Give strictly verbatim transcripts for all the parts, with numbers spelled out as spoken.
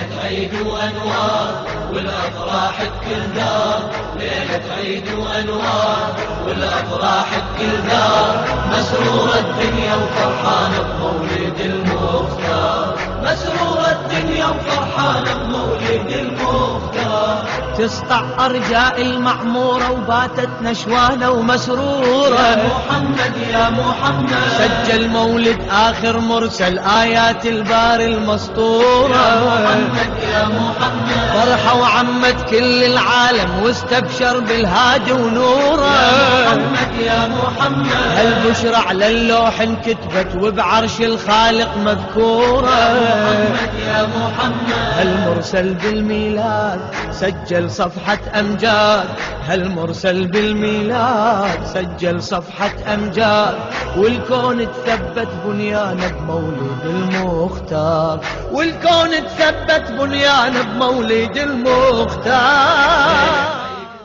ليلة عيد وأنوار والأفراح بكل دار، ليلة عيد وأنوار والأفراح بكل دار، مسرور الدنيا وفرحان بمولد المختار، مسرور الدنيا وفرحان بمولد المختار. تسطع أرجاء المعمورة وباتت نشوانة ومسرورة، يا محمد يا محمد سجل مولد آخر مرسل آيات الباري المسطورة. يا محمد يا محمد فرحة وعمت كل العالم واستبشر بالهادي ونوره. يا محمد يا محمد هالبشرى على اللوح انكتبت وبعرش الخالق مذكورة. يا محمد يا محمد هالمرسل بالميلاد سجل صفحة أمجاد، هالمرسل بالميلاد سجل صفحة أمجاد، والكون تثبت بنيانه بمولد المختار، والكون تثبت بنيانه بمولد المختار.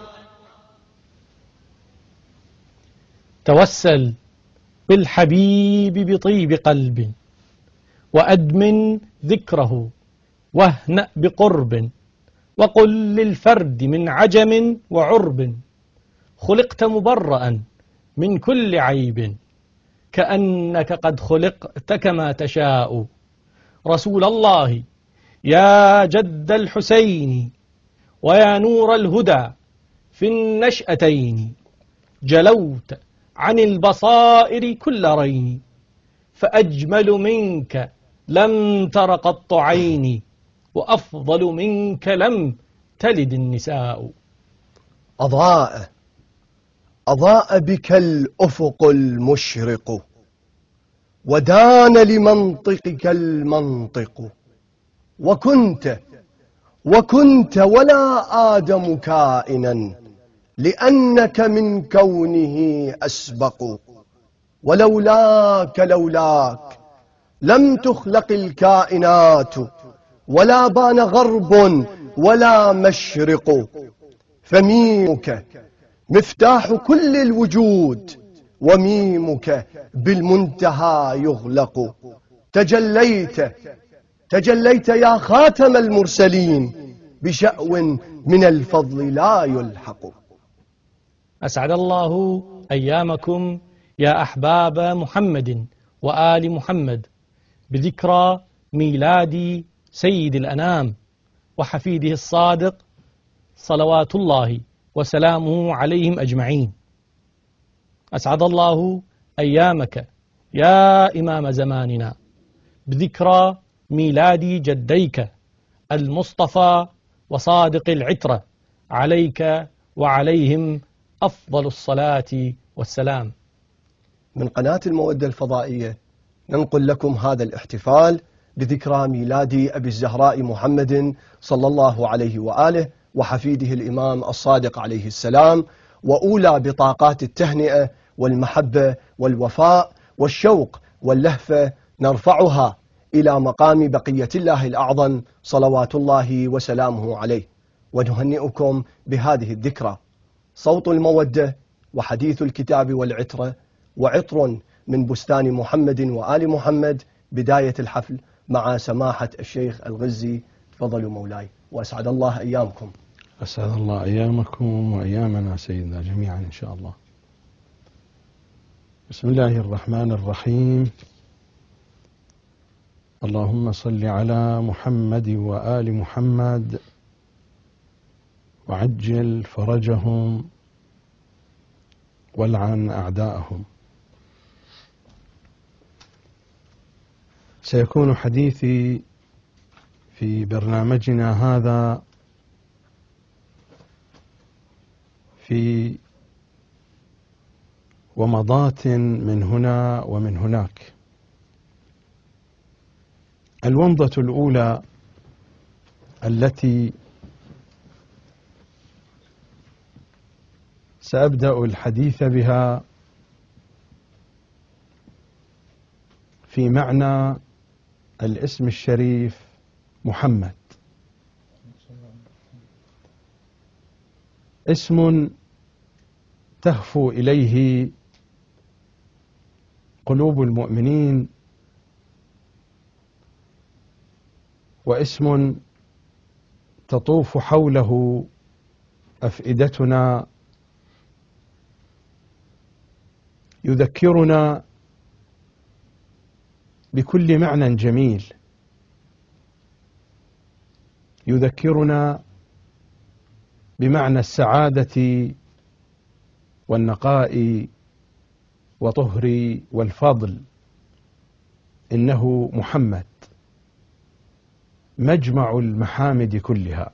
توسل بالحبيب بطيب قلب، وأدمن ذكره واهنأ بقرب، وقل للفرد من عجم وعرب، خلقت مبرأ من كل عيب، كأنك قد خلقت كما تشاء. رسول الله يا جد الحسين، ويا نور الهدى في النشأتين، جلوت عن البصائر كل رين، فأجمل منك لم تر قط عيني، وأفضل منك لم تلد النساء. أضاء أضاء بك الأفق المشرق، ودان لمنطقك المنطق، وكنت وكنت ولا آدم كائنا، لأنك من كونه أسبق، ولولاك لولاك لم تخلق الكائنات، ولا بان غرب ولا مشرق، فميمك مفتاح كل الوجود، وميمك بالمنتهى يغلق. تجليت تجليت يا خاتم المرسلين، بشأو من الفضل لا يلحق. أسعد الله أيامكم يا أحباب محمد وآل محمد بذكرى ميلاد سيد الأنام وحفيده الصادق صلوات الله وسلامه عليهم أجمعين. أسعد الله أيامك يا إمام زماننا بذكرى ميلاد جديك المصطفى وصادق العترة، عليك وعليهم أفضل الصلاة والسلام. من قناة المودة الفضائية ننقل لكم هذا الاحتفال بذكرى ميلاد أبي الزهراء محمد صلى الله عليه وآله وحفيده الإمام الصادق عليه السلام، وأولى بطاقات التهنئة والمحبة والوفاء والشوق واللهفة نرفعها إلى مقام بقية الله الأعظم صلوات الله وسلامه عليه، ونهنئكم بهذه الذكرى. صوت المودة وحديث الكتاب والعترة، وعطر من بستان محمد وآل محمد. بداية الحفل مع سماحة الشيخ الغزي. تفضلوا مولاي، وأسعد الله أيامكم. أسعد الله أيامكم وأيامنا سيدنا جميعا إن شاء الله. بسم الله الرحمن الرحيم. اللهم صل على محمد وآل محمد، وعجل فرجهم والعن أعداءهم. سيكون حديثي في برنامجنا هذا في ومضات من هنا ومن هناك. الومضة الأولى التي سأبدأ الحديث بها في معنى الاسم الشريف محمد. اسم تهفو إليه قلوب المؤمنين، واسم تطوف حوله أفئدتنا يذكرنا بكل معنى جميل، يذكرنا بمعنى السعادة والنقاء وطهر والفضل. إنه محمد مجمع المحامد كلها.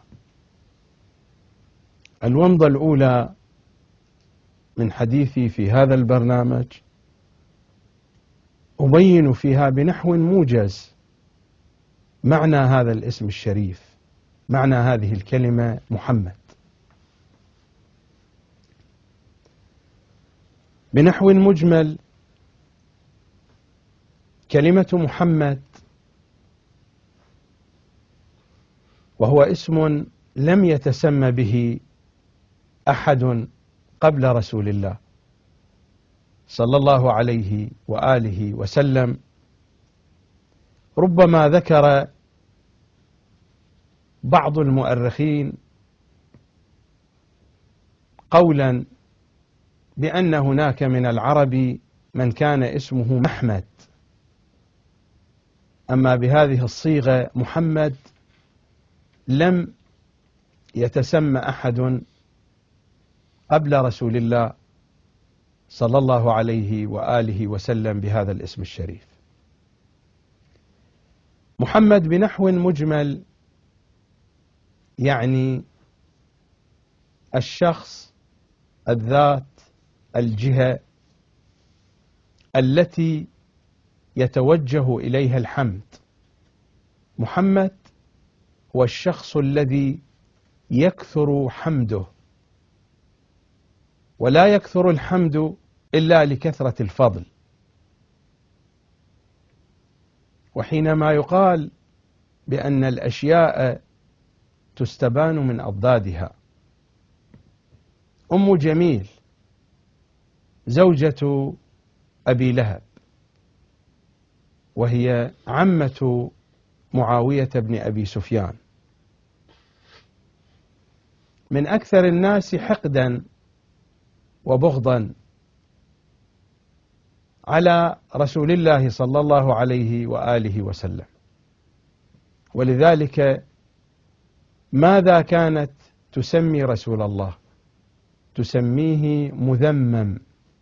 الومضة الأولى من حديثي في هذا البرنامج أبين فيها بنحو موجز معنى هذا الاسم الشريف، معنى هذه الكلمة محمد. بنحو مجمل، كلمة محمد وهو اسم لم يتسمى به أحد قبل رسول الله صلى الله عليه وآله وسلم. ربما ذكر بعض المؤرخين قولا بأن هناك من العرب من كان اسمه محمد، أما بهذه الصيغة محمد لم يتسمى أحد قبل رسول الله صلى الله عليه وآله وسلم بهذا الاسم الشريف. محمد بنحو مجمل يعني الشخص، الذات، الجهة التي يتوجه إليها الحمد. محمد هو الشخص الذي يكثر حمده، ولا يكثر الحمد إلا لكثرة الفضل. وحينما يقال بأن الأشياء تستبان من أضدادها، أم جميل زوجة أبي لهب وهي عمة معاوية بن أبي سفيان من أكثر الناس حقدا وبغضا على رسول الله صلى الله عليه وآله وسلم. ولذلك ماذا كانت تسمي رسول الله؟ تسميه مذمم،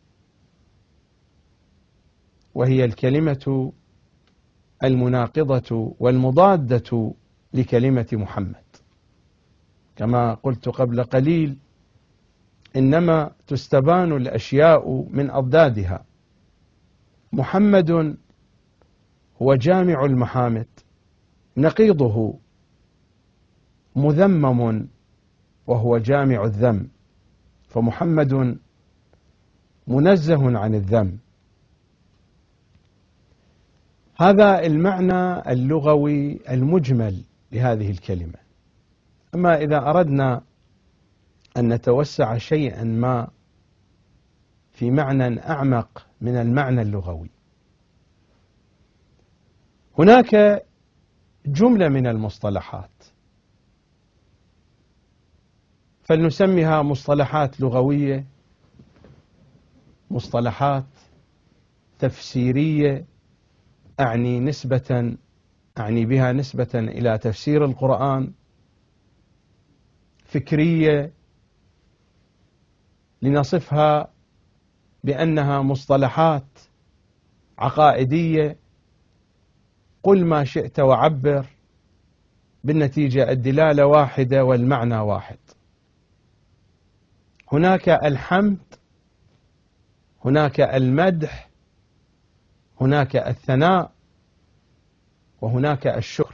وهي الكلمة المناقضة والمضادة لكلمة محمد. كما قلت قبل قليل، إنما تستبان الأشياء من أضدادها. محمد هو جامع المحامد، نقيضه مذمم وهو جامع الذم، فمحمد منزه عن الذم. هذا المعنى اللغوي المجمل لهذه الكلمة. أما إذا أردنا أن نتوسع شيئا ما في معنى أعمق من المعنى اللغوي، هناك جملة من المصطلحات فلنسميها مصطلحات لغوية، مصطلحات تفسيرية، أعني نسبة أعني بها نسبة إلى تفسير القرآن، فكرية لنصفها بأنها مصطلحات عقائدية، قل ما شئت وعبر، بالنتيجة الدلالة واحدة والمعنى واحد. هناك الحمد، هناك المدح، هناك الثناء، وهناك الشكر.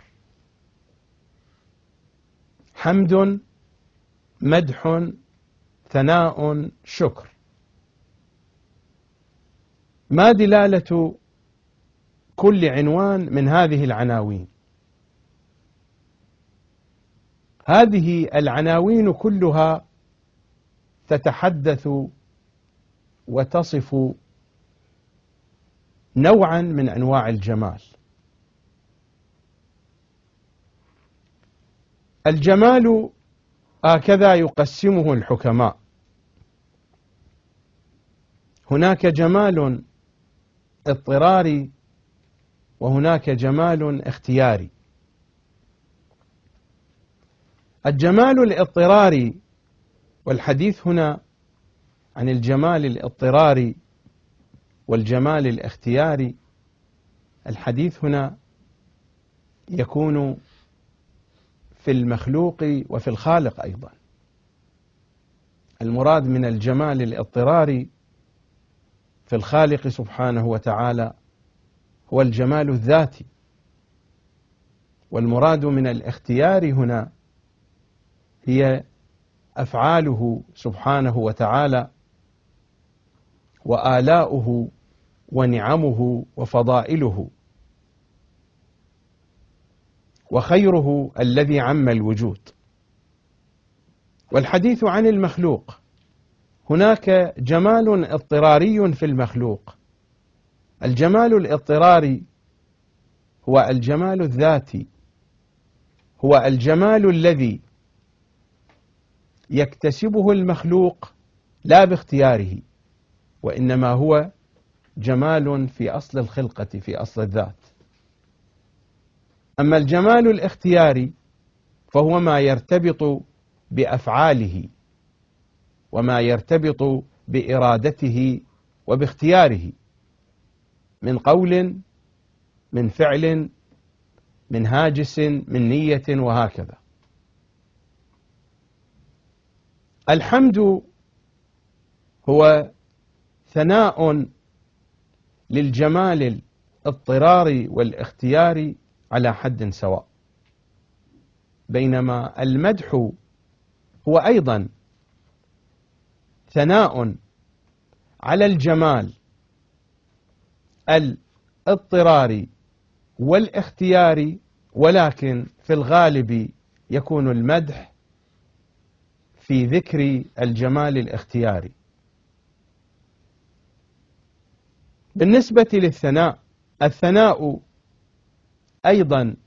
حمد، مدح، ثناء، شكر. ما دلالة كل عنوان من هذه العناوين؟ هذه العناوين كلها تتحدث وتصف نوعا من أنواع الجمال. الجمال هكذا يقسمه الحكماء: هناك جمال اضطراري وهناك جمال اختياري. الجمال الاضطراري، والحديث هنا عن الجمال الاضطراري والجمال الاختياري، الحديث هنا يكون في المخلوق وفي الخالق أيضا. المراد من الجمال الاضطراري في الخالق سبحانه وتعالى هو الجمال الذاتي، والمراد من الاختيار هنا هي أفعاله سبحانه وتعالى وآلاؤه ونعمه وفضائله وخيره الذي عم الوجود. والحديث عن المخلوق: هناك جمال اضطراري في المخلوق. الجمال الاضطراري هو الجمال الذاتي، هو الجمال الذي يكتسبه المخلوق لا باختياره، وإنما هو جمال في أصل الخلقة، في أصل الذات. أما الجمال الاختياري فهو ما يرتبط بأفعاله وما يرتبط بإرادته وباختياره من قول، من فعل، من هاجس، من نية، وهكذا. الحمد هو ثناء للجمال الاضطراري والاختياري على حد سواء، بينما المدح هو أيضا ثناء على الجمال الاضطراري والاختياري، ولكن في الغالب يكون المدح في ذكر الجمال الاختياري. بالنسبة للثناء، الثناء أيضا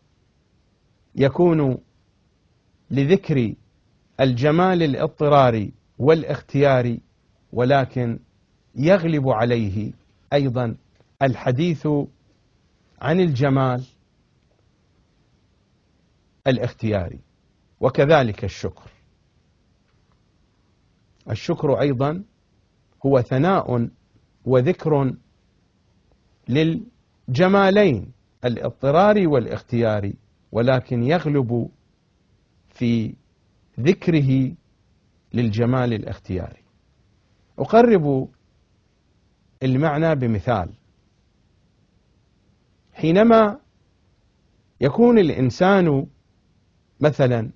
يكون لذكر الجمال الاضطراري والاختياري، ولكن يغلب عليه أيضا الحديث عن الجمال الاختياري. وكذلك الشكر، الشكر أيضا هو ثناء وذكر للجمالين الاضطراري والاختياري، ولكن يغلب في ذكره للجمال الاختياري. أقرب المعنى بمثال: حينما يكون الإنسان مثلا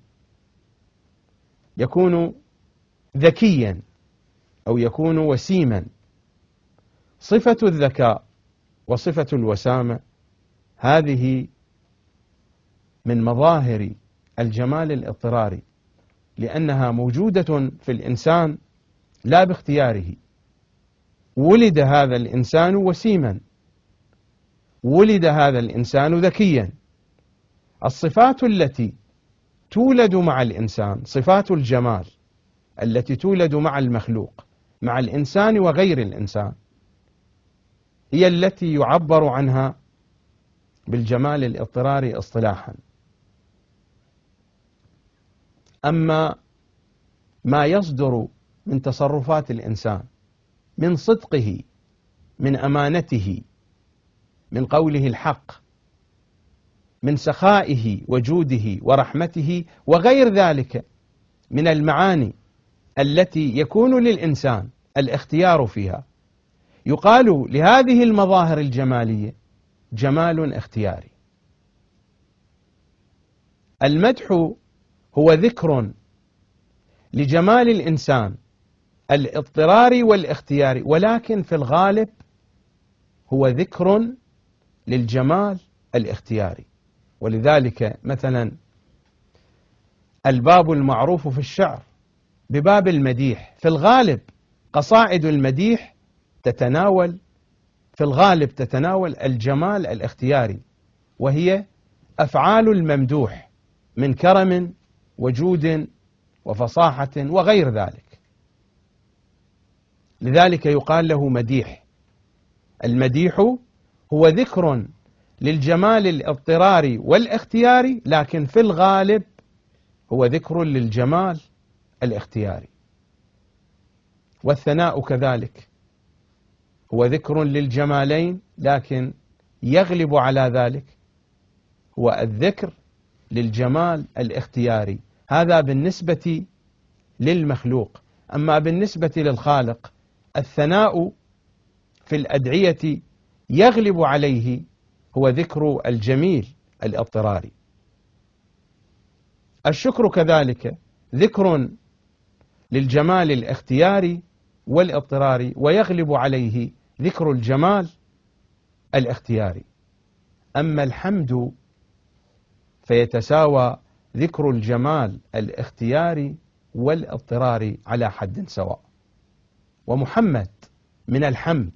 يكون ذكيا أو يكون وسيما، صفة الذكاء وصفة الوسامة هذه من مظاهر الجمال الاضطراري، لأنها موجودة في الإنسان لا باختياره. ولد هذا الإنسان وسيما، ولد هذا الإنسان ذكيا. الصفات التي تولد مع الإنسان، صفات الجمال التي تولد مع المخلوق، مع الإنسان وغير الإنسان، هي التي يعبر عنها بالجمال الاضطراري اصطلاحا. أما ما يصدر من تصرفات الإنسان، من صدقه، من أمانته، من قوله الحق، من سخائه وجوده ورحمته وغير ذلك من المعاني التي يكون للإنسان الاختيار فيها، يقال لهذه المظاهر الجمالية جمال اختياري. المدح هو ذكر لجمال الإنسان الاضطراري والاختياري، ولكن في الغالب هو ذكر للجمال الاختياري. ولذلك مثلا الباب المعروف في الشعر بباب المديح، في الغالب قصائد المديح تتناول في الغالب تتناول الجمال الاختياري، وهي أفعال الممدوح من كرم وجود وفصاحة وغير ذلك. لذلك يقال له مديح. المديح هو ذكر للجمال الاضطراري والاختياري، لكن في الغالب هو ذكر للجمال الاختياري. والثناء كذلك هو ذكر للجمالين، لكن يغلب على ذلك هو الذكر للجمال الاختياري. هذا بالنسبة للمخلوق. أما بالنسبة للخالق، الثناء في الأدعية يغلب عليه هو ذكر الجميل الاضطراري. الشكر كذلك ذكر للجمال الاختياري والاضطراري، ويغلب عليه ذكر الجمال الاختياري. أما الحمد فيتساوى ذكر الجمال الاختياري والاضطراري على حد سواء. ومحمد من الحمد.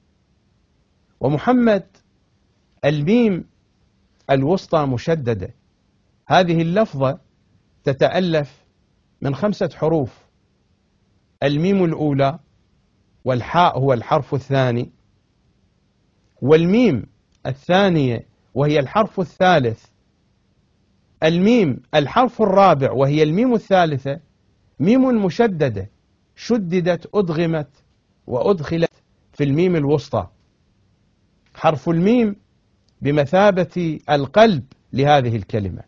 ومحمد الميم الوسطى مشددة. هذه اللفظة تتألف من خمسة حروف: الميم الأولى، والحاء هو الحرف الثاني، والميم الثانية وهي الحرف الثالث، الميم الحرف الرابع وهي الميم الثالثة، ميم مشددة شددت أدغمت وأدخلت في الميم الوسطى. حرف الميم بمثابة القلب لهذه الكلمة.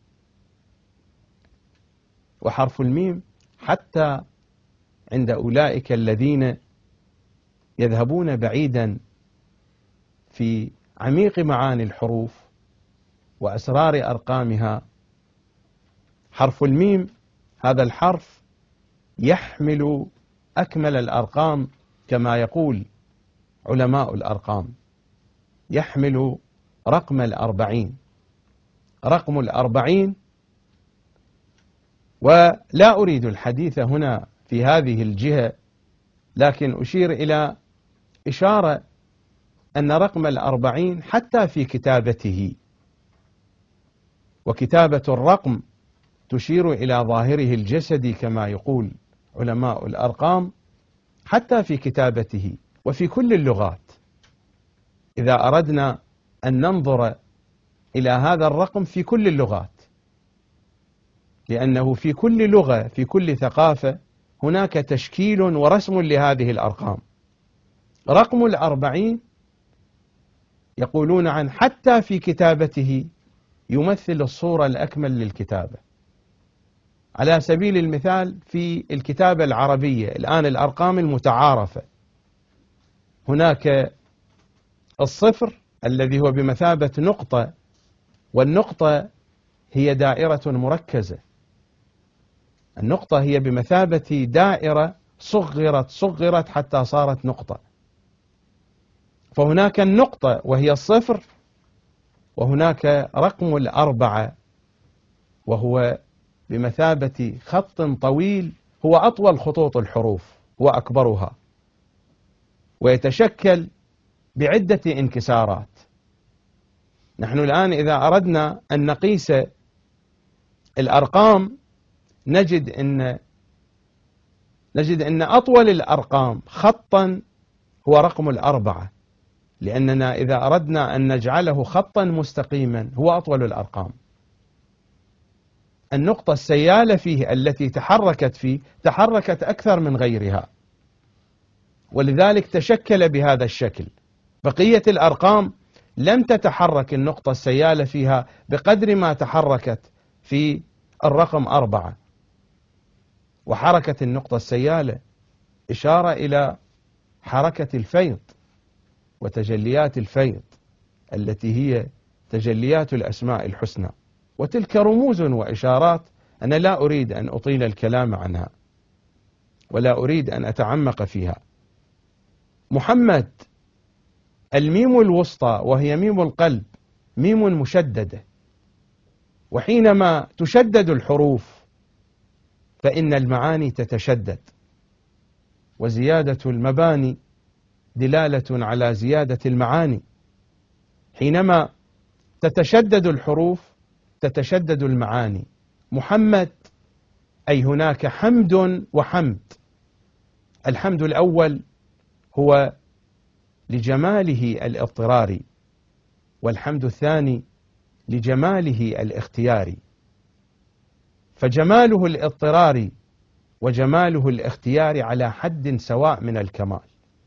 وحرف الميم حتى عند أولئك الذين يذهبون بعيدا في عميق معاني الحروف وأسرار أرقامها، حرف الميم هذا الحرف يحمل أكمل الأرقام كما يقول علماء الأرقام، يحمل رقم الأربعين. رقم الأربعين، ولا أريد الحديث هنا في هذه الجهة، لكن أشير إلى إشارة أن رقم الأربعين حتى في كتابته، وكتابة الرقم تشير إلى ظاهره الجسدي كما يقول علماء الأرقام، حتى في كتابته وفي كل اللغات. إذا أردنا أن ننظر إلى هذا الرقم في كل اللغات، لأنه في كل لغة في كل ثقافة هناك تشكيل ورسم لهذه الأرقام. رقم الأربعين يقولون عن حتى في كتابته يمثل الصورة الأكمل للكتابة. على سبيل المثال في الكتابة العربية الآن الأرقام المتعارفة، هناك الصفر الذي هو بمثابة نقطة، والنقطة هي دائرة مركزة. النقطة هي بمثابة دائرة صغرت صغرت حتى صارت نقطة. فهناك النقطة وهي الصفر، وهناك رقم الأربعة وهو بمثابة خط طويل، هو أطول خطوط الحروف وأكبرها، ويتشكل بعدة انكسارات. نحن الآن إذا أردنا أن نقيس الأرقام نجد أن نجد أن أطول الأرقام خطا هو رقم الأربعة، لأننا إذا أردنا أن نجعله خطا مستقيما هو أطول الأرقام. النقطة السيالة فيه التي تحركت فيه تحركت أكثر من غيرها، ولذلك تشكل بهذا الشكل. بقية الأرقام لم تتحرك النقطة السيالة فيها بقدر ما تحركت في الرقم أربعة. وحركة النقطة السيالة إشارة إلى حركة الفيض وتجليات الفيض التي هي تجليات الأسماء الحسنى، وتلك رموز وإشارات أنا لا أريد أن أطيل الكلام عنها ولا أريد أن أتعمق فيها. محمد الميم الوسطى وهي ميم القلب ميم مشددة، وحينما تشدد الحروف فإن المعاني تتشدد، وزيادة المباني دلالة على زيادة المعاني. حينما تتشدد الحروف تتشدد المعاني. محمد أي هناك حمد وحمد. الحمد الأول هو لجماله الاضطراري، والحمد الثاني لجماله الاختياري. فجماله الاضطراري وجماله الاختياري على حد سواء من الكمال.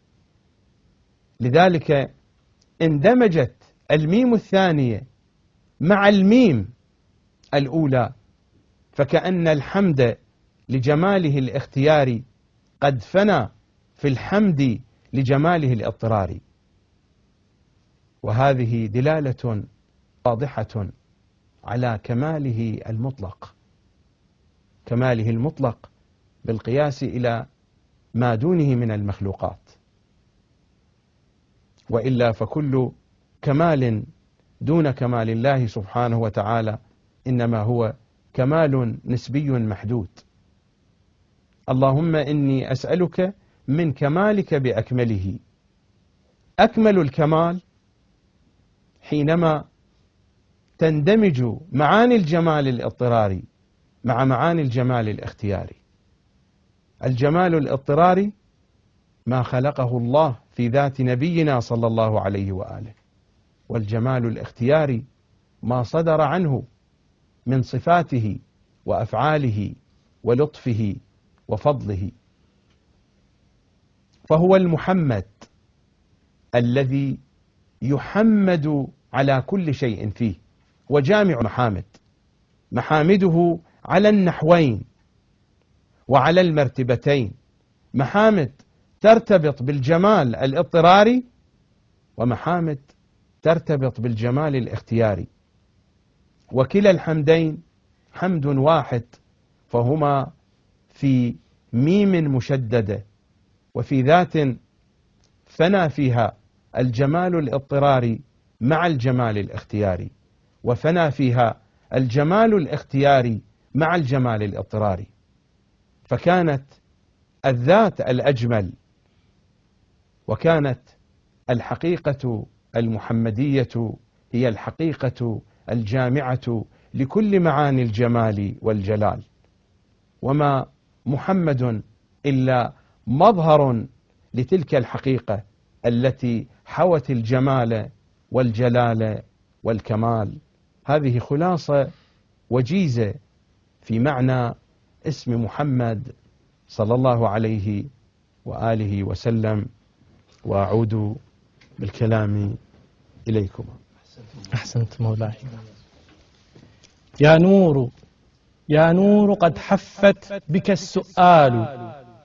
لذلك اندمجت الميم الثانية مع الميم الأولى، فكأن الحمد لجماله الاختياري قد فنى في الحمد لجماله الاضطراري. وهذه دلالة واضحة على كماله المطلق، كماله المطلق بالقياس إلى ما دونه من المخلوقات. وإلا فكل كمال دون كمال الله سبحانه وتعالى إنما هو كمال نسبي محدود. اللهم إني أسألك من كمالك بأكمله. أكمل الكمال حينما تندمج معاني الجمال الاضطراري مع معاني الجمال الاختياري. الجمال الاضطراري ما خلقه الله في ذات نبينا صلى الله عليه وآله، والجمال الاختياري ما صدر عنه من صفاته وأفعاله ولطفه وفضله. فهو المحمد الذي يحمد على كل شيء فيه، وجامع محامد. محامده على النحوين وعلى المرتبتين، محامد ترتبط بالجمال الاضطراري، ومحامد ترتبط بالجمال الاختياري. وكلا الحمدين حمد واحد، فهما في ميم مشددة، وفي ذات فنى فيها الجمال الاضطراري مع الجمال الاختياري، وفنى فيها الجمال الاختياري مع الجمال الاضطراري. فكانت الذات الأجمل، وكانت الحقيقة المحمدية هي الحقيقة الجامعة لكل معاني الجمال والجلال. وما محمد إلا مظهر لتلك الحقيقة التي حوت الجمال والجلال والكمال. هذه خلاصة وجيزة في معنى اسم محمد صلى الله عليه وآله وسلم. وأعود بالكلام إليكم. أحسنت مولاي. يا نور يا نور قد حفت بك السؤال،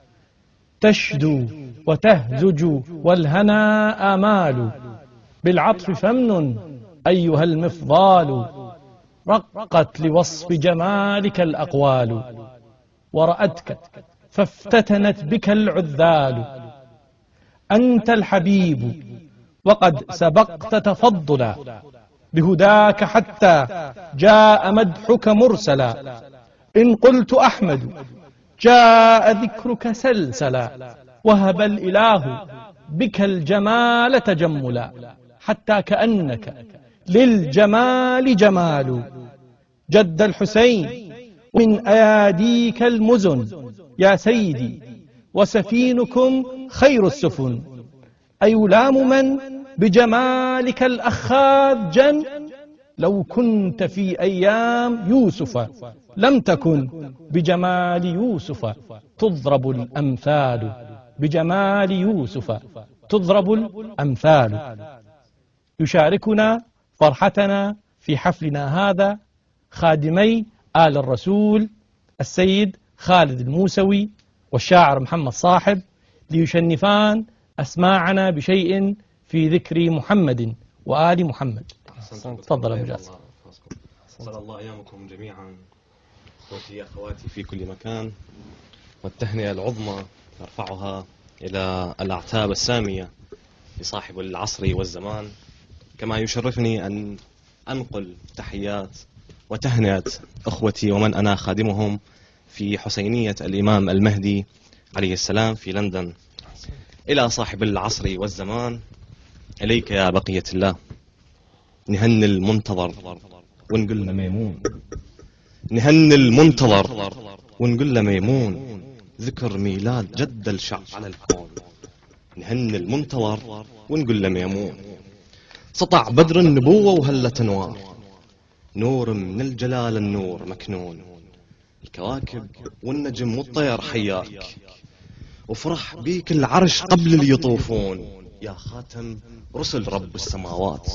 تشدو وتهزج والهنا آمال، بالعطف فمن أيها المفضال، رقت لوصف جمالك الأقوال، ورأتك فافتتنت بك العذال. أنت الحبيب وقد سبقت تفضلا، بهداك حتى جاء مدحك مرسلا. إن قلت أحمد جاء ذكرك سلسلا، وهب الإله بك الجمال تجملا، حتى كأنك للجمال جمال. جد الحسين من أياديك المزن يا سيدي، وسفينكم خير السفن. أيلام من بجمالك الأخاذ جن، لو كنت في أيام يوسف لم تكن بجمال يوسف تضرب الأمثال. بجمال يوسف تضرب الأمثال. يشاركنا فرحتنا في حفلنا هذا خادمي آل الرسول السيد خالد الموسوي والشاعر محمد صاحب، ليشنفان أسماعنا بشيء في ذكر محمد وآل محمد. تفضل يا مجاز. صلى الله أيامكم جميعا، أخوتي أخواتي في كل مكان، والتهنئة العظمى نرفعها إلى الأعتاب السامية لصاحب العصر والزمان. كما يشرفني أن أنقل تحيات وتهنئة أخوتي ومن أنا خادمهم في حسينية الإمام المهدي عليه السلام في لندن، إلى صاحب العصر والزمان، إليك يا بقية الله. نهن المنتظر ونقول ميمون، نهن المنتظر ونقول له ميمون، ذكر ميلاد جد الشعب على الكون. نهن المنتظر ونقول له ميمون، سطع بدر النبوة وهلت انوار، نور من الجلال النور مكنون. الكواكب والنجم والطير حياك، وفرح بيك العرش قبل اللي يطوفون. يا خاتم رسل رب السماوات،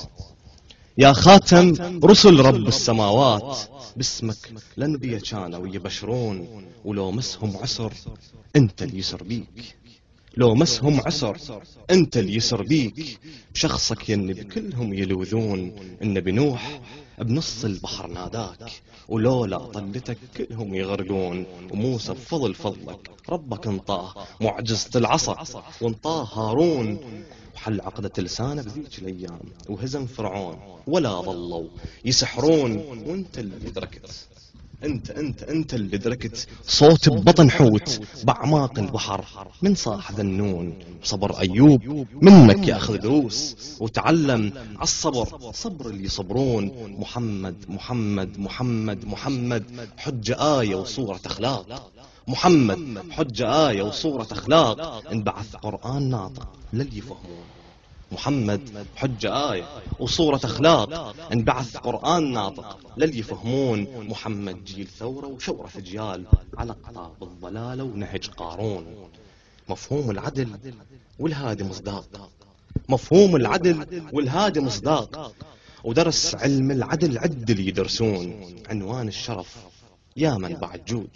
يا خاتم رسل رب السماوات، باسمك الانبياء كانوا يبشرون. ولو مسهم عسر انت اللي يسر بيك، لو مسهم عسر انت اللي يسر بيك. بشخصك يا النبي كلهم يلوذون. النبي نوح بنص البحر ناداك، ولولا طلتك كلهم يغرقون. وموسى بفضل فضلك ربك انطاه معجزة العصا، وانطاه هارون وحل عقدة لسانه بذيك الايام، وهزم فرعون ولا ظلوا يسحرون. وانت اللي دركت، انت انت انت اللي دركت صوت ببطن حوت باعماق البحر من صاح ذنون. صبر ايوب منك ياخذ دروس، وتعلم عالصبر صبر اللي يصبرون. محمد محمد محمد محمد حجة آية وصورة اخلاق، محمد حجة آية وصورة اخلاق. انبعث قرآن ناطق للي يفهمون. محمد حجة آية وصورة أخلاق، انبعث قرآن ناطق للي يفهمون. محمد جيل ثورة وشورة أجيال على قطاب الضلالة ونهج قارون. مفهوم العدل والهادي مصداق، مفهوم العدل والهادي مصداق. ودرس علم العدل عد اللي يدرسون. عنوان الشرف يا من بعد جود،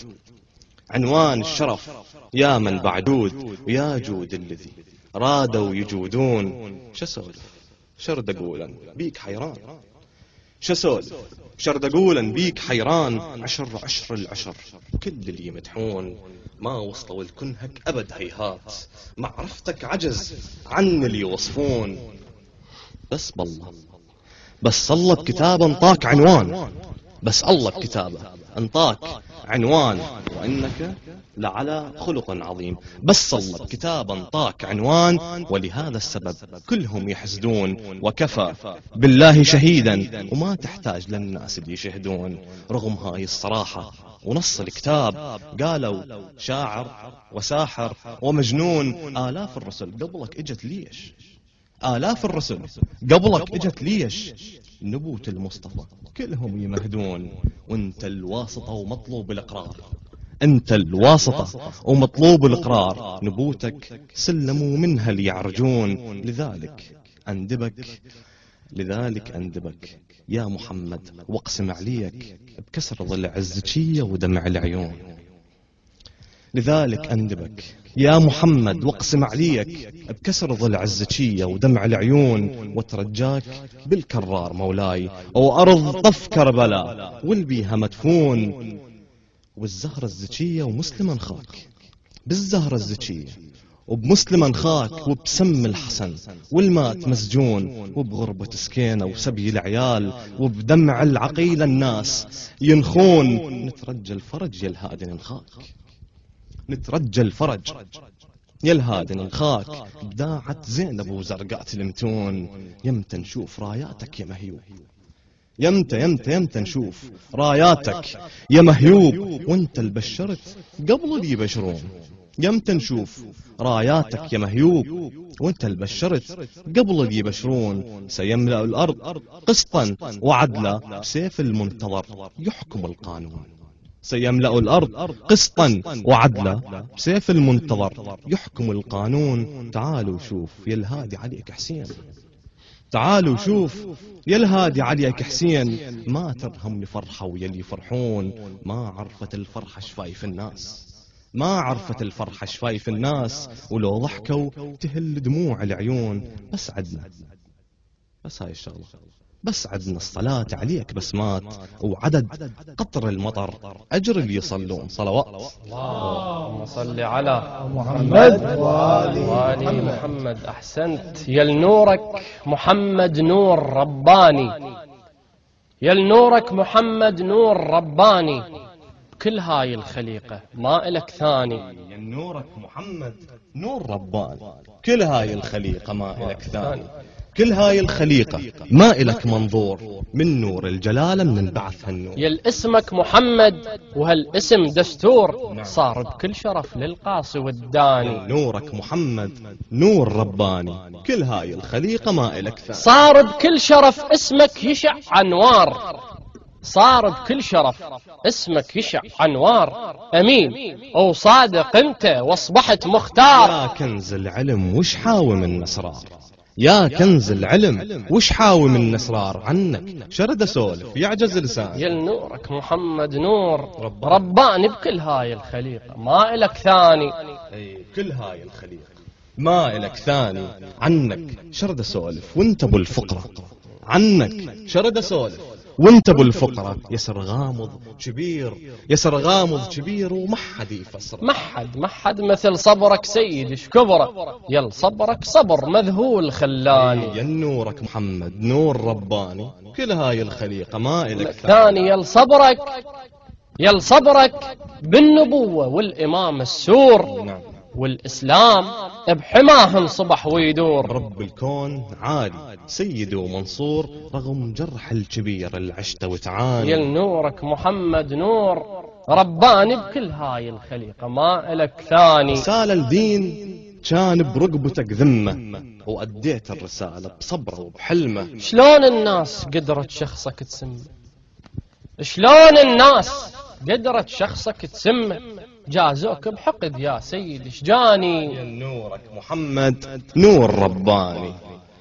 عنوان الشرف يا من بعد جود. ويا جود الذي رادوا يجودون. شسولف شرد اقولا بيك حيران، شسولف شرد اقولا بيك حيران. عشر عشر العشر كل اللي يمدحون، ما وصلوا الكنهك ابد هيهات. معرفتك عجز عن اللي يوصفون. بس بالله بس الله بكتابه انطاك عنوان، بس الله بكتابه انطاك عنوان. وانك لعلى خلق عظيم. بس الله بكتابه انطاك عنوان، ولهذا السبب كلهم يحسدون. وكفى بالله شهيدا، وما تحتاج للناس اللي يشهدون. رغم هاي الصراحة ونص الكتاب قالوا شاعر وساحر ومجنون. آلاف الرسل قبلك اجت ليش، آلاف الرسل قبلك اجت ليش. نبوة المصطفى كلهم يمهدون، وانت الواسطة ومطلوب الإقرار. انت الواسطة ومطلوب الإقرار. نبوتك سلموا منها ليعرجون. لذلك أندبك لذلك أندبك يا محمد، واقسم عليك بكسر ضلع الزكية ودمع العيون. لذلك أندبك يا محمد، واقسم عليك بكسر ضلع الزكية ودمع العيون. وترجاك بالكرار مولاي، أو أرض طف كربلاء والبيها مدفون. والزهرة الزكية ومسلما خاك، بالزهرة الزكية وبمسلما خاك. وبسم الحسن والمات مسجون، وبغربة سكينة وسبي العيال، وبدمع العقيلة الناس ينخون. نترجى الفرج يا الهادي نخاك، نترجى الفرج يا الهادي نخاك. بداعت زينب وزرقات المتون، يمتى نشوف راياتك يا مهيوب، يمتى يمتى يمتى نشوف راياتك يا مهيوب. وانت البشرت قبل اللي يبشرون، يمتى نشوف راياتك يا مهيوب. وانت البشرت قبل اللي يبشرون. سيملأ الأرض قسطا وعدلا، بسيف المنتظر يحكم القانون. سيملأ الأرض قسطا وعدلا، بسيف المنتظر يحكم القانون. تعالوا شوف يا الهادي عليك حسين، تعالوا شوف يا الهادي عليك حسين. ما ترهم فرحة ويلي يفرحون. ما عرفت الفرحة شفايف الناس، ما عرفت الفرحة شفايف الناس. ولو ضحكوا تهل دموع العيون. بس عدنا بس هاي الشغلة، بس عدنا الصلاة عليك بسمات، وعدد قطر المطر أجر اللي يصلون صلوات. اللهم صل على محمد وآل محمد. أحسنت. يا لنورك محمد نور رباني، يا لنورك محمد نور رباني. كل هاي الخليقة ما إلك ثاني. يا نورك محمد نور رباني، كل هاي الخليقة ما إلك ثاني. كل هاي الخليقة ما إلك منظور من نور الجلالة من بعث هالنور. يل اسمك محمد وهالاسم دستور، صار بكل شرف للقاصي والداني. نورك محمد نور رباني، كل هاي الخليقة ما إلك ثاني. صار بكل شرف اسمك يشع أنوار، صار بكل شرف اسمك يشع أنوار. أمين وصادق أنت واصبحت مختار. يا كنز العلم وش حاوي من أسرار، يا كنز العلم وش حاوي من أسرار، عنك شرد أسولف يعجز لسان. يل نورك محمد نور رباني بكل هاي الخليقة ما إلك ثاني. أي كل هاي الخليقة ما إلك ثاني، عنك شرد أسولف وانت ابو الفقرة، عنك شرد أسولف وانت ابو الفقرة. يسر غامض كبير، يسر غامض كبير وما حد يفسر. ما حد ما حد مثل صبرك سيد ايش كبره، يل صبرك صبر مذهول خلاني. يا نورك محمد نور رباني، كل هاي الخليقة ما إلك ثاني. يل صبرك يل صبرك بالنبوة والإمام السور. نعم. والإسلام بحماهم صبح ويدور. رب الكون عالي سيد ومنصور، رغم جرح الكبير العشت وتعاني. يل نورك محمد نور رباني بكل هاي الخليقة ما إلك ثاني. رسالة الدين كان برقبتك ذمة، وأديت الرسالة بصبره وبحلمه. شلون الناس قدرت شخصك تسمه، شلون الناس قدرت شخصك تسمه، جازوك بحقد يا سيد شجاني. يا نورك محمد نور رباني.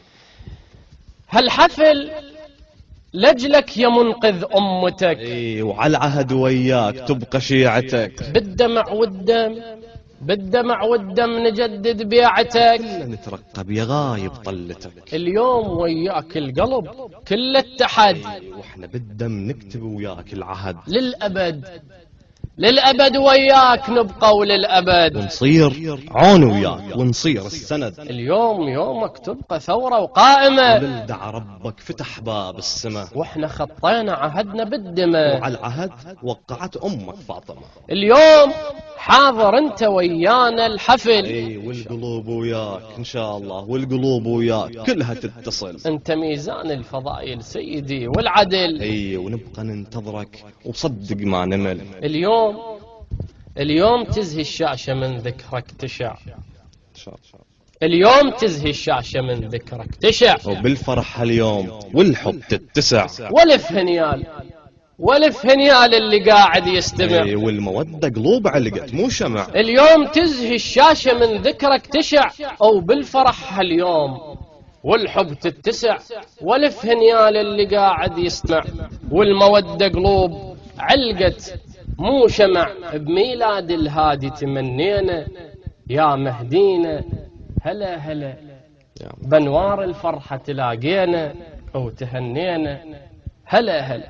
هالحفل لجلك يا منقذ أمتك، اي وعلى العهد وياك تبقى شيعتك. بالدمع والدم بالدمع والدم نجدد بيعتك. نترقب يا غايب طلتك، اليوم وياك القلب كل اتحد، واحنا بالدم نكتب وياك العهد. للأبد للأبد وياك نبقى وللأبد، ونصير عون وياك ونصير السند. اليوم يومك تبقى ثورة وقائمة، وللدع ربك فتح باب السماء، واحنا خطينا عهدنا بالدماء. وعلى العهد وقعت أمك فاطمة. اليوم حاضر انت ويانا الحفل، اي والقلوب وياك ان شاء الله، والقلوب وياك كلها تتصل. انت ميزان الفضائل سيدي والعدل. اي ونبقى ننتظرك وصدق ما نمل. اليوم اليوم تزهي الشاشة من ذكرك تشع، اليوم تزهي الشاشة من ذكرك تشع. وبالفرح هاليوم والحب تتسع، والف هنيال والف هنيال اللي قاعد يستمع. اي والمودة قلوب علقت مو شمع. اليوم تزهي الشاشة من ذكرك تشع، او بالفرح هاليوم والحب تتسع. والف هنيال اللي قاعد يستمع، والمودة قلوب علقت مو شمع. بميلاد الهادي تمنينا يا مهدينا، هلا هلا بانوار الفرحة تلاقينا وتهنينا، هلا هلا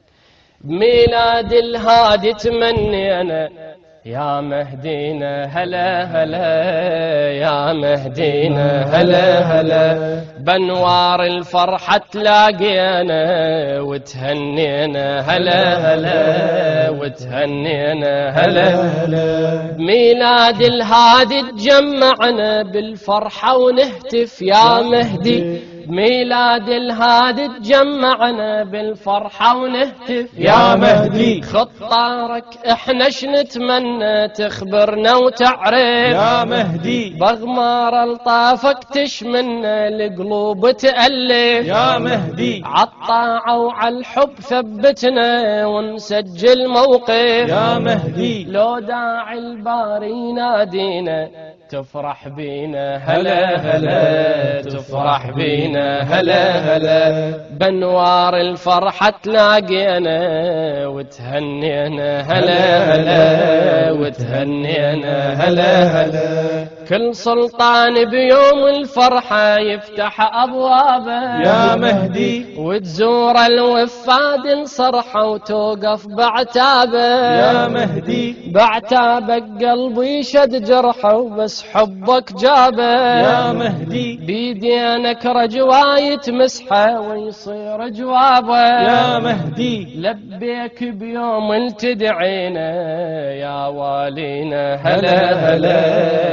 بميلاد الهادي تمنينا يا مهدينا، هلا هلا يا مهدينا، هلا هلا بانوار الفرحة تلاقينا وتهنينا، هلا هلا وتهنينا، هلا هلا بميلاد الهادي تجمعنا بالفرحة ونهتف يا مهدي. بميلاد الهادي تجمعنا بالفرحة ونهتف يا مهدي. خطارك احنا شنتمنى تخبرنا وتعرف يا مهدي، بغمار الطافك تشملنا القلوب تألف يا مهدي. عالطاعة وعالحب ثبتنا ونسجل موقف يا مهدي. لو داعي الباري نادينا تفرح بينا، هلا هلا تفرح بينا، هلا هلا بانوار الفرحة تلاقينا وتهنينا، هلا هلا وتهنينا، هلا هلا. كل سلطان بيوم الفرحة يفتح أبوابه يا مهدي، وتزور الوفاد الصرحة وتوقف بعتابه يا مهدي. بعتابك قلبي شد جرحه وبس حبك جابه يا مهدي. بيدينك رجواي تمسحه ويصير جوابه يا مهدي. لبيك بيوم التدعينا يا والينا، هلا هلا يا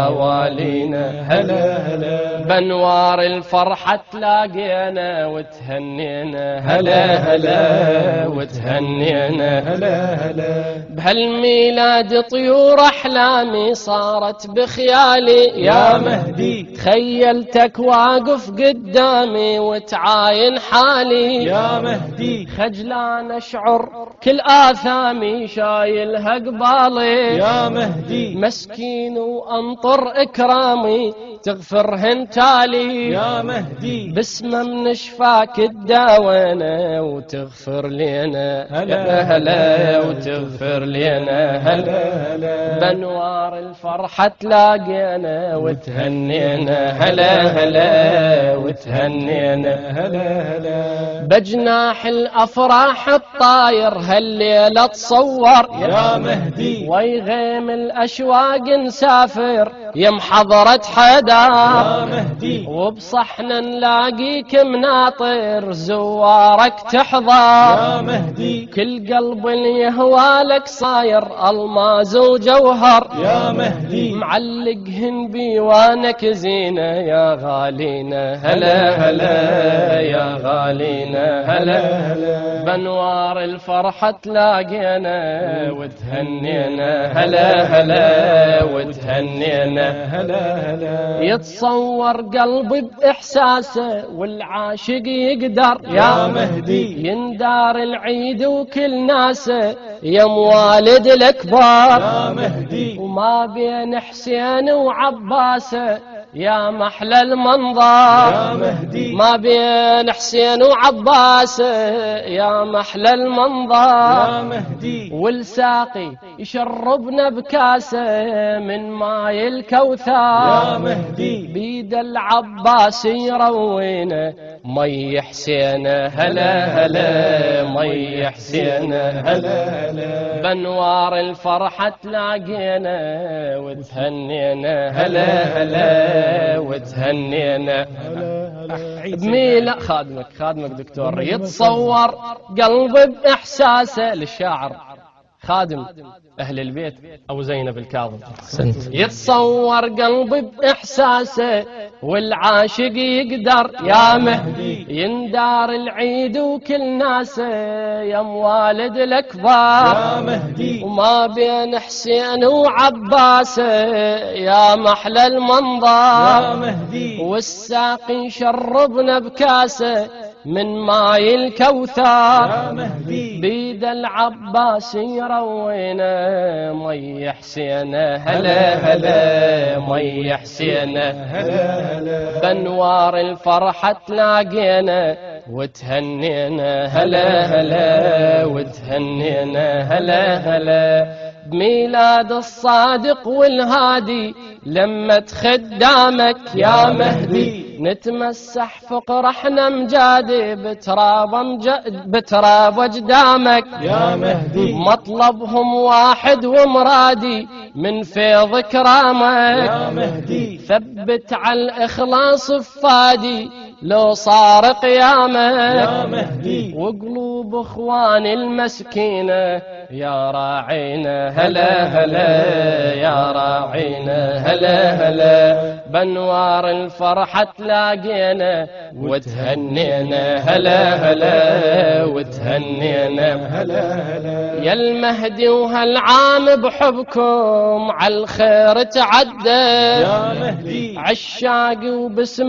يا والينا هلا هلا بانوار الفرحة تلاقينا وتهنينا هلا هلا وتهنينا هلا هلا بهالميلاد طيور احلامي صارت بخيالي يا مهدي تخيلتك واقف قدامي وتعاين حالي يا مهدي خجلان اشعر كل آثامي شايلها قبالي يا مهدي مسكين وانطر اكرامي تغفرهن تالي يا مهدي باسمه من شفاك تداوينا وتغفر لنا هلا هلا وتغفر لنا هلا هلا بانوار الفرحة تلاقينا وتهنينا هلا هلا وتهنينا هلا هلا بجناح الافراح الطاير هالليلة تصور يا مهدي ويغيم الاشواق نسافر يم حضرة حدا يا مهدي وبصحن نلاقيك مناطر زوارك تحضر يا مهدي كل قلب اللي يهوالك صاير الماز وجوهر يا مهدي معلقهن بيوانك زينة يا غالينا هلا هلا يا غالينا هلا هلا بانوار الفرحة تلاقينا وتهنينا هلا هلا وتهنينا هلا هلا يتصور قلبي بإحساسه والعاشق يقدر يا مهدي يندار العيد وكل ناسه يا موالد الأكبر يا مهدي وما بين حسين وعباسه يا محلى المنظر يا مهدي ما بين حسين وعباسه يا محلى المنظر يا مهدي والساقي يشربنا بكاسه من ماي الكوثر يا مهدي بيد العباس يروينا مي حسين هلا هلا مي حسين هلا هلا بانوار الفرحة تلاقينا وتهنينا هلا هلا وتهنينا بميلة خادمك خادمك دكتور يتصور قلبي بإحساسه للشاعر خادم أهل البيت أبو زينب الكاظم يتصور قلبي بإحساسه والعاشق يقدر يا مهدي يندار العيد وكل ناسه يا موالد الأكبر يا مهدي وما بين حسين وعباسه يا محلى المنظر يا مهدي والساقي يشربنا بكاسه من ماي الكوثر يا مهدي بيد العباس يروينا مي حسين هلا هلا مي حسين هلا هلا بانوار الفرحة تلاقينا وتهنينا هلا هلا وتهنينا هلا هلا بميلاد الصادق والهادي لما خدامك يا مهدي نتمسح فقر احنا مجادي بتراب مجد بتراب اجدامك يا مهدي مطلبهم واحد ومرادي من فيض كرامك يا مهدي ثبت على الاخلاص فادي لو صار قيامك يا مهدي وقلوب اخواني المسكينه يا راعينا هلا هلا يا راعينا هلا هلا بانوار الفرحة تلاقينا وتهنينا هلا هلا وتهنينا هلا هلا يا المهدي وهالعام بحبكم عالخير تعدى يا مهدي عشاق وباسم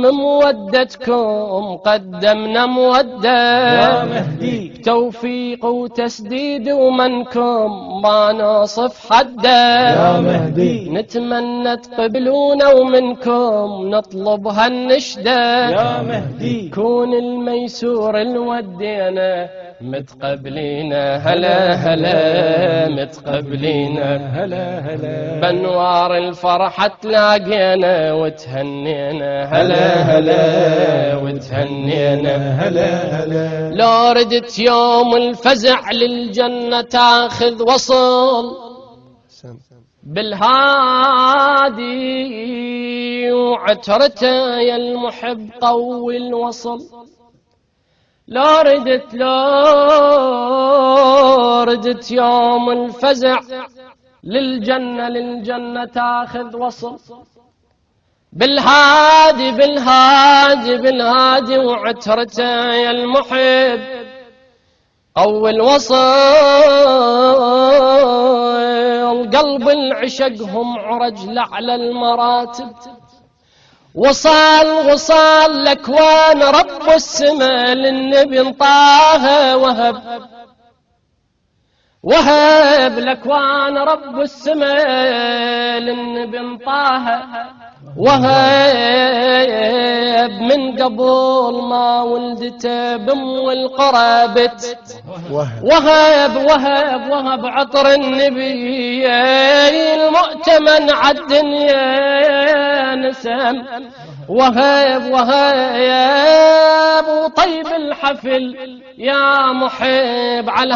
مودتكم قدمنا مودة يا مهدي توفيق وتسديد ومنكم ما نوصف حدا يا مهدي نتمنى تقبلونا ومنكم نطلب هالنشدة يا مهدي كون الميسور الودينا متقبلينا هلا هلا متقبلينا هلا هلا بانوار الفرحة تلاقينا وتهنينا هلا هلا وتهنينا هلا هلا لو ردت يوم الفزع للجنة تاخذ وصل بالهادي وعترته يا المحب قوي الوصل لو ردت لو ردت يوم الفزع للجنة للجنة تاخذ وصل بالهادي بالهادي بالهادي وعترته يا المحب أول وصل قلب العشقهم عرج لعلى المراتب وصال وصال لكوان رب السماء للنبي انطاه وهب وهب لكوان رب السماء للنبي انطاه وهب من قبل ما ولدته بام القرابت وهب وهب وهب عطر النبي المؤتمن عالدنيا نسم وهب وهب وطيب الحفل يا محب على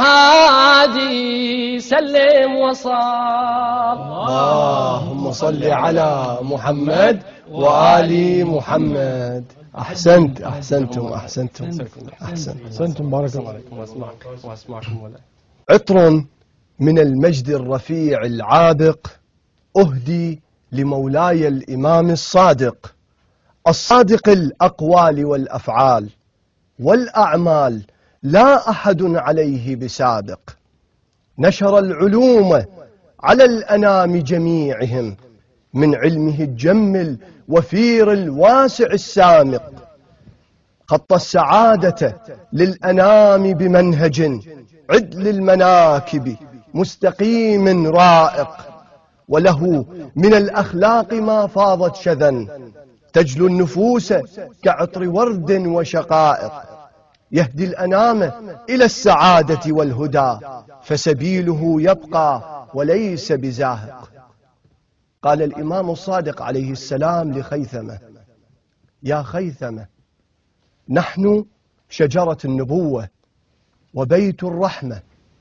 الهادي سلم وصال. اللهم صل على محمد وآل محمد. أحسنت أحسنتم أحسنتم أحسنتم أحسنتم بارك الله عليكم. واسمعكم. عطر من المجد الرفيع العابق أهدي لمولاي الإمام الصادق الصادق الأقوال والأفعال والأعمال لا أحد عليه بسابق، نشر العلوم على الأنام جميعهم من علمه الجم الوفير الواسع السامق، خط السعادة للأنام بمنهج عدل المناكب مستقيم رائق، وله من الأخلاق ما فاضت شذا تجلو النفوس كعطر ورد وشقائق، يهدي الأنام إلى السعادة والهدى فسبيله يبقى وليس بزاهق. قال الإمام الصادق عليه السلام لخيثمة: يا خيثمة، نحن شجرة النبوة وبيت الرحمة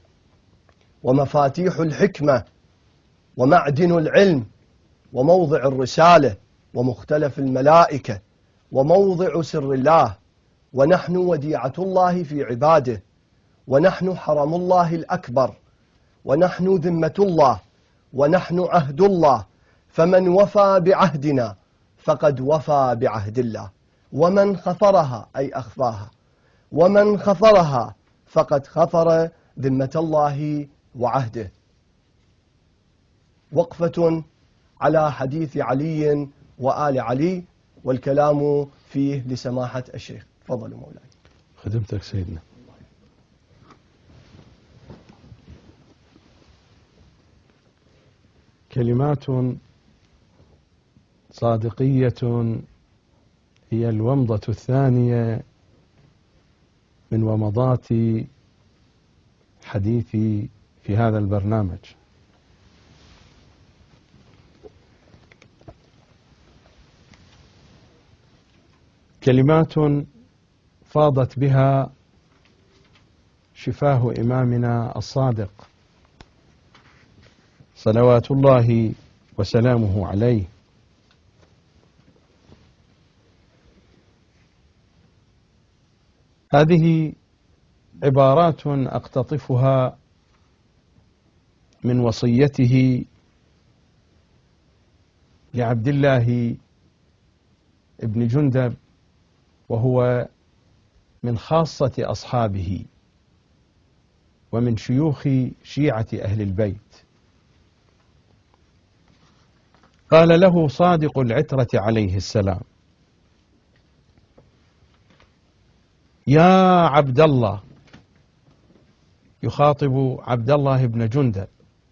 ومفاتيح الحكمة ومعدن العلم وموضع الرسالة ومختلف الملائكة وموضع سر الله، ونحن وديعة الله في عباده، ونحن حرم الله الأكبر، ونحن ذمة الله، ونحن عهد الله، فمن وفى بعهدنا فقد وفى بعهد الله، ومن خفرها أي أخفاها، ومن خفرها فقد خفر ذمة الله وعهده. وقفة على حديث علي وآل علي والكلام فيه لسماحة الشيخ. تفضلوا مولاي. خدمتك سيدنا. كلمات صادقية هي الومضة الثانية من ومضات حديثي في هذا البرنامج. كلمات فاضت بها شفاه إمامنا الصادق صلوات الله وسلامه عليه، هذه عبارات أقتطفها من وصيته لعبد الله ابن جندب، وهو من خاصة أصحابه ومن شيوخ شيعة أهل البيت. قال له صادق العترة عليه السلام: يا عبد الله، يخاطب عبد الله بن جندب: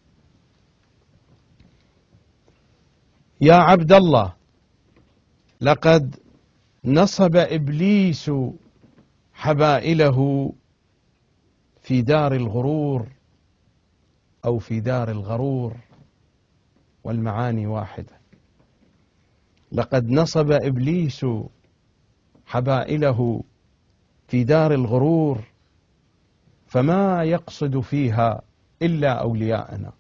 يا عبد الله، لقد نصب إبليس حبائله في دار الغرور أو في دار الغرور، والمعاني واحدة. لقد نصب إبليس حبائله في دار الغرور فما يقصد فيها إلا أولياءنا،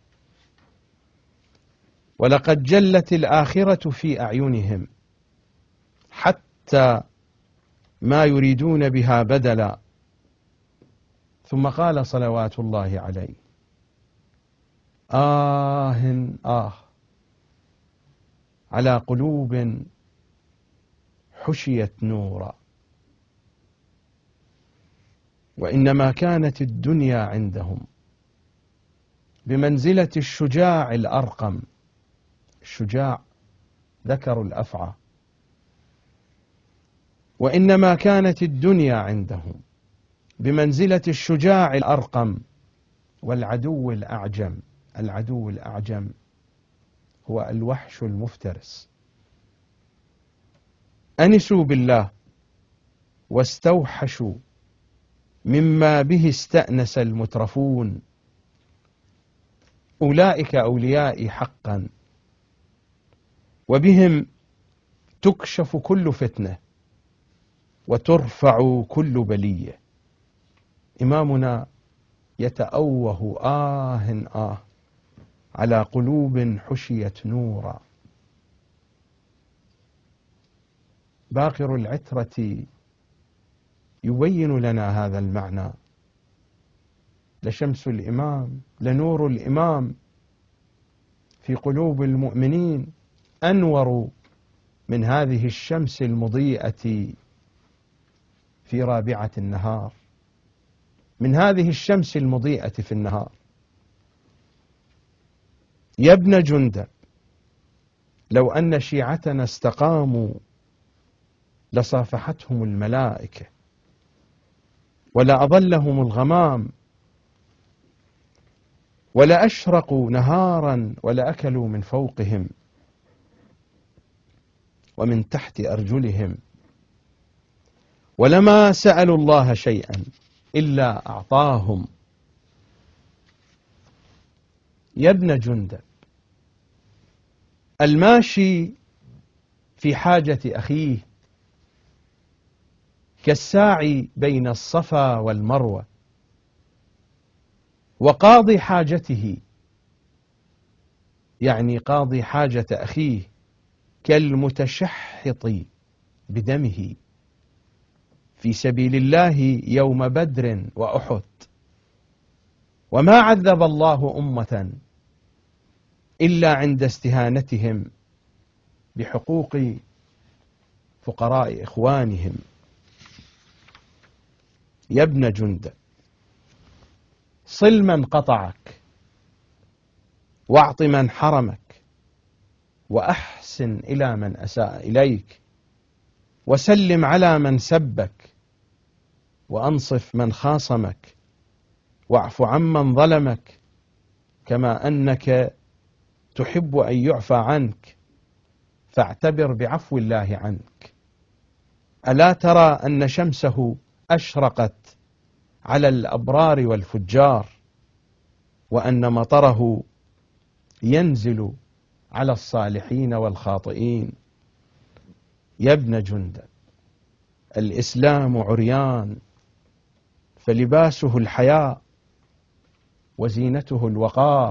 ولقد جلت الآخرة في أعينهم حتى ما يريدون بها بدلا. ثم قال صلوات الله عليه: آه آه على قلوب حشيت نورا. وإنما كانت الدنيا عندهم بمنزلة الشجاع الأرقم. الشجاع ذكر الأفعى. وإنما كانت الدنيا عندهم بمنزلة الشجاع الأرقم والعدو الأعجم. العدو الأعجم هو الوحش المفترس. أنسوا بالله واستوحشوا مما به استأنس المترفون. أولئك أوليائي حقا، وبهم تكشف كل فتنة وترفع كل بلية. إمامنا يتأوه آه آه على قلوب حشيت نورا. باقر العترة يبين لنا هذا المعنى. لشمس الإمام، لنور الإمام في قلوب المؤمنين أنور من هذه الشمس المضيئة في رابعة النهار، من هذه الشمس المضيئة في النهار. يا ابن جندب، لو أن شيعتنا استقاموا لصافحتهم الملائكة ولا أظلهم الغمام ولا أشرقوا نهارا ولا أكلوا من فوقهم ومن تحت أرجلهم، ولما سألوا الله شيئا إلا أعطاهم. يا ابن جندب، الماشي في حاجة أخيه كالساعي بين الصفا والمروة، وقاضي حاجته يعني قاضي حاجة أخيه كالمتشحط بدمه في سبيل الله يوم بدر وأحد. وما عذب الله أمة إلا عند استهانتهم بحقوق فقراء إخوانهم. يا ابن جندب، صل من قطعك واعط من حرمك وأحسن إلى من أساء إليك وسلم على من سبك وأنصف من خاصمك واعف عمن ظلمك كما أنك تحب أن يعفى عنك، فاعتبر بعفو الله عنك. ألا ترى أن شمسه أشرقت على الأبرار والفجار، وأن مطره ينزل على الصالحين والخاطئين؟ يا ابن جندب، الإسلام عريان فلباسه الحياء وزينته الوقار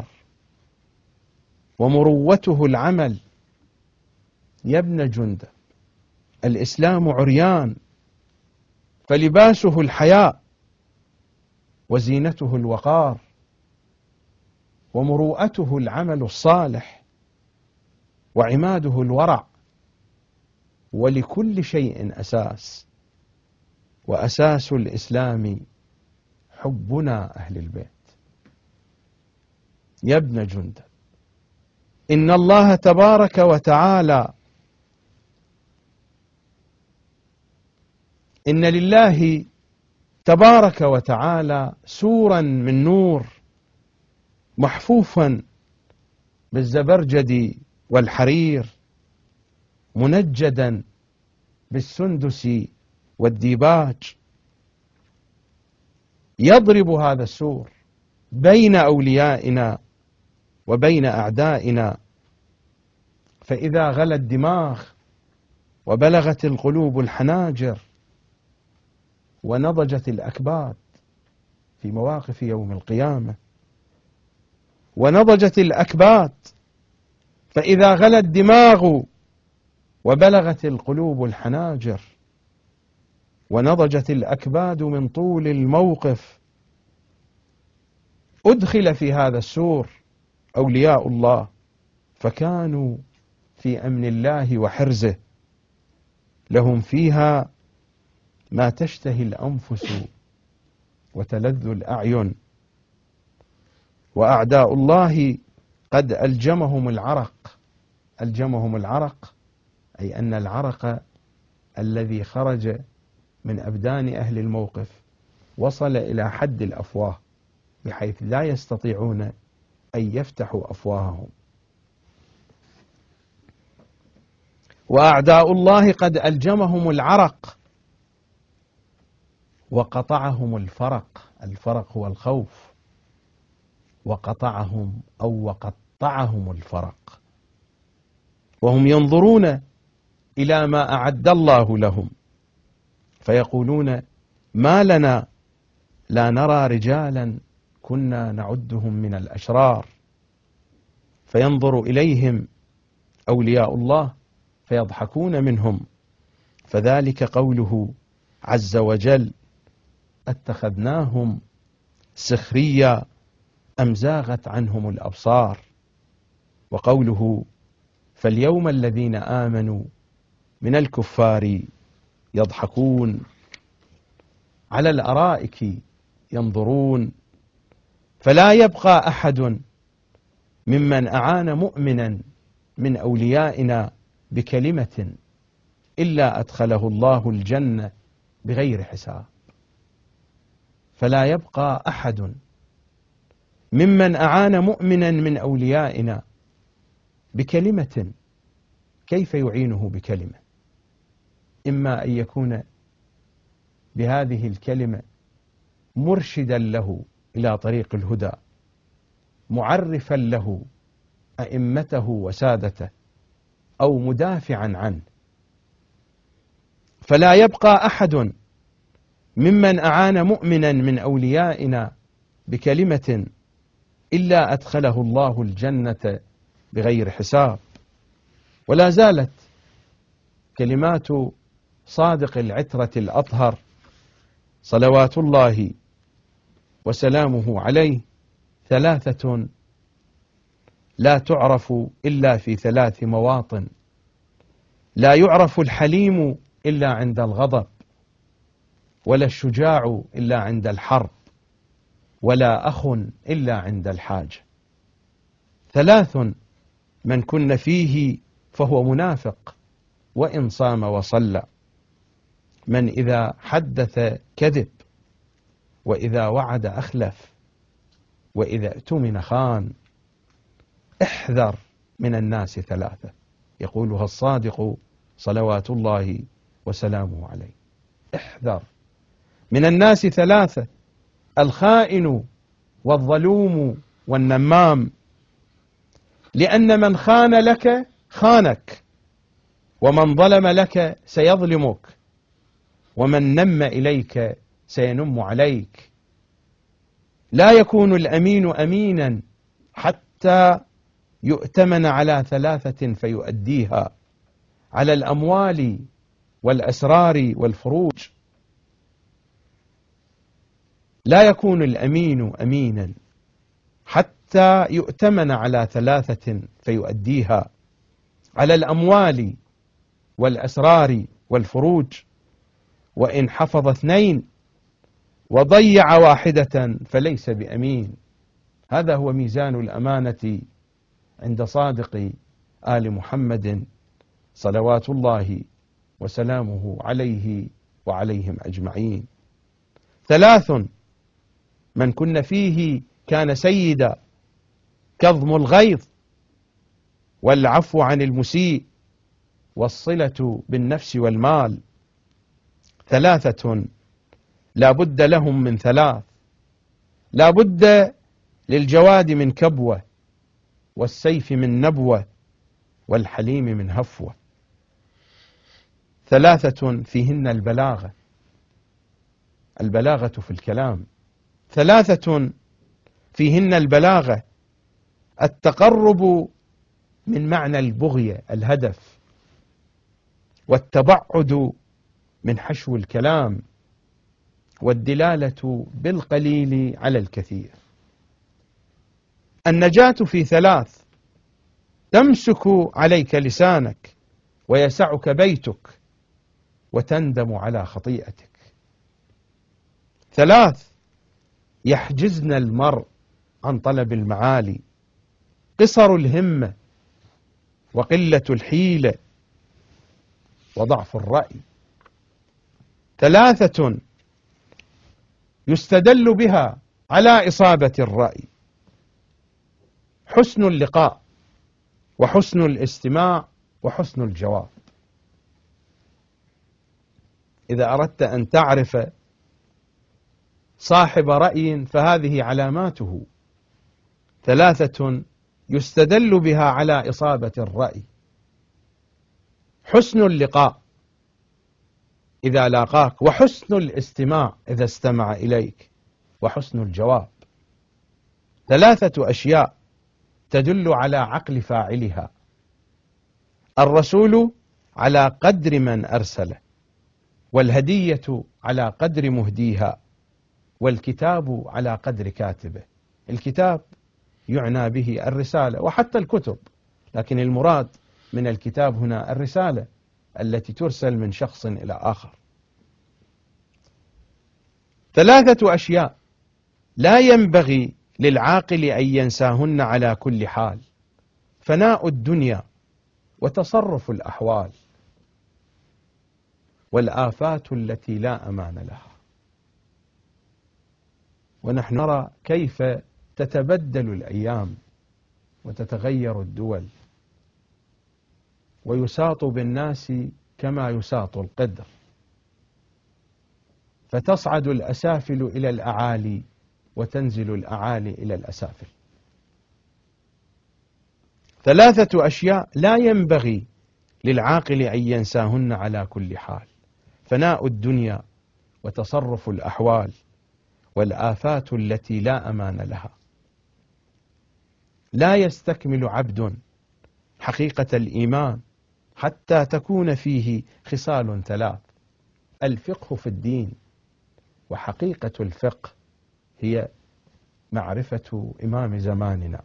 ومروته العمل. يا ابن جندب، الإسلام عريان فلباسه الحياء وزينته الوقار ومروءته العمل الصالح وعماده الورع. ولكل شيء أساس، وأساس الإسلام حبنا أهل البيت. يا ابن جندب، إن الله تبارك وتعالى إن لله تبارك وتعالى سورا من نور محفوفا بالزبرجد والحرير منجدا بالسندس والديباج، يضرب هذا السور بين أوليائنا وبين أعدائنا. فإذا غلى الدماغ وبلغت القلوب الحناجر ونضجت الأكباد في مواقف يوم القيامة، ونضجت الأكباد، فإذا غلى الدماغ وبلغت القلوب الحناجر ونضجت الأكباد من طول الموقف، أدخل في هذا السور أولياء الله فكانوا في أمن الله وحرزه، لهم فيها ما تشتهي الأنفس وتلذ الأعين. وأعداء الله قد ألجمهم العرق. ألجمهم العرق أي أن العرق الذي خرج من أبدان أهل الموقف وصل إلى حد الأفواه، بحيث لا يستطيعون أن يفتحوا أفواههم. وأعداء الله قد ألجمهم العرق وقطعهم الفرق. الفرق هو الخوف. وقطعهم أو وقطعهم الفرق، وهم ينظرون إلى ما أعد الله لهم فيقولون ما لنا لا نرى رجالا كنا نعدهم من الأشرار. فينظر إليهم أولياء الله فيضحكون منهم. فذلك قوله عز وجل اتخذناهم سخريا أم زاغت عنهم الأبصار. وقوله فاليوم الذين آمنوا من الكفار يضحكون على الأرائك ينظرون. فلا يبقى أحد ممن أعان مؤمنا من أوليائنا بكلمة إلا أدخله الله الجنة بغير حساب. فلا يبقى أحد ممن أعان مؤمنا من أوليائنا بكلمة. كيف يعينه بكلمة؟ إما أن يكون بهذه الكلمة مرشدا له إلى طريق الهدى، معرفا له أئمته وسادته، أو مدافعا عنه. فلا يبقى أحد ممن أعان مؤمنا من أوليائنا بكلمة إلا أدخله الله الجنة بغير حساب. ولا زالت كلمات صادق العترة الأطهر صلوات الله وسلامه عليه ثلاثة لا تعرف إلا في ثلاث مواطن. لا يعرف الحليم إلا عند الغضب، ولا الشجاع إلا عند الحرب، ولا أخ إلا عند الحاجة. ثلاث من كن فيه فهو منافق وإن صام وصلى. من إذا حدث كذب، وإذا وعد أخلف، وإذا اؤتمن خان. احذر من الناس ثلاثة، يقولها الصادق صلوات الله وسلامه عليه. احذر من الناس ثلاثة: الخائن والظلوم والنمام. لأن من خان لك خانك، ومن ظلم لك سيظلمك، ومن نم إليك سينم عليك. لا يكون الأمين أمينا حتى يؤتمن على ثلاثة فيؤديها: على الأموال والأسرار والفروج. لا يكون الأمين أمينا حتى يؤتمن على ثلاثة فيؤديها: على الأموال والأسرار والفروج. وإن حفظ اثنين وضيع واحدة فليس بأمين. هذا هو ميزان الأمانة عند صادق آل محمد صلوات الله وسلامه عليه وعليهم أجمعين. ثلاث من كن فيه كان سيدا: كظم الغيظ، والعفو عن المسيء، والصلة بالنفس والمال. ثلاثة لا بد لهم من ثلاث: لا بد للجواد من كبوة، والسيف من نبوة، والحليم من هفوة. ثلاثة فيهن البلاغة، البلاغة في الكلام. ثلاثة فيهن البلاغة: التقرب من معنى البغية الهدف، والتبعد من حشو الكلام، والدلالة بالقليل على الكثير. النجاة في ثلاث: تمسك عليك لسانك ويسعك بيتك، وتندم على خطيئتك. ثلاث يحجزن المرء عن طلب المعالي: قصر الهمة، وقلة الحيلة، وضعف الرأي. ثلاثة يستدل بها على إصابة الرأي: حسن اللقاء، وحسن الاستماع، وحسن الجواب. إذا أردت أن تعرف صاحب رأي فهذه علاماته: ثلاثة يستدل بها على إصابة الرأي: حسن اللقاء إذا لاقاك، وحسن الاستماع إذا استمع إليك، وحسن الجواب. ثلاثة أشياء تدل على عقل فاعلها: الرسول على قدر من أرسله، والهدية على قدر مهديها، والكتاب على قدر كاتبه. الكتاب يعنى به الرسالة وحتى الكتب، لكن المراد من الكتاب هنا الرسالة التي ترسل من شخص إلى آخر. ثلاثة أشياء لا ينبغي للعاقل أن ينساهن على كل حال: فناء الدنيا، وتصرف الأحوال، والآفات التي لا أمان لها. ونحن نرى كيف تتبدل الأيام وتتغير الدول، ويساط بالناس كما يساط القدر، فتصعد الأسافل إلى الأعالي وتنزل الأعالي إلى الأسافل. ثلاثة أشياء لا ينبغي للعاقل أن ينساهن على كل حال: فناء الدنيا، وتصرف الأحوال، والآفات التي لا أمان لها. لا يستكمل عبد حقيقة الإيمان حتى تكون فيه خصال ثلاث: الفقه في الدين، وحقيقة الفقه هي معرفة إمام زماننا.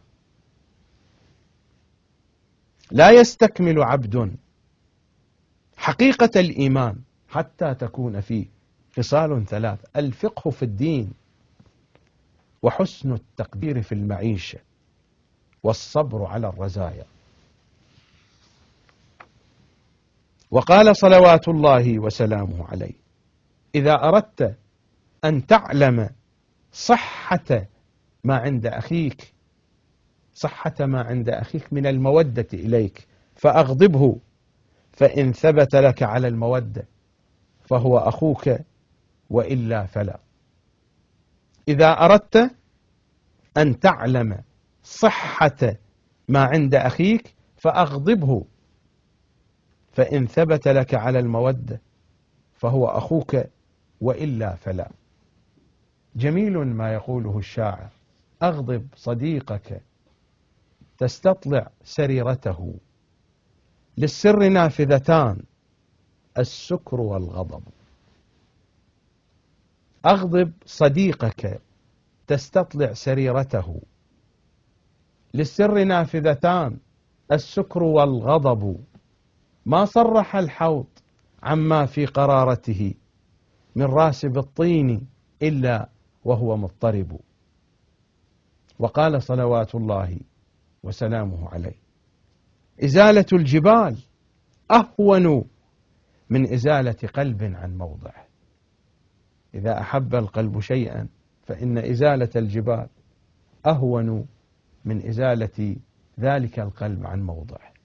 لا يستكمل عبد حقيقة الإيمان حتى تكون فيه خصال ثلاث: الفقه في الدين، وحسن التقدير في المعيشة، والصبر على الرزايا. وقال صلوات الله وسلامه عليه: إذا أردت أن تعلم صحة ما عند أخيك، صحة ما عند أخيك من المودة إليك، فأغضبه، فإن ثبت لك على المودة فهو أخوك، وإلا فلا. إذا أردت أن تعلم صحة ما عند أخيك فأغضبه، فإن ثبت لك على المودة فهو أخوك، وإلا فلا. جميل ما يقوله الشاعر: أغضب صديقك تستطلع سريرته، للسر نافذتان السكر والغضب. أغضب صديقك تستطلع سريرته، للسر نافذتان السكر والغضب. ما صرح الحوض عما في قرارته من راسب الطين إلا وهو مضطرب. وقال صلوات الله وسلامه عليه: إزالة الجبال أهون من إزالة قلب عن موضعه. إذا أحب القلب شيئا فإن إزالة الجبال أهون من إزالة ذلك القلب عن موضعه.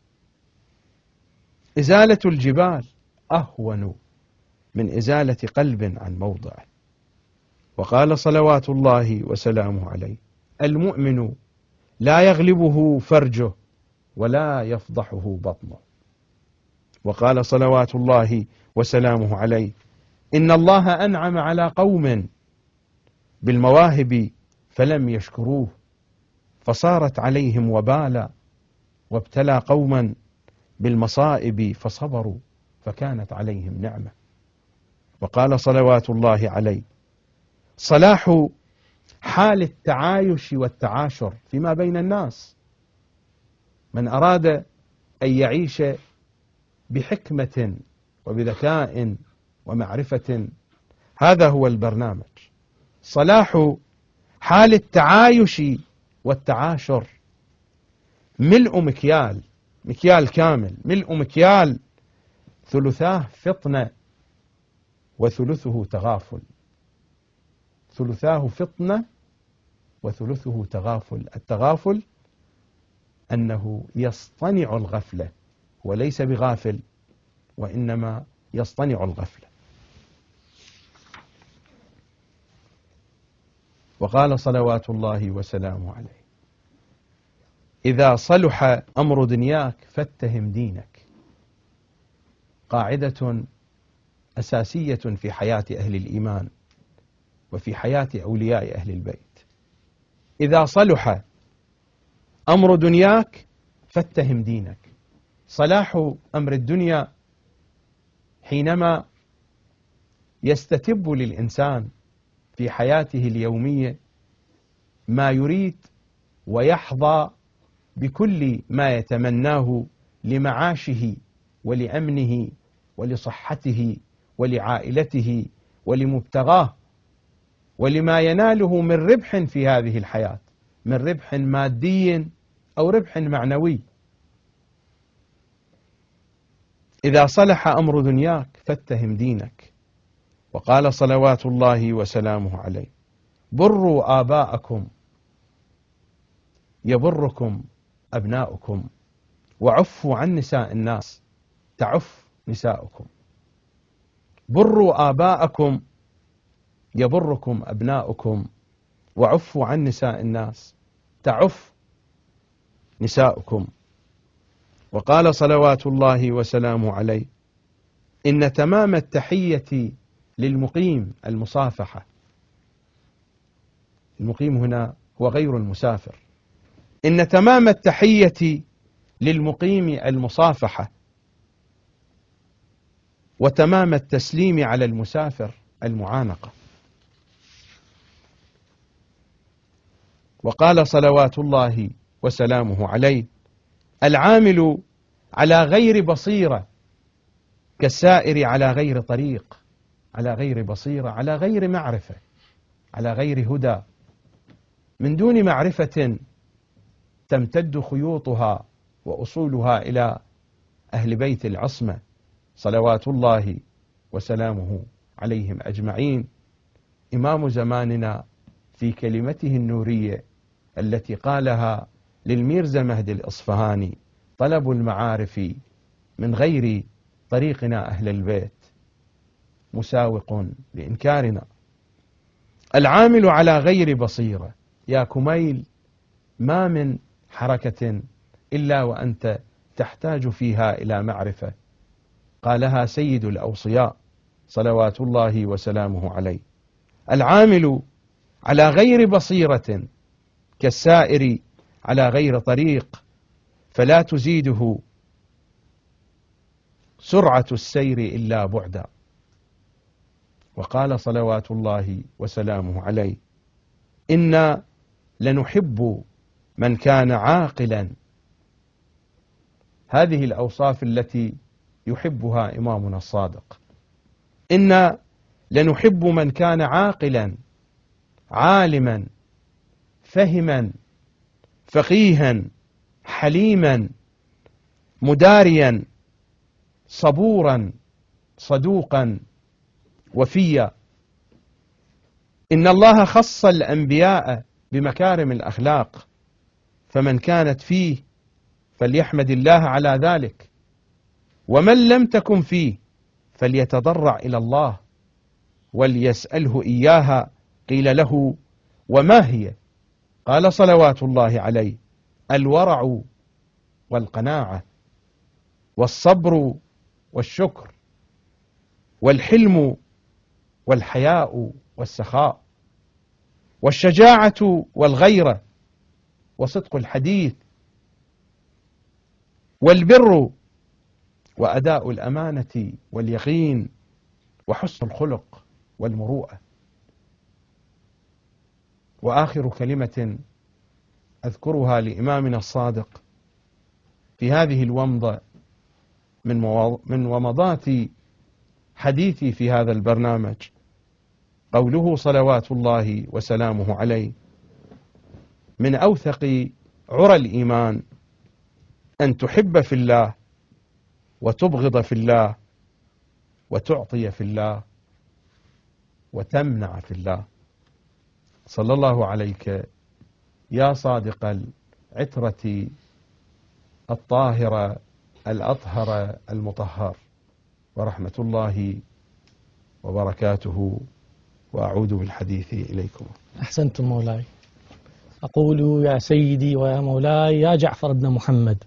إزالة الجبال أهون من إزالة قلب عن موضعه. وقال صلوات الله وسلامه عليه: المؤمن لا يغلبه فرجه ولا يفضحه بطنه. وقال صلوات الله وسلامه عليه: إن الله أنعم على قوم بالمواهب فلم يشكروه، فصارت عليهم وبالا، وابتلى قوما بالمصائب فصبروا فكانت عليهم نعمة. وقال صلوات الله عليه: صلاح حال التعايش والتعاشر فيما بين الناس. من أراد أن يعيش بحكمة وبذكاء ومعرفة. هذا هو البرنامج. صلاح حال التعايش والتعاشر ملء مكيال، مكيال كامل، ملء مكيال ثلثاه فطنة وثلثه تغافل. ثلثاه فطنة وثلثه تغافل. التغافل أنه يصطنع الغفلة، وليس بغافل وإنما يصطنع الغفلة. وقال صلوات الله وسلامه عليه: إذا صلح أمر دنياك فاتهم دينك. قاعدة أساسية في حياة أهل الإيمان وفي حياة أولياء أهل البيت. إذا صلح أمر دنياك فاتهم دينك. صلاح أمر الدنيا حينما يستتب للإنسان في حياته اليومية ما يريد ويحظى بكل ما يتمناه لمعاشه ولأمنه ولصحته ولعائلته ولمبتغاه ولما يناله من ربح في هذه الحياة، من ربح مادي أو ربح معنوي. إذا صلح أمر دنياك فاتهم دينك. وقال صلوات الله وسلامه عليه: بروا آباءكم يبركم أبناؤكم، وعفوا عن نساء الناس تعف نساؤكم. بروا آباءكم يبركم أبناؤكم، وعفوا عن نساء الناس تعف نساؤكم. وقال صلوات الله وسلامه عليه: إن تمام التحية للمقيم المصافحة. المقيم هنا هو غير المسافر. إن تمام التحية للمقيم المصافحة، وتمام التسليم على المسافر المعانقة. وقال صلوات الله وسلامه عليه: العامل على غير بصيرة كالسائر على غير طريق. على غير بصيرة، على غير معرفة، على غير هدى، من دون معرفة تمتد خيوطها وأصولها إلى أهل بيت العصمة صلوات الله وسلامه عليهم أجمعين. إمام زماننا في كلمته النورية التي قالها للميرزا مهدي الإصفهاني: طلب المعارف من غير طريقنا أهل البيت مساوق لإنكارنا. العامل على غير بصيرة يا كميل، ما من حركة إلا وأنت تحتاج فيها إلى معرفة. قالها سيد الأوصياء صلوات الله وسلامه عليه: العامل على غير بصيرة كالسائر على غير طريق، فلا تزيده سرعة السير إلا بعدا. وقال صلوات الله وسلامه عليه: إنا لنحب من كان عاقلا. هذه الأوصاف التي يحبها إمامنا الصادق. إنا لنحب من كان عاقلا عالما فهما فقيها حليما مداريا صبورا صدوقا وفيا. إن الله خص الأنبياء بمكارم الأخلاق، فمن كانت فيه فليحمد الله على ذلك، ومن لم تكن فيه فليتضرع إلى الله وليسأله إياها. قيل له: وما هي؟ قال صلوات الله عليه: الورع والقناعة والصبر والشكر والحلم والحياء والسخاء والشجاعة والغيرة وصدق الحديث والبر وأداء الأمانة واليقين وحسن الخلق والمروءة. وآخر كلمة أذكرها لإمامنا الصادق في هذه الومضة من من ومضات حديثي في هذا البرنامج قوله صلوات الله وسلامه عليه: من أوثق عرى الإيمان أن تحب في الله وتبغض في الله وتعطي في الله وتمنع في الله. صلى الله عليك يا صادق العترة الطاهرة الأطهر المطهر، ورحمة الله وبركاته، وأعود بالحديث إليكم. أحسنتم مولاي. أقول يا سيدي ويا مولاي يا جعفر بن محمد،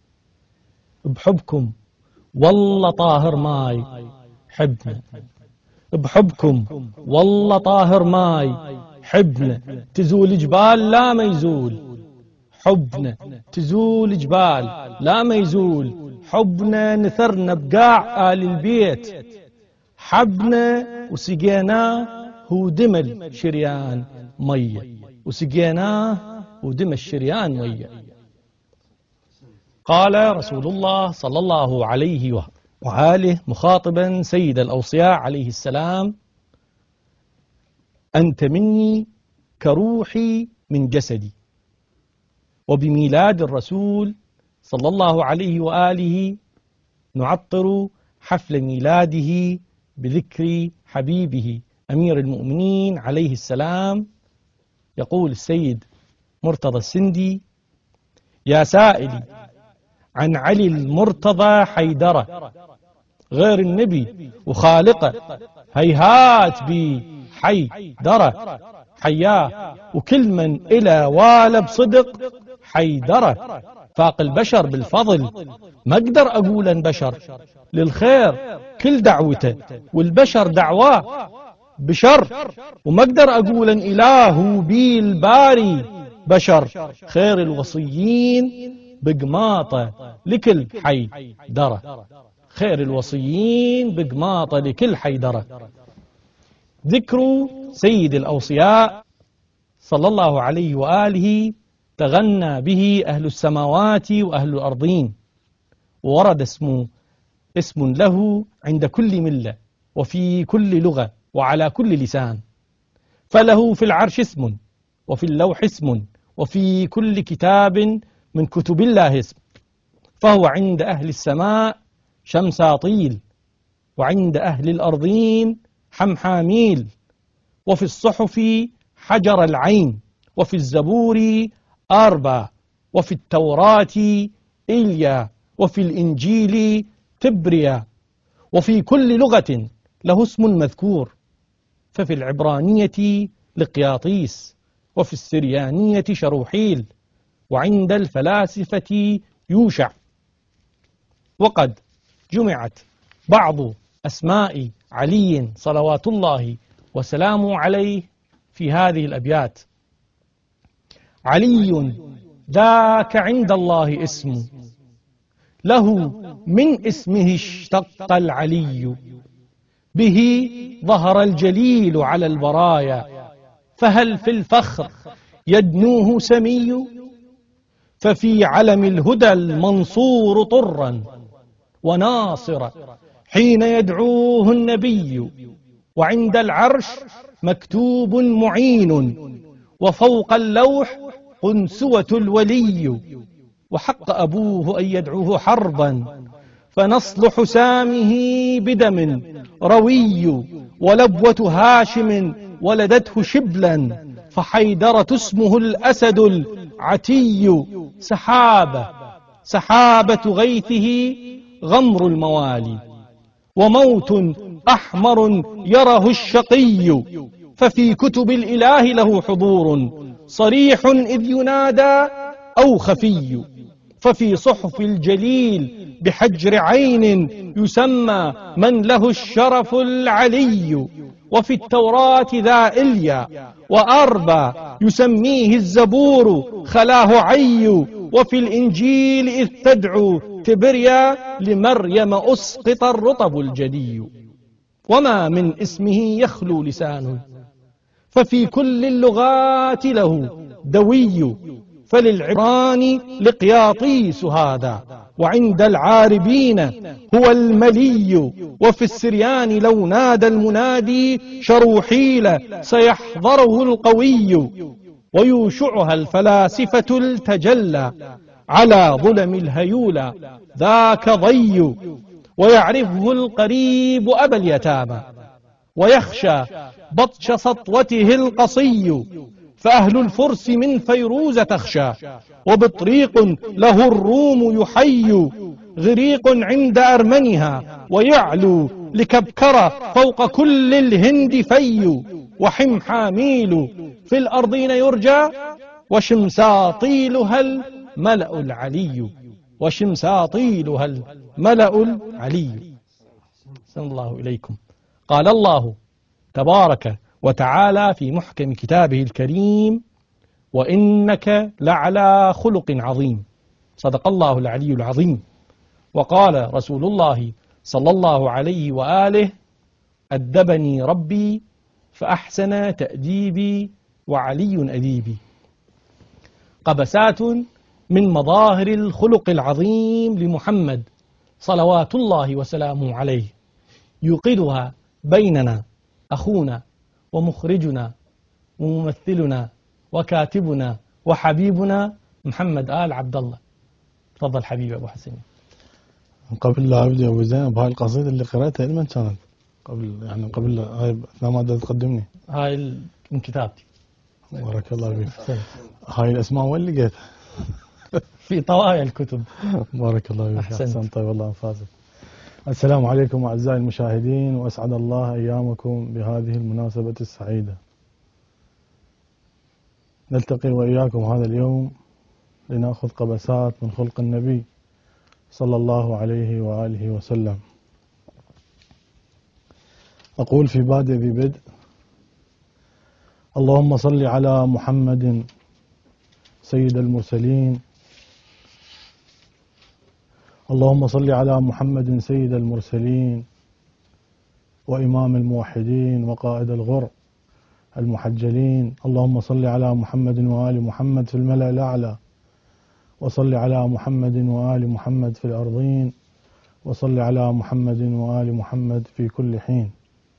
بحبكم والله طاهر ماي حبنا، بحبكم والله طاهر ماي حبنا، تزول جبال لا ما يزول حبنا، تزول جبال لا ما يزول حبنا، نثرنا بقاع آل البيت حبنا، وسقيناه هو دم الشريان مية، وسقيناه هو دم الشريان مية. قال رسول الله صلى الله عليه وآله مخاطبا سيد الأوصياء عليه السلام: أنت مني كروحي من جسدي. وبميلاد الرسول صلى الله عليه وآله نعطر حفل ميلاده بذكر حبيبه أمير المؤمنين عليه السلام. يقول السيد مرتضى السندي: يا سائلي عن علي المرتضى حيدرة، غير النبي وخالقه هيهات بي حيدرة، حياه وكل من إلى وال بصدق حيدرة، فاق البشر بالفضل ما أقدر أقول أن بشر، للخير كل دعوته والبشر دعواه بشر، وما أقدر أقول أن إله بي الباري بشر، خير الوصيين بقماطة لكل حي درة، خير الوصيين بقماطة لكل حي درة. ذكر سيد الأوصياء صلى الله عليه وآله تغنى به أهل السماوات وأهل الأرضين، وورد اسمه اسم له عند كل ملة وفي كل لغة وعلى كل لسان، فله في العرش اسم وفي اللوح اسم وفي كل كتاب من كتب الله اسم، فهو عند أهل السماء شمساطيل، وعند أهل الأرضين حمحاميل، وفي الصحف حجر العين، وفي الزبور أربع، وفي التوراة إليا، وفي الإنجيل تبريا، وفي كل لغة له اسم مذكور، ففي العبرانية لقياطيس، وفي السريانية شروحيل، وعند الفلاسفة يوشع. وقد جمعت بعض أسماء علي صلوات الله وسلامه عليه في هذه الأبيات: علي ذاك عند الله اسم، له من اسمه اشتق العلي، به ظهر الجليل على البرايا، فهل في الفخر يدنوه سمي، ففي علم الهدى المنصور طرا وناصرا حين يدعوه النبي، وعند العرش مكتوب معين، وفوق اللوح قنسوة الولي، وحق أبوه أن يدعوه حربا، فنصل حسامه بدم روي، ولبوة هاشم ولدته شبلا، فحيدرة اسمه الأسد العتي، سحابة سحابة غيثه غمر الموالي، وموت أحمر يره الشقي، ففي كتب الإله له حضور صريح إذ ينادى أو خفي، ففي صحف الجليل بحجر عين يسمى من له الشرف العلي، وفي التوراة ذا إليا وأربى يسميه الزبور خلاه عي، وفي الإنجيل إذ تدعو تبريا لمريم أسقط الرطب الجدي، وما من اسمه يخلو لسانه، ففي كل اللغات له دوي، فللعبران لقياطيس هذا، وعند العاربين هو الملي، وفي السريان لو نادى المنادي شروحيل سيحضره القوي. ويوشعها الفلاسفة التجلى على ظلم الهيولى ذاك ضي، ويعرفه القريب أبا اليتامى ويخشى بطش سطوته القصي. فأهل الفرس من فيروز تخشى، وبطريق له الروم يحي. غريق عند أرمنها ويعلو لكبكر فوق كل الهند في. وحمحاميل في الأرضين يرجى، وشمساطيلها الملأ العلي. وشمساطيلها الملأ العلي. أحسن الله إليكم. قال الله تبارك وتعالى في محكم كتابه الكريم: وإنك لعلى خلق عظيم. صدق الله العلي العظيم. وقال رسول الله صلى الله عليه وآله: أدبني ربي فأحسن تأديبي وعلي أديبي. قبسات من مظاهر الخلق العظيم لمحمد صلوات الله وسلامه عليه، يوقدها بيننا أخونا ومخرجنا وممثلنا وكاتبنا وحبيبنا محمد آل عبد الله. تفضل حبيبي أبو حسين. قبل لا أبدأ أبو زينب، هاي القصيدة اللي قرأتها لمن كانت؟ قبل يعني قبل هاي أثناء ما تقدمني. هاي من كتابتي. بارك الله فيك. هاي الأسماء وين لقيتها؟ في طوايا الكتب. بارك الله فيك. أحسنت. أحسن. طيب الله أنفاسك. السلام عليكم أعزائي المشاهدين، وأسعد الله أيامكم بهذه المناسبة السعيدة. نلتقي وإياكم هذا اليوم لنأخذ قبسات من خلق النبي صلى الله عليه وآله وسلم. أقول في بادئ ذي بدء: اللهم صل على محمد سيد المرسلين. اللهم صل على محمد سيد المرسلين وإمام الموحدين وقائد الغر المحجلين. اللهم صل على محمد وآل محمد في الملأ الأعلى، وصل على محمد وآل محمد في الأرضين، وصل على محمد وآل محمد في كل حين.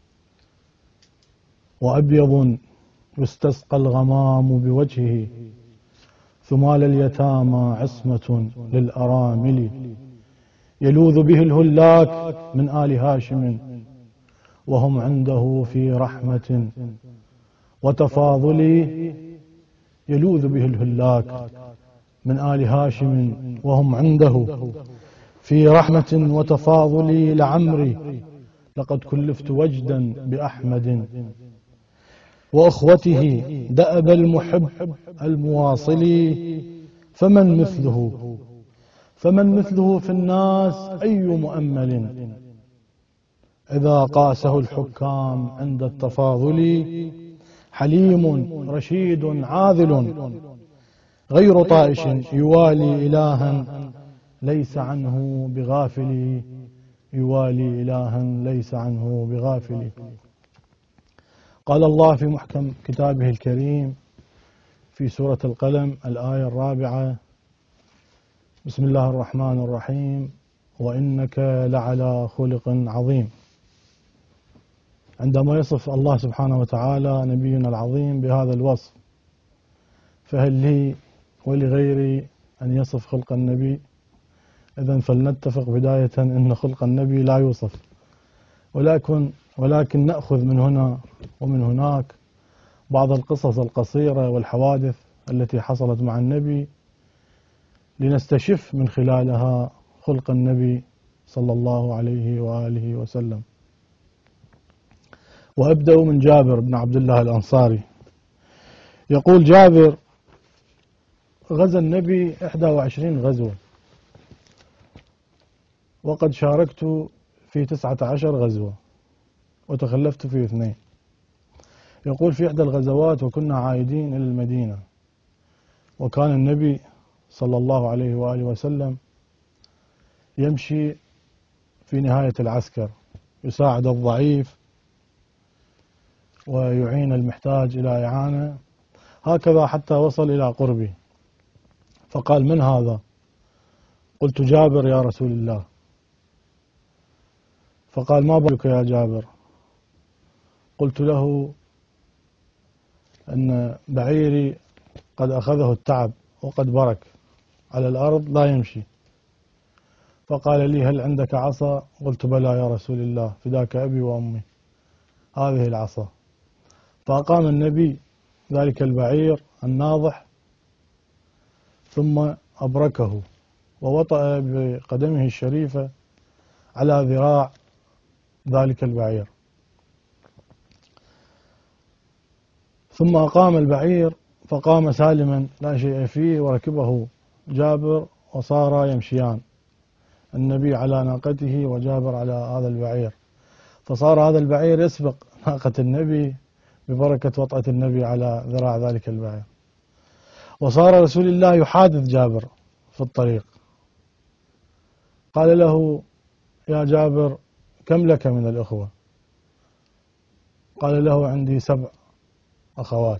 وأبيض يستسقى الغمام بوجهه، ثمال اليتامى عصمة للأرامل. يلوذ به الهلاك من آل هاشم، وهم عنده في رحمة وتفاضل. يلوذ به الهلاك من آل هاشم، وهم عنده في رحمة وتفاضل. لعمري لقد كلفت وجدا بأحمد وأخوته دأب المحب المواصل. فمن مثله فمن مثله في الناس أي مؤمل، إذا قاسه الحكام عند التفاضل. حليم رشيد عاذل غير طائش، يوالي إلها ليس عنه بغافل. يوالي إلها ليس عنه بغافل. قال الله في محكم كتابه الكريم في سورة القلم الآية الرابعة: بسم الله الرحمن الرحيم: وإنك لعلى خلق عظيم. عندما يصف الله سبحانه وتعالى نبينا العظيم بهذا الوصف، فهل لي ولغيري أن يصف خلق النبي؟ إذن فلنتفق بداية أن خلق النبي لا يوصف، ولكن ولكن نأخذ من هنا ومن هناك بعض القصص القصيرة والحوادث التي حصلت مع النبي لنستشف من خلالها خلق النبي صلى الله عليه وآله وسلم. وأبدأ من جابر بن عبد الله الأنصاري. يقول جابر: غزا النبي إحدى وعشرين غزوة، وقد شاركت في تسعة عشر غزوة وتخلفت في اثنين. يقول: في إحدى الغزوات وكنا عائدين إلى المدينة، وكان النبي صلى الله عليه وآله وسلم يمشي في نهاية العسكر يساعد الضعيف ويعين المحتاج إلى إعانة، هكذا حتى وصل إلى قربي، فقال: من هذا؟ قلت جابر يا رسول الله. فقال ما بالك يا جابر؟ قلت له أن بعيري قد أخذه التعب وقد برك على الأرض لا يمشي. فقال لي هل عندك عصا؟ قلت بلى يا رسول الله فداك أبي وأمي، هذه العصا. فأقام النبي ذلك البعير الناضح ثم أبركه ووطأ بقدمه الشريفة على ذراع ذلك البعير، ثم أقام البعير فقام سالما لا شيء فيه، وركبه جابر وصار يمشيان، النبي على ناقته وجابر على هذا البعير، فصار هذا البعير يسبق ناقة النبي ببركة وطأة النبي على ذراع ذلك البعير. وصار رسول الله يحادث جابر في الطريق. قال له يا جابر كم لك من الأخوة؟ قال له عندي سبع أخوات.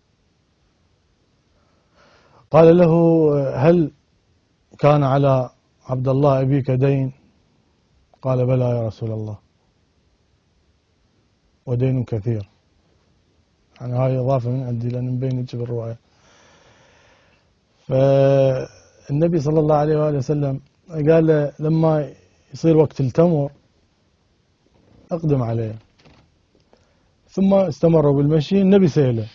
قال له هل كان على عبد الله أبيك دين؟ قال بلى يا رسول الله ودين كثير. يعني هاي إضافة من عندي لأن مبينك بالرواية. فالنبي صلى الله عليه وآله وسلم قال له لما يصير وقت التمر أقدم عليه. ثم استمروا بالمشي. النبي سأله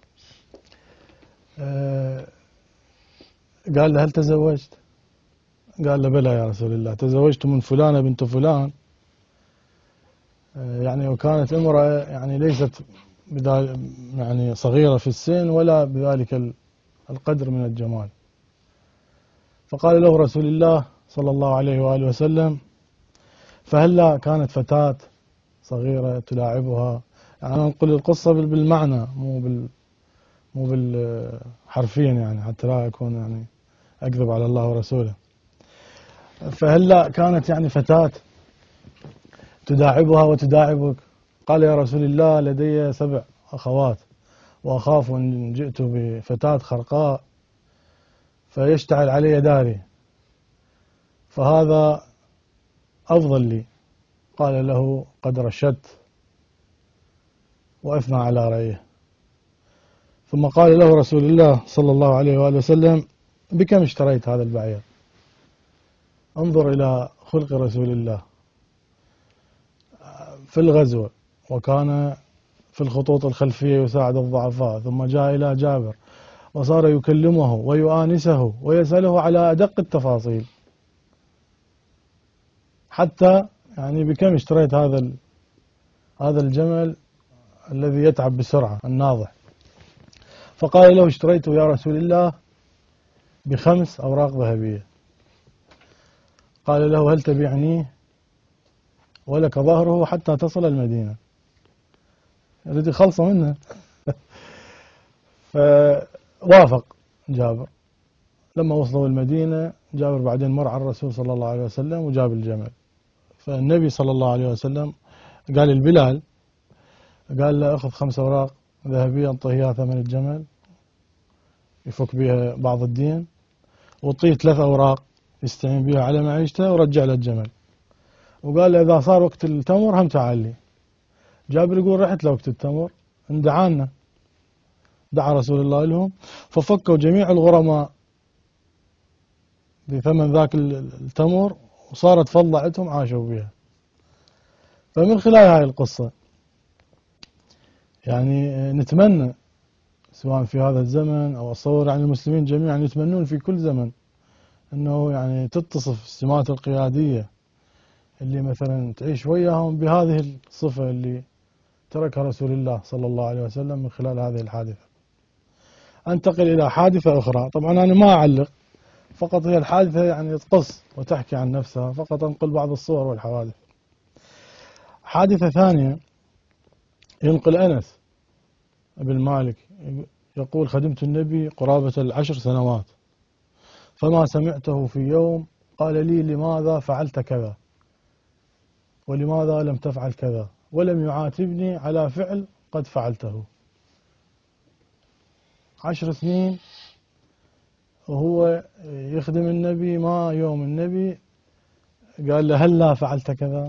أه قال له هل تزوجت؟ قال له بلى يا رسول الله تزوجت من فلانة بنت فلان، أه يعني وكانت امرأة يعني ليست يعني صغيرة في السن ولا بذلك القدر من الجمال. فقال له رسول الله صلى الله عليه وآله وسلم فهلا كانت فتاة صغيرة تلاعبها، يعني نقول القصة بالمعنى مو بال مو بالحرفين يعني حتى لا أكون يعني أكذب على الله ورسوله. فهلا كانت يعني فتاة تداعبها وتداعبك؟ قال يا رسول الله لدي سبع أخوات وأخاف أن جئت بفتاة خرقاء فيشتعل علي داري، فهذا أفضل لي. قال له قد رشدت، وأثنى على رأيه. ثم قال له رسول الله صلى الله عليه وآله وسلم بكم اشتريت هذا البعير؟ انظر إلى خلق رسول الله في الغزوة وكان في الخطوط الخلفية يساعد الضعفاء، ثم جاء إلى جابر وصار يكلمه ويؤانسه ويسأله على أدق التفاصيل، حتى يعني بكم اشتريت هذا هذا الجمل الذي يتعب بسرعة الناضح؟ فقال له اشتريته يا رسول الله بخمس أوراق ذهبية. قال له هل تبيعنيه ولك ظهره حتى تصل المدينة؟ يريد خلصة منه. فوافق جابر. لما وصلوا المدينة جابر بعدين مر على الرسول صلى الله عليه وسلم وجاب الجمل. فالنبي صلى الله عليه وسلم قال البلال قال له أخذ خمس أوراق ذهبية انطيها ثمن الجمل يفك بها بعض الدين، وطيه ثلاث أوراق يستعين بها على معيشته ورجع له الجمل. وقال له إذا صار وقت التمر هم تعال لي. جابر يقول رحت له وقت التمر اندعانا، دعا رسول الله لهم ففكوا جميع الغرماء بثمن ذاك التمر وصارت فضلعتهم عاشوا بها. فمن خلال هاي القصة يعني نتمنى سواء في هذا الزمن أو أتصور يعني المسلمين جميعا يتمنون في كل زمن أنه يعني تتصف السمات القيادية اللي مثلا تعيش وياهم بهذه الصفة اللي تركها رسول الله صلى الله عليه وسلم من خلال هذه الحادثة. أنتقل إلى حادثة أخرى. طبعا أنا ما أعلق، فقط هي الحادثة يعني تقص وتحكي عن نفسها، فقط أنقل بعض الصور والحوادث. حادثة ثانية ينقل أنس بن مالك يقول خدمت النبي قرابة العشر سنوات فما سمعته في يوم قال لي لماذا فعلت كذا ولماذا لم تفعل كذا، ولم يعاتبني على فعل قد فعلته. عشر سنين وهو يخدم النبي، ما يوم النبي قال له هل لا فعلت كذا،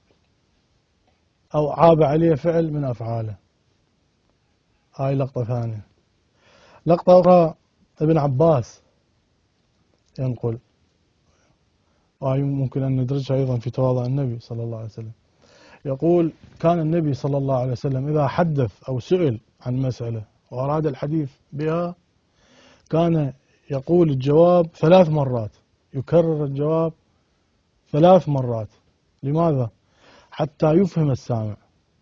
أو عاب عليه فعل من أفعاله. هاي لقطة ثانية. لقطة أخرى ابن عباس ينقل، وهي ممكن أن ندرجها أيضا في تواضع النبي صلى الله عليه وسلم. يقول كان النبي صلى الله عليه وسلم إذا حدث أو سئل عن مسألة وأراد الحديث بها كان يقول الجواب ثلاث مرات، يكرر الجواب ثلاث مرات. لماذا؟ حتى يفهم السامع،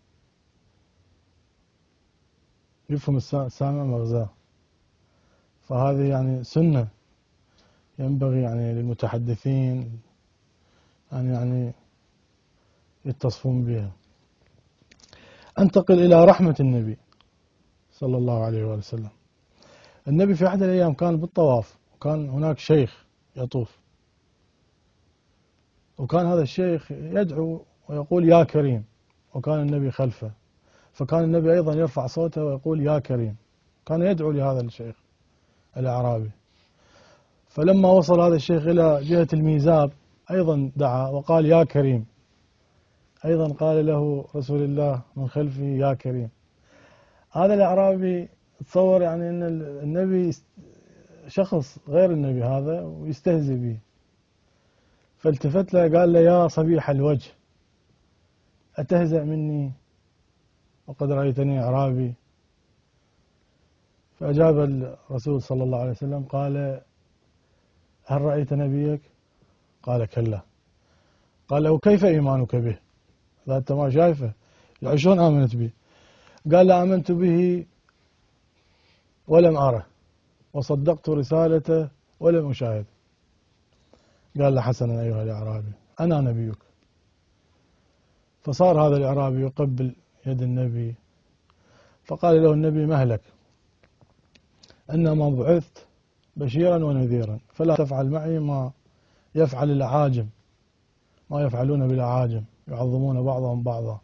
يفهم السامع مغزاه. فهذه يعني سنة ينبغي يعني للمتحدثين أن يعني يتصفون بها. أنتقل إلى رحمة النبي صلى الله عليه وسلم. النبي في أحد الأيام كان بالطواف، وكان هناك شيخ يطوف، وكان هذا الشيخ يدعو ويقول يا كريم، وكان النبي خلفه، فكان النبي أيضا يرفع صوته ويقول يا كريم، كان يدعو لهذا الشيخ الأعرابي. فلما وصل هذا الشيخ إلى جهة الميزاب أيضا دعا وقال يا كريم، أيضا قال له رسول الله من خلفه يا كريم. هذا الأعرابي تصور يعني أن النبي شخص غير النبي هذا ويستهزئ به، فالتفت له قال له يا صبيح الوجه أتهزأ مني وقد رأيتني أعرابي؟ فأجاب الرسول صلى الله عليه وسلم قال هل رأيت نبيك؟ قال كلا. قال له كيف إيمانك به؟ لا أنت ما شايفه، يعني شلون آمنت به؟ قال لا آمنت به ولم أره، وصدقت رسالته ولم أشاهد. قال له حسنا أيها الأعرابي أنا نبيك. فصار هذا الأعرابي يقبل يد النبي، فقال له النبي مهلك، إنما بعثت بشيرا ونذيرا، فلا تفعل معي ما يفعل الأعاجم، ما يفعلون بالأعاجم، يعظمون بعضهم بعضا.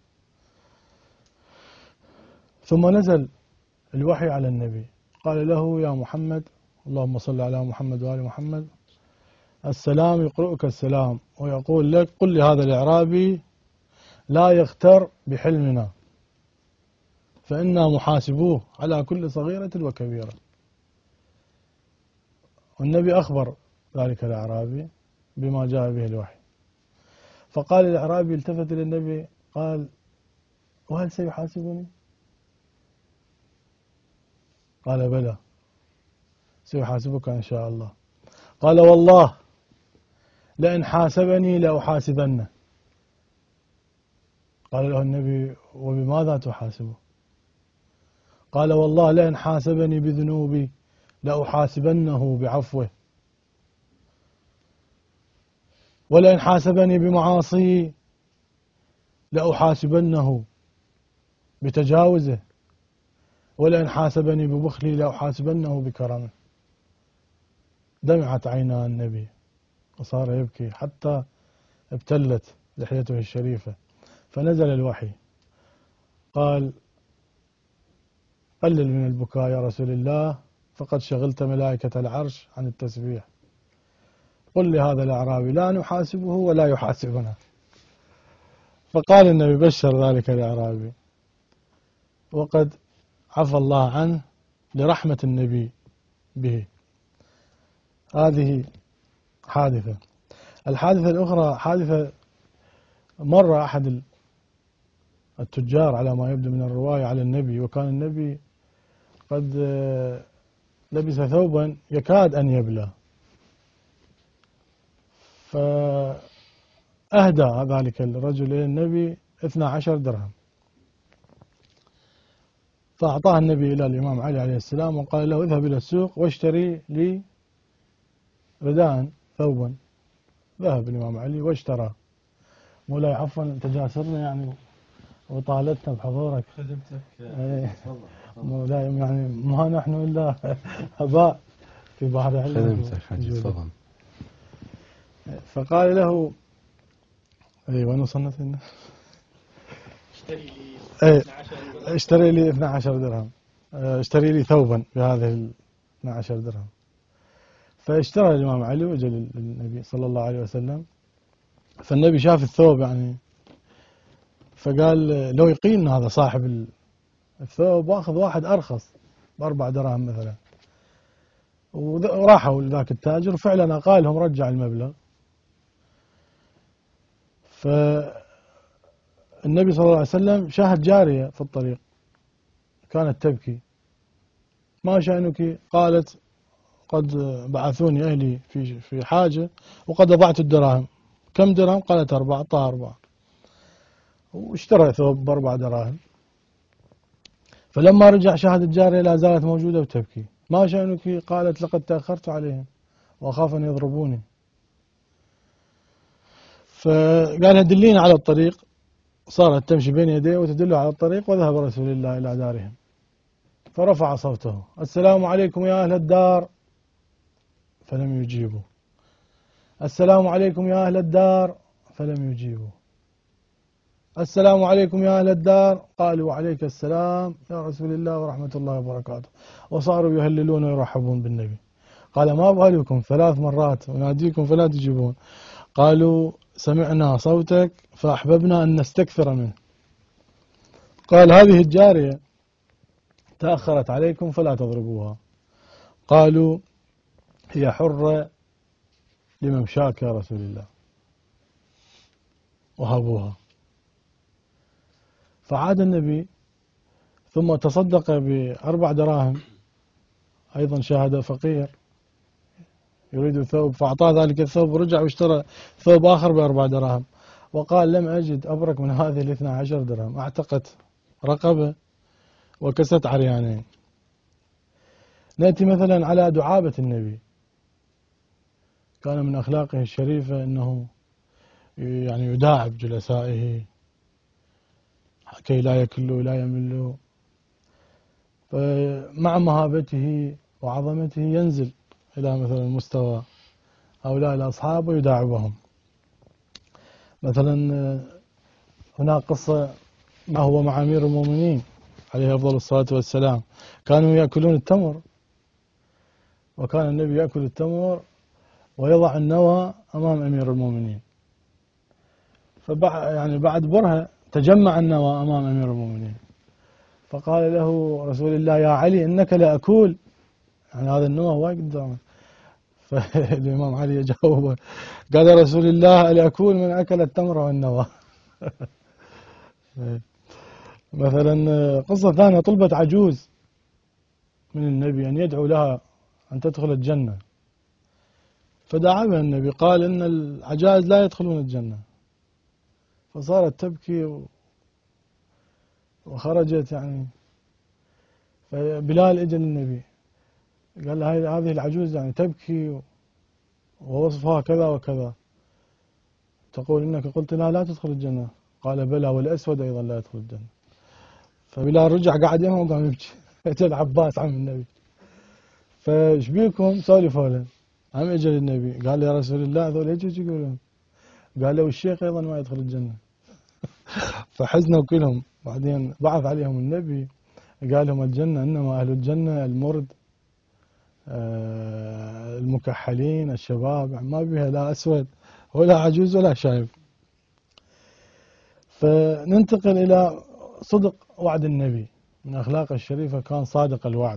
ثم نزل الوحي على النبي، قال له يا محمد، اللهم صل على محمد وآل محمد، السلام يقرؤك السلام ويقول لك قل لهذا الأعرابي لا يغتر بحلمنا فإنا محاسبوه على كل صغيرة وكبيرة. والنبي أخبر ذلك الأعرابي بما جاء به الوحي. فقال الأعرابي التفت إلى النبي قال وهل سيحاسبني؟ قال بلى سيحاسبك إن شاء الله. قال والله لئن حاسبني لأحاسبنه. قال له النبي وبماذا تحاسبه؟ قال والله لئن حاسبني بذنوبي لأحاسبنه بعفوه، ولئن حاسبني بمعاصي لأحاسبنه بتجاوزه، ولئن حاسبني ببخلي لأحاسبنه بكرمه. دمعت عينا النبي وصار يبكي حتى ابتلت لحيته الشريفة. فنزل الوحي قال قلل من البكاء يا رسول الله فقد شغلت ملائكة العرش عن التسبيح. قل لهذا الأعرابي لا نحاسبه ولا يحاسبنا. فقال النبي بشر ذلك الأعرابي وقد عفى الله عنه لرحمة النبي به. هذه حادثة. الحادثة الأخرى حادثة مر أحد التجار على ما يبدو من الرواية على النبي، وكان النبي قد لبس ثوبا يكاد أن يبلى، فأهدى ذلك الرجل إلى النبي اثنى عشر درهم، فأعطاه النبي إلى الإمام علي عليه السلام وقال له اذهب إلى السوق واشتري لي رداء ثوبا. ذهب الإمام علي واشترى. مولاي عفوا تجاسرنا يعني وطالتنا بحضورك. خدمتك. مولاي يعني ما نحن إلا هباء في بحر علم. خدمتك حاجة تفضل. فقال له اي وين وصلنا فينا؟ اشتري لي اي اشتري لي اثني عشر درهم، اشتري لي ثوبا بهذه ال اثني عشر درهم. فاشترى الإمام علي وجه للنبي صلى الله عليه وسلم. فالنبي شاف الثوب يعني، فقال لو يقين هذا صاحب الثوب واخذ واحد أرخص بأربع دراهم مثلا. وراحوا لذاك التاجر وفعلا أقالهم رجع المبلغ. فالنبي صلى الله عليه وسلم شاهد جارية في الطريق كانت تبكي. ما شأنك؟ قالت قد بعثوني أهلي في في حاجة وقد أضعت الدراهم. كم درهم؟ قالت أربعة. أعطاها أربعة واشترى ثوب بأربع دراهم. فلما رجع شاهد الجارية لا زالت موجودة وتبكي. ما شأنك؟ قالت لقد تأخرت عليهم وأخاف أن يضربوني. فقالها دلينا على الطريق. صارت تمشي بين يديه وتدله على الطريق، وذهب رسول الله إلى دارهم. فرفع صوته: السلام عليكم يا أهل الدار. فلم يجيبوا. السلام عليكم يا أهل الدار. فلم يجيبوا. السلام عليكم يا أهل الدار. قالوا: وعليك السلام يا رسول الله ورحمة الله وبركاته. وصاروا يهللون ويرحبون بالنبي. قال: ما بالكم ثلاث مرات وناديكم فلا تجيبون؟ قالوا: سمعنا صوتك فأحببنا أن نستكثر منه. قال: هذه الجارية تأخرت عليكم فلا تضربوها. قالوا: هي حرة لممشاك يا رسول الله. وهبوها. فعاد النبي ثم تصدق بأربع دراهم. أيضا شاهد فقير يريد ثوب فأعطاه ذلك الثوب، ورجع واشترى ثوب آخر بأربع دراهم. وقال: لم أجد أبرك من هذه الاثنى عشر درهم. أعتقت رقبة وكست عريانين. نأتي مثلا على دعابة النبي. كان من أخلاقه الشريفة أنه يعني يداعب جلسائه كي لا يكلوا ولا يملوا. فمع مهابته وعظمته ينزل إلى مثلا مستوى هؤلاء الأصحاب ويداعبهم. مثلا هناك قصة ما هو مع أمير المؤمنين عليه أفضل الصلاة والسلام. كانوا يأكلون التمر، وكان النبي يأكل التمر ويضع النوى أمام أمير المؤمنين. فبعد يعني بعد برهة تجمع النوى أمام أمير المؤمنين. فقال له رسول الله: يا علي إنك لأكول، يعني هذا النوى وايد قدامك. فالإمام علي يجاوبه قال: يا رسول الله أكول من أكل التمر والنوى. مثلا قصة ثانية، طلبت عجوز من النبي أن يدعو لها أن تدخل الجنة. فدعا بها النبي، قال: إن العجائز لا يدخلون الجنة. فصارت تبكي وخرجت يعني. فبلال اجى للنبي قال له: هذه العجوز يعني تبكي ووصفها كذا وكذا، تقول إنك قلت لها لا تدخل الجنة. قال: بلى، والأسود أيضا لا يدخل الجنة. فبلال رجع قاعد يمه وقام يبكي. اجى العباس عم النبي: فايش بيكم؟ سولفوا له. عم اجى للنبي قال: يا رسول الله هذول ايش يقولون؟ قال له: والشيخ أيضا ما يدخل الجنة. فحزنوا كلهم. بعدين بعث عليهم النبي قال لهم: الجنة إنما أهل الجنة المرد المكحلين الشباب، ما بها لا أسود ولا عجوز ولا شايب. فننتقل إلى صدق وعد النبي. من أخلاقه الشريفة كان صادق الوعد.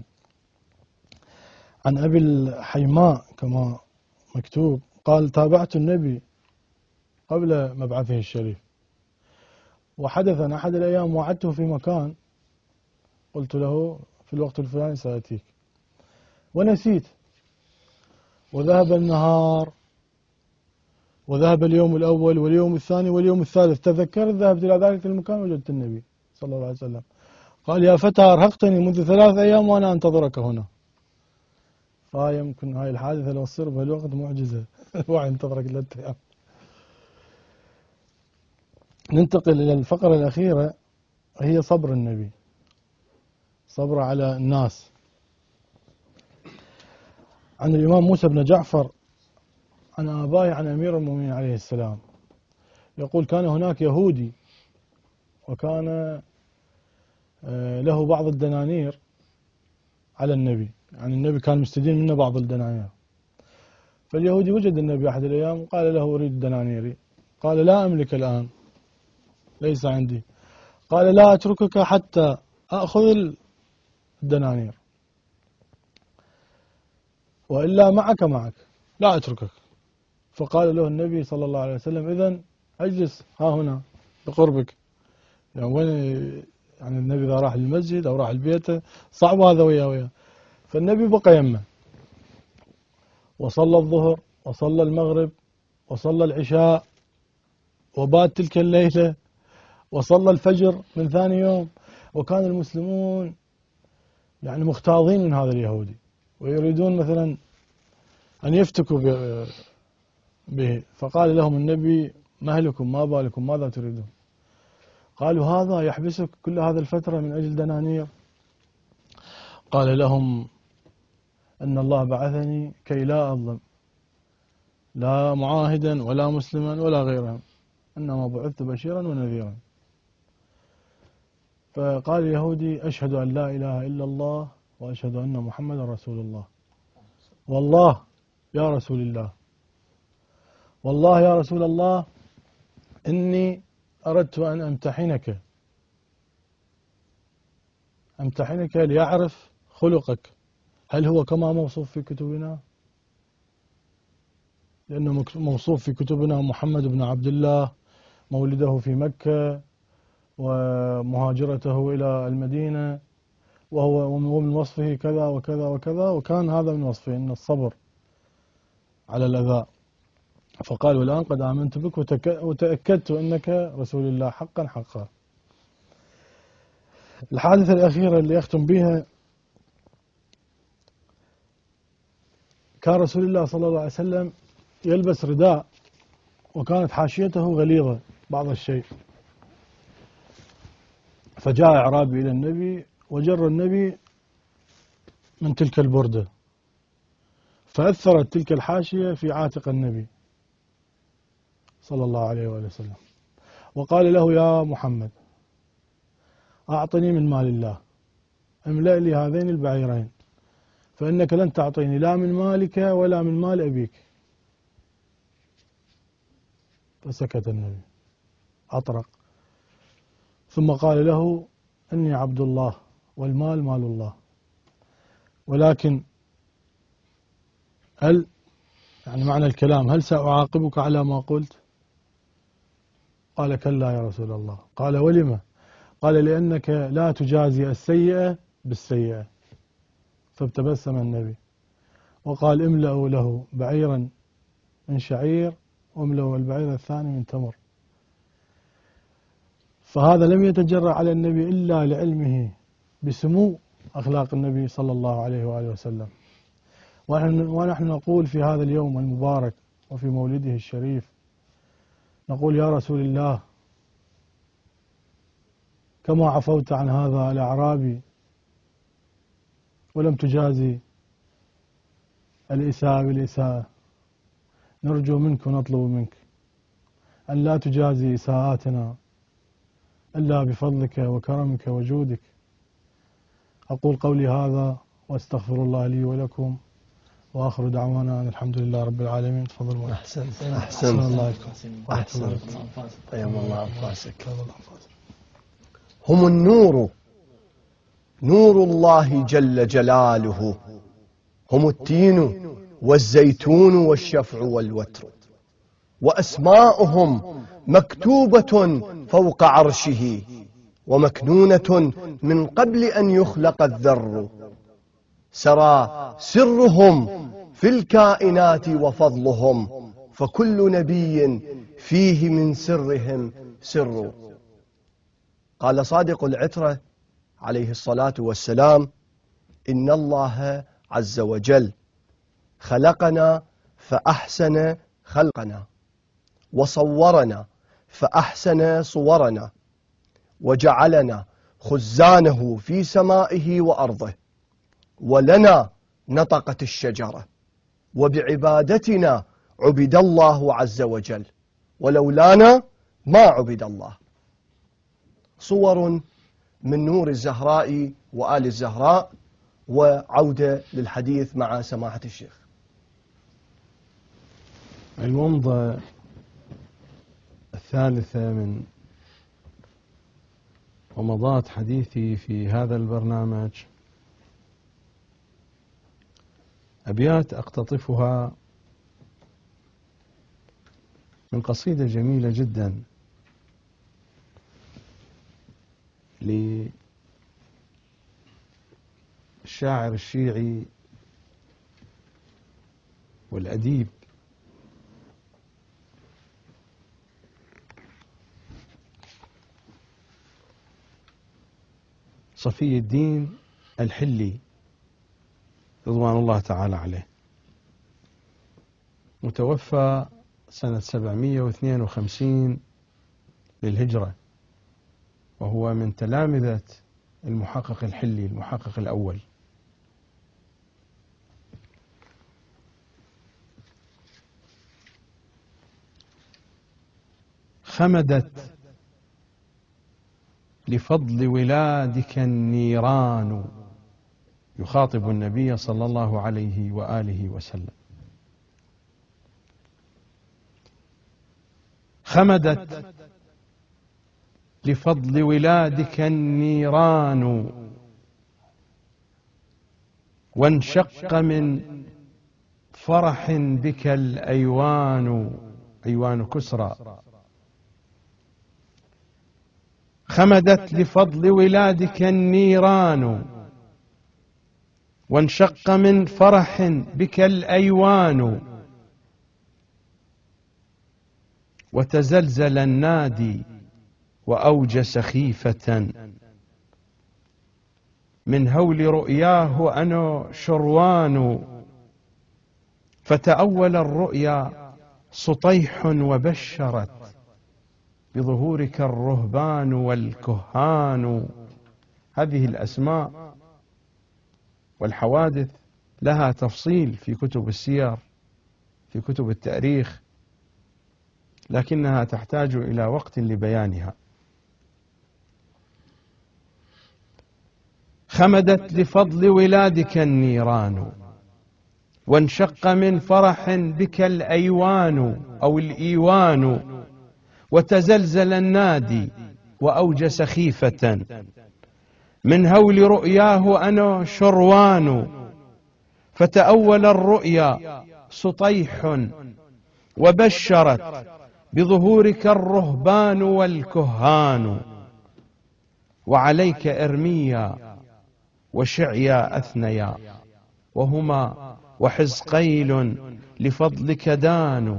عن أبي الحيماء كما مكتوب قال: تابعت النبي قبل مبعثه الشريف، وحدث أن أحد الأيام وعدته في مكان، قلت له في الوقت الفلاني سأتيك، ونسيت، وذهب النهار وذهب اليوم الأول واليوم الثاني واليوم الثالث. تذكرت، ذهبت إلى ذلك المكان وجدت النبي صلى الله عليه وسلم. قال: يا فتى أرهقتني منذ ثلاث أيام وأنا أنتظرك هنا. فيمكن هاي الحادثة لو تصير بهالوقت معجزة. واحد انتظرك ثلاث أيام. ننتقل إلى الفقرة الأخيرة، هي صبر النبي، صبر على الناس. عن الإمام موسى بن جعفر عن آبائه عن أمير المؤمنين عليه السلام يقول: كان هناك يهودي وكان له بعض الدنانير على النبي، يعني النبي كان مستدين منه بعض الدنانير. فاليهودي وجد النبي أحد الأيام وقال له أريد دنانيري. قال لا أملك الآن، ليس عندي. قال لا أتركك حتى أخذ الدنانير، وإلا معك معك، لا أتركك. فقال له النبي صلى الله عليه وسلم إذن أجلس ها هنا بقربك. يعني وين يعني النبي إذا راح للمسجد أو راح البيت صعب هذا وياه وياه. فالنبي بقى يمه، وصلى الظهر وصلى المغرب وصلى العشاء وبات تلك الليلة وصلى الفجر من ثاني يوم. وكان المسلمون يعني مختاضين من هذا اليهودي ويريدون مثلا أن يفتكوا به. فقال لهم النبي ما لكم ما بالكم ماذا تريدون؟ قالوا هذا يحبسك كل هذا الفترة من أجل دنانير. قال لهم أن الله بعثني كي لا أظلم لا معاهدا ولا مسلما ولا غيرهم، إنما بعثت بشيرا ونذيرا. فقال اليهودي أشهد أن لا إله إلا الله وأشهد أن محمد رسول الله. والله يا رسول الله، والله يا رسول الله إني أردت أن أمتحنك أمتحنك ليعرف خلقك، هل هو كما موصوف في كتبنا؟ لأنه موصوف في كتبنا محمد بن عبد الله، مولده في مكة ومهاجرته إلى المدينة، وهو من وصفه كذا وكذا وكذا، وكان هذا من وصفه إن الصبر على الأذى. فقال والآن قد آمنت بك وتأكدت أنك رسول الله حقا حقا. الحادثة الأخيرة اللي أختم بها، كان رسول الله صلى الله عليه وسلم يلبس رداء وكانت حاشيته غليظة بعض الشيء. فجاء أعرابي إلى النبي وجر النبي من تلك البردة، فأثرت تلك الحاشية في عاتق النبي صلى الله عليه وآله وسلم، وقال له يا محمد أعطني من مال الله، املأ لي هذين البعيرين، فإنك لن تعطيني لا من مالك ولا من مال أبيك. فسكت النبي أطرق، ثم قال له إني عبد الله والمال مال الله، ولكن هل يعني معنى الكلام هل سأعاقبك على ما قلت؟ قال كلا يا رسول الله. قال ولم؟ قال لأنك لا تجازي السيئة بالسيئة. فابتبسم النبي وقال املأوا له بعيرا من شعير واملأوا البعير الثاني من تمر. فهذا لم يتجرأ على النبي إلا لعلمه بسمو أخلاق النبي صلى الله عليه وآله وسلم. ونحن نقول في هذا اليوم المبارك وفي مولده الشريف، نقول يا رسول الله كما عفوت عن هذا الأعرابي ولم تجازي الإساءة بالإساءة، نرجو منك ونطلب منك أن لا تجازي إساءاتنا إلا بفضلك وكرمك وجودك. أقول قولي هذا وأستغفر الله لي ولكم، وآخر دعوانا أن الحمد لله رب العالمين. تفضل. أحسنت أحسن أحسنت الله أحسنت طيب الله أنفاسك. هم النور، نور الله جل جلاله، هم التين والزيتون والشفع والوتر، وأسماؤهم مكتوبة فوق عرشه ومكنونة من قبل أن يخلق الذر، سرى سرهم في الكائنات وفضلهم، فكل نبي فيه من سرهم سر. قال صادق العترة عليه الصلاة والسلام إن الله عز وجل خلقنا فأحسن خلقنا، وصورنا فأحسن صورنا، وجعلنا خزانه في سمائه وأرضه، ولنا نطقت الشجرة، وبعبادتنا عبد الله عز وجل، ولولانا ما عبد الله. صور من نور الزهراء وآل الزهراء. وعودة للحديث مع سماحة الشيخ. الومضة الثالثة من ومضات حديثي في هذا البرنامج أبيات أقتطفها من قصيدة جميلة جدا للشاعر الشيعي والأديب صفي الدين الحلي رضوان الله تعالى عليه، متوفى سنة سبعمائة واثنين وخمسين للهجرة، وهو من تلامذة المحقق الحلي المحقق الأول. خمدت لفضل ولادك النيران، يخاطب النبي صلى الله عليه وآله وسلم. خمدت لفضل ولادك النيران، وانشق من فرح بك الأيوان، أيوان كسرى. خمدت لفضل ولادك النيران، وانشق من فرح بك الأيوان، وتزلزل النادي وأوجس خيفة، من هول رؤياه أنا شروان، فتأول الرؤيا سطيح وبشرت بظهورك الرهبان والكهان. هذه الأسماء والحوادث لها تفصيل في كتب السير، في كتب التاريخ، لكنها تحتاج إلى وقت لبيانها. خمدت لفضل ولادك النيران، وانشق من فرح بك الأيوان أو الإيوان، وتزلزل النادي وأوجس خيفة، من هول رؤياه أنا شروان، فتأول الرؤيا سطيح وبشرت بظهورك الرهبان والكهان، وعليك إرميا وشعيا أثنيا، وهما وحزقيل لفضلك دانوا،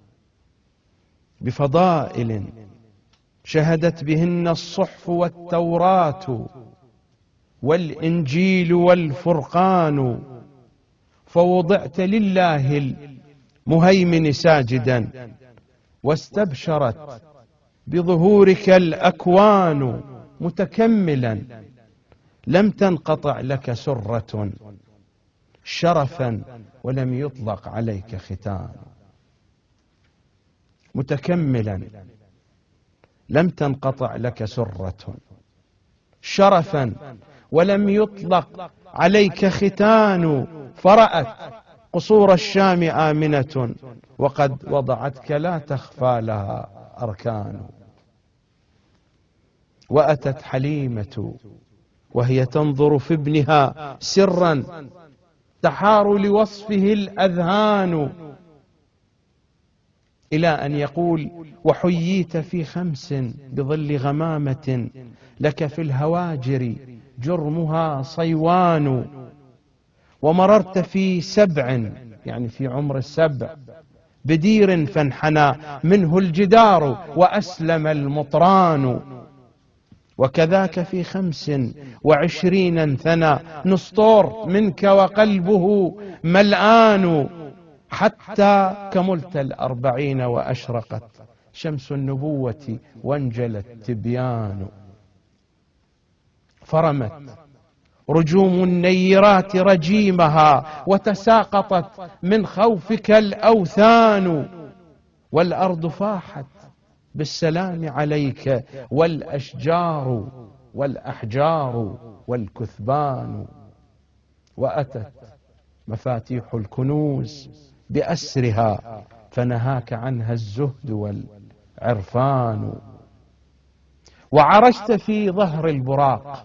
بفضائل شهدت بهن الصحف والتوراة والإنجيل والفرقان، فوضعت لله المهيمن ساجدا، واستبشرت بظهورك الأكوان، متكملا لم تنقطع لك سرة، شرفا ولم يطلق عليك ختان. متكملا لم تنقطع لك سرة، شرفا ولم يطلق عليك ختان، فرأت قصور الشام آمنة، وقد وضعتك لا تخفى لها أركان. وأتت حليمة وهي تنظر في ابنها سرا، تحار لوصفه الأذهان، إلى أن يقول: وحييت في خمس بظل غمامة، لك في الهواجر جرمها صيوان، ومررت في سبع، يعني في عمر السبع، بدير فانحنى منه الجدار وأسلم المطران، وكذاك في خمس وعشرين انثنى نسطور منك وقلبه ملآن، حتى كملت الأربعين وأشرقت شمس النبوة وانجلى التبيان، فرمت رجوم النيرات رجيمها، وتساقطت من خوفك الأوثان، والأرض فاحت بالسلام عليك، والأشجار والأحجار والكثبان، وأتت مفاتيح الكنوز بأسرها فنهاك عنها الزهد والعرفان. وعرجت في ظهر البراق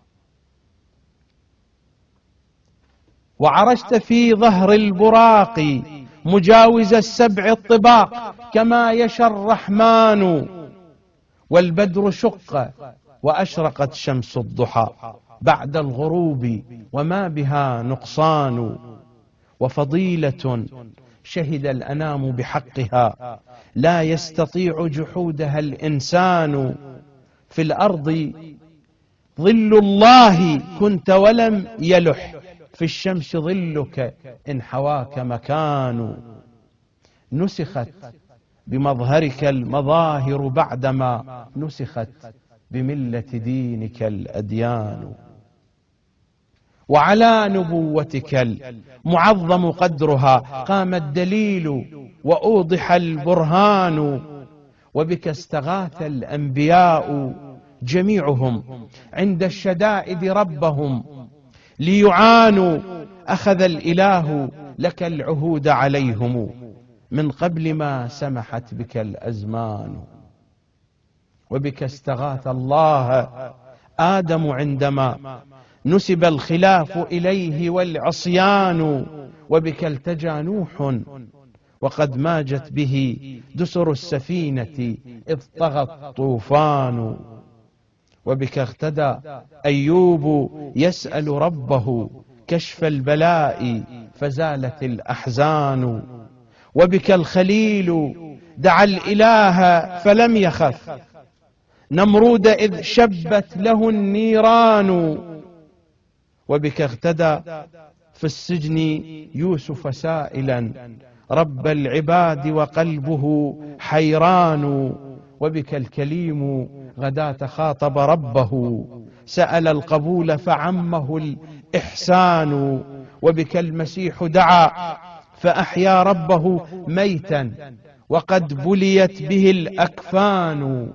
وعرجت في ظهر البراق مجاوز السبع الطباق كما يشاء الرحمن. والبدر شق وأشرقت شمس الضحى بعد الغروب وما بها نقصان. وفضيلة شهد الأنام بحقها لا يستطيع جحودها الإنسان. في الأرض ظل الله كنت ولم يلح في الشمس ظلك إن حواك مكان. نسخت بمظهرك المظاهر بعدما نسخت بملة دينك الأديان. وعلى نبوتك المعظم قدرها قام الدليل وأوضح البرهان. وبك استغاث الأنبياء جميعهم عند الشدائد ربهم ليعانوا. أخذ الإله لك العهود عليهم من قبل ما سمحت بك الأزمان. وبك استغاث الله آدم عندما نسب الخلاف إليه والعصيان. وبك التجى نوح وقد ماجت به دسر السفينة إذ طغى الطوفان. وبك اغتدى أيوب يسأل ربه كشف البلاء فزالت الأحزان. وبك الخليل دعا الإله فلم يخف نمرود إذ شبت له النيران. وبك اغتدى في السجن يوسف سائلا رب العباد وقلبه حيران. وبك الكليم غداة خاطب ربه سأل القبول فعمه الإحسان. وبك المسيح دعا فأحيا ربه ميتا وقد بليت به الأكفان.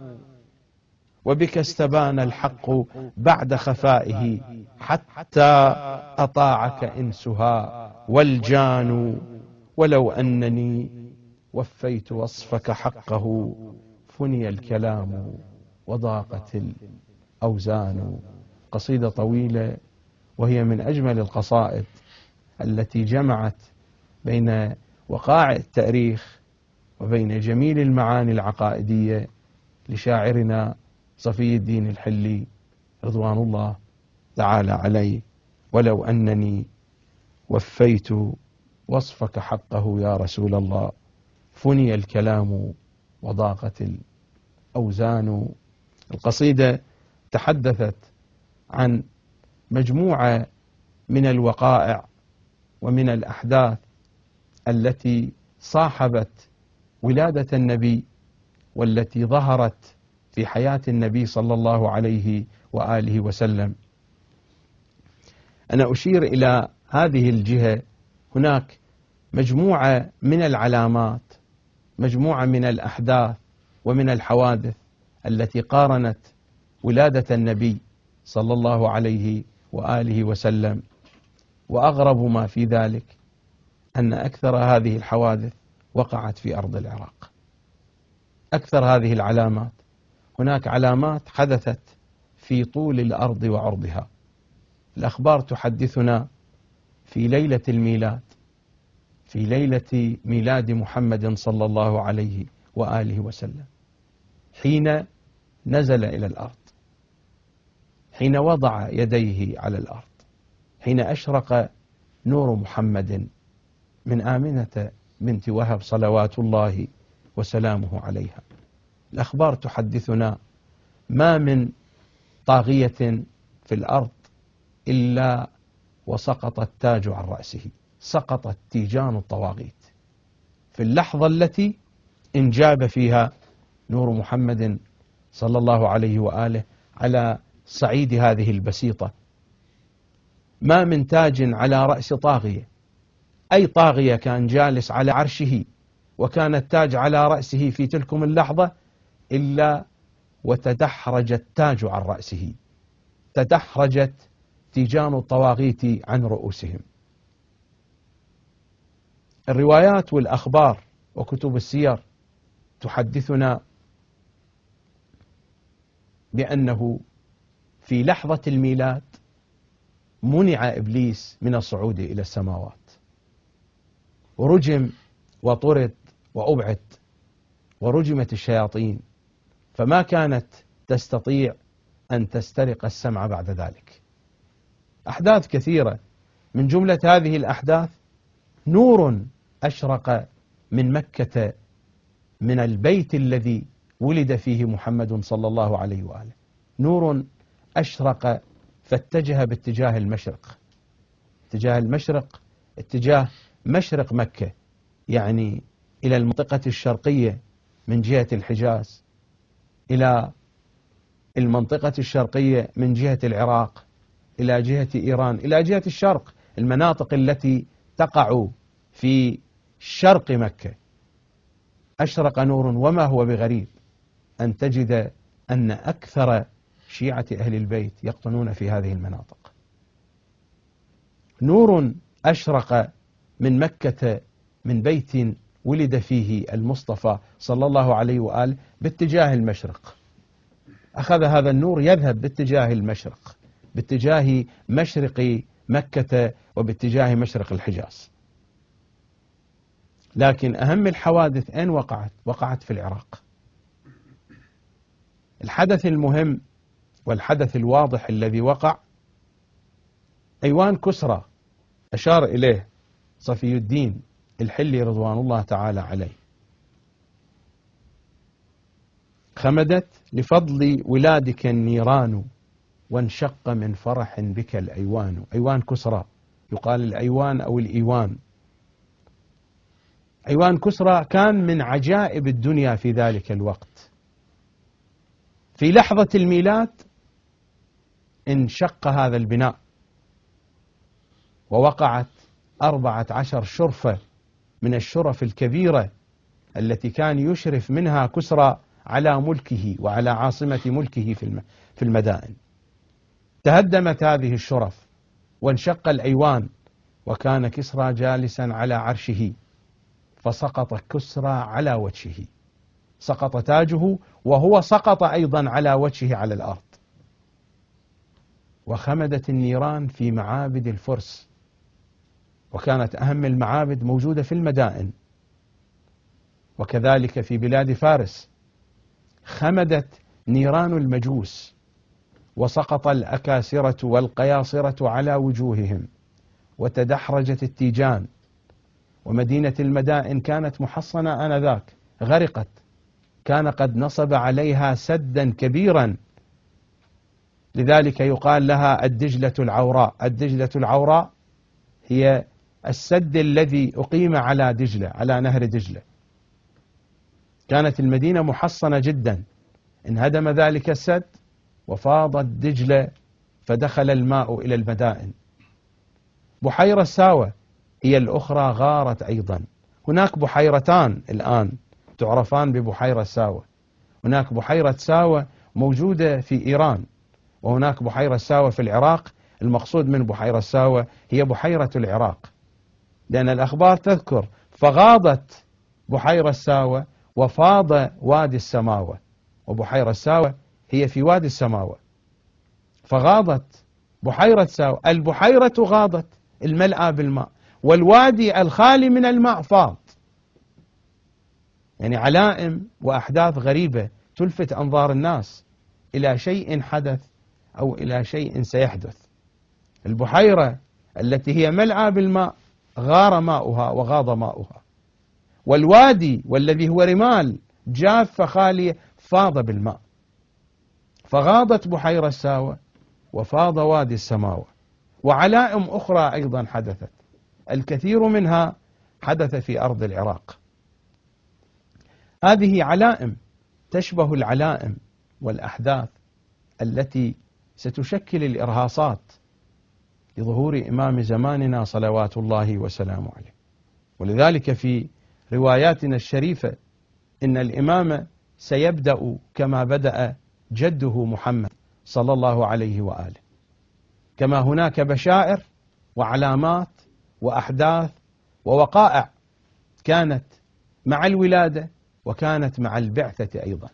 وبك استبان الحق بعد خفائه حتى أطاعك إنسها والجان. ولو أنني وفيت وصفك حقه فني الكلام وضاقت الأوزان. قصيدة طويلة وهي من أجمل القصائد التي جمعت بين وقائع التاريخ وبين جميل المعاني العقائدية لشاعرنا صفي الدين الحلي رضوان الله تعالى عليه. ولو أنني وفيت وصفك حقه يا رسول الله فني الكلام وضاقت الأوزان. القصيدة تحدثت عن مجموعة من الوقائع ومن الأحداث التي صاحبت ولادة النبي والتي ظهرت في حياة النبي صلى الله عليه وآله وسلم. أنا أشير إلى هذه الجهة. هناك مجموعة من العلامات، مجموعة من الأحداث ومن الحوادث التي قارنت ولادة النبي صلى الله عليه وآله وسلم. وأغرب ما في ذلك أن أكثر هذه الحوادث وقعت في أرض العراق. أكثر هذه العلامات، هناك علامات حدثت في طول الأرض وعرضها. الأخبار تحدثنا في ليلة الميلاد، في ليلة ميلاد محمد صلى الله عليه وآله وسلم، حين نزل إلى الأرض، حين وضع يديه على الأرض، حين أشرق نور محمد من آمنة بنت وهب صلوات الله وسلامه عليها. الأخبار تحدثنا ما من طاغية في الأرض إلا وسقط التاج عن رأسه، سقطت تيجان الطواغيت في اللحظة التي انجاب فيها نور محمد صلى الله عليه وآله على صعيد هذه البسيطة. ما من تاج على رأس طاغية، أي طاغية كان جالس على عرشه وكان التاج على رأسه في تلكم اللحظة إلا وتدحرج التاج عن رأسه، تدحرجت تيجان الطواغيت عن رؤوسهم. الروايات والأخبار وكتب السير تحدثنا بأنه في لحظة الميلاد منع إبليس من الصعود إلى السماوات، ورجم وطرد وأبعد، ورجمت الشياطين، فما كانت تستطيع أن تسترق السمع بعد ذلك. أحداث كثيرة، من جملة هذه الأحداث نور أشرق من مكة، من البيت الذي ولد فيه محمد صلى الله عليه وآله، نور أشرق فاتجه باتجاه المشرق، اتجاه المشرق اتجاه مشرق مكة، يعني إلى المنطقة الشرقية من جهة الحجاز، إلى المنطقة الشرقية من جهة العراق، إلى جهة إيران، إلى جهة الشرق، المناطق التي تقع في شرق مكة. أشرق نور، وما هو بغريب أن تجد أن أكثر شيعة أهل البيت يقطنون في هذه المناطق. نور أشرق من مكة، من بيت ولد فيه المصطفى صلى الله عليه وآله باتجاه المشرق. أخذ هذا النور يذهب باتجاه المشرق، باتجاه مشرق مكة وباتجاه مشرق الحجاز. لكن أهم الحوادث أين وقعت؟ وقعت في العراق. الحدث المهم والحدث الواضح الذي وقع أيوان كسرى، أشار إليه صفي الدين الحلي رضوان الله تعالى عليه. خمدت لفضل ولادك النيران، وانشق من فرح بك الأيوان. أيوان كسرى، يقال الأيوان أو الإيوان. أيوان كسرى كان من عجائب الدنيا في ذلك الوقت. في لحظة الميلاد انشق هذا البناء، ووقعت أربعة عشر شرفة من الشرف الكبيرة التي كان يشرف منها كسرى على ملكه وعلى عاصمة ملكه في المدائن. تهدمت هذه الشرف وانشق الأيوان، وكان كسرى جالسا على عرشه، فسقط كسرى على وجهه، سقط تاجه وهو سقط أيضا على وجهه على الأرض. وخمدت النيران في معابد الفرس، وكانت أهم المعابد موجودة في المدائن، وكذلك في بلاد فارس. خمدت نيران المجوس، وسقط الأكاسرة والقياصرة على وجوههم، وتدحرجت التيجان، ومدينة المدائن كانت محصنة آنذاك، غرقت، كان قد نصب عليها سدا كبيرا، لذلك يقال لها الدجلة العوراء. الدجلة العوراء هي السد الذي أقيم على دجلة، على نهر دجلة. كانت المدينة محصنة جدا، انهدم ذلك السد وفاضت دجلة، فدخل الماء إلى المدائن. بحيرة ساوة هي الأخرى غارت أيضا. هناك بحيرتان الآن تعرفان ببحيرة ساوة، هناك بحيرة ساوة موجودة في إيران، وهناك بحيرة ساوة في العراق. المقصود من بحيرة ساوة هي بحيرة العراق، لأن الأخبار تذكر فغاضت بحيرة ساوة وفاض وادي السماوة، وبحيرة ساوة هي في وادي السماوة، فغاضت بحيرة ساوة. البحيرة غاضت الملأى بالماء، والوادي الخالي من الماء فاض. يعني علائم وأحداث غريبة تلفت أنظار الناس إلى شيء حدث أو إلى شيء سيحدث. البحيرة التي هي ملأى بالماء غار ماؤها وغاض ماؤها، والوادي والذي هو رمال جافة خالية فاض بالماء. فغاضت بحيرة ساوة وفاض وادي السماوة. وعلائم أخرى أيضا حدثت، الكثير منها حدث في أرض العراق. هذه علائم تشبه العلائم والأحداث التي ستشكل الإرهاصات لظهور إمام زماننا صلوات الله وسلامه عليه. ولذلك في رواياتنا الشريفة إن الإمام سيبدأ كما بدأ جده محمد صلى الله عليه وآله، كما هناك بشائر وعلامات وأحداث ووقائع كانت مع الولادة وكانت مع البعثة أيضا.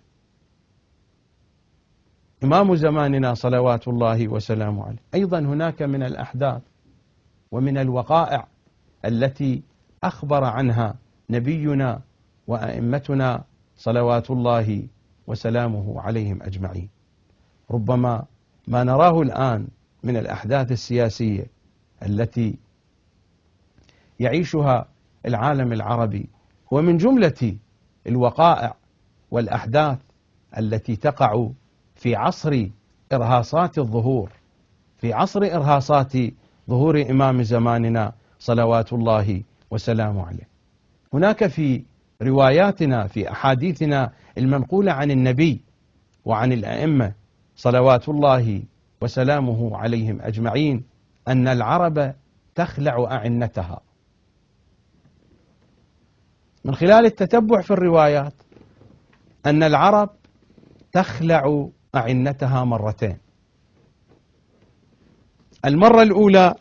إمام زماننا صلوات الله وسلامه عليه أيضا هناك من الأحداث ومن الوقائع التي أخبر عنها نبينا وأئمتنا صلوات الله وسلامه عليهم أجمعين. ربما ما نراه الآن من الأحداث السياسية التي يعيشها العالم العربي هو من جملة الوقائع والأحداث التي تقع في عصر إرهاصات الظهور، في عصر إرهاصات ظهور إمام زماننا صلوات الله وسلامه عليه. هناك في رواياتنا في أحاديثنا المنقولة عن النبي وعن الأئمة صلوات الله وسلامه عليهم أجمعين أن العرب تخلع أعنتها. من خلال التتبع في الروايات أن العرب تخلع أعنتها مرتين. المرة الأولى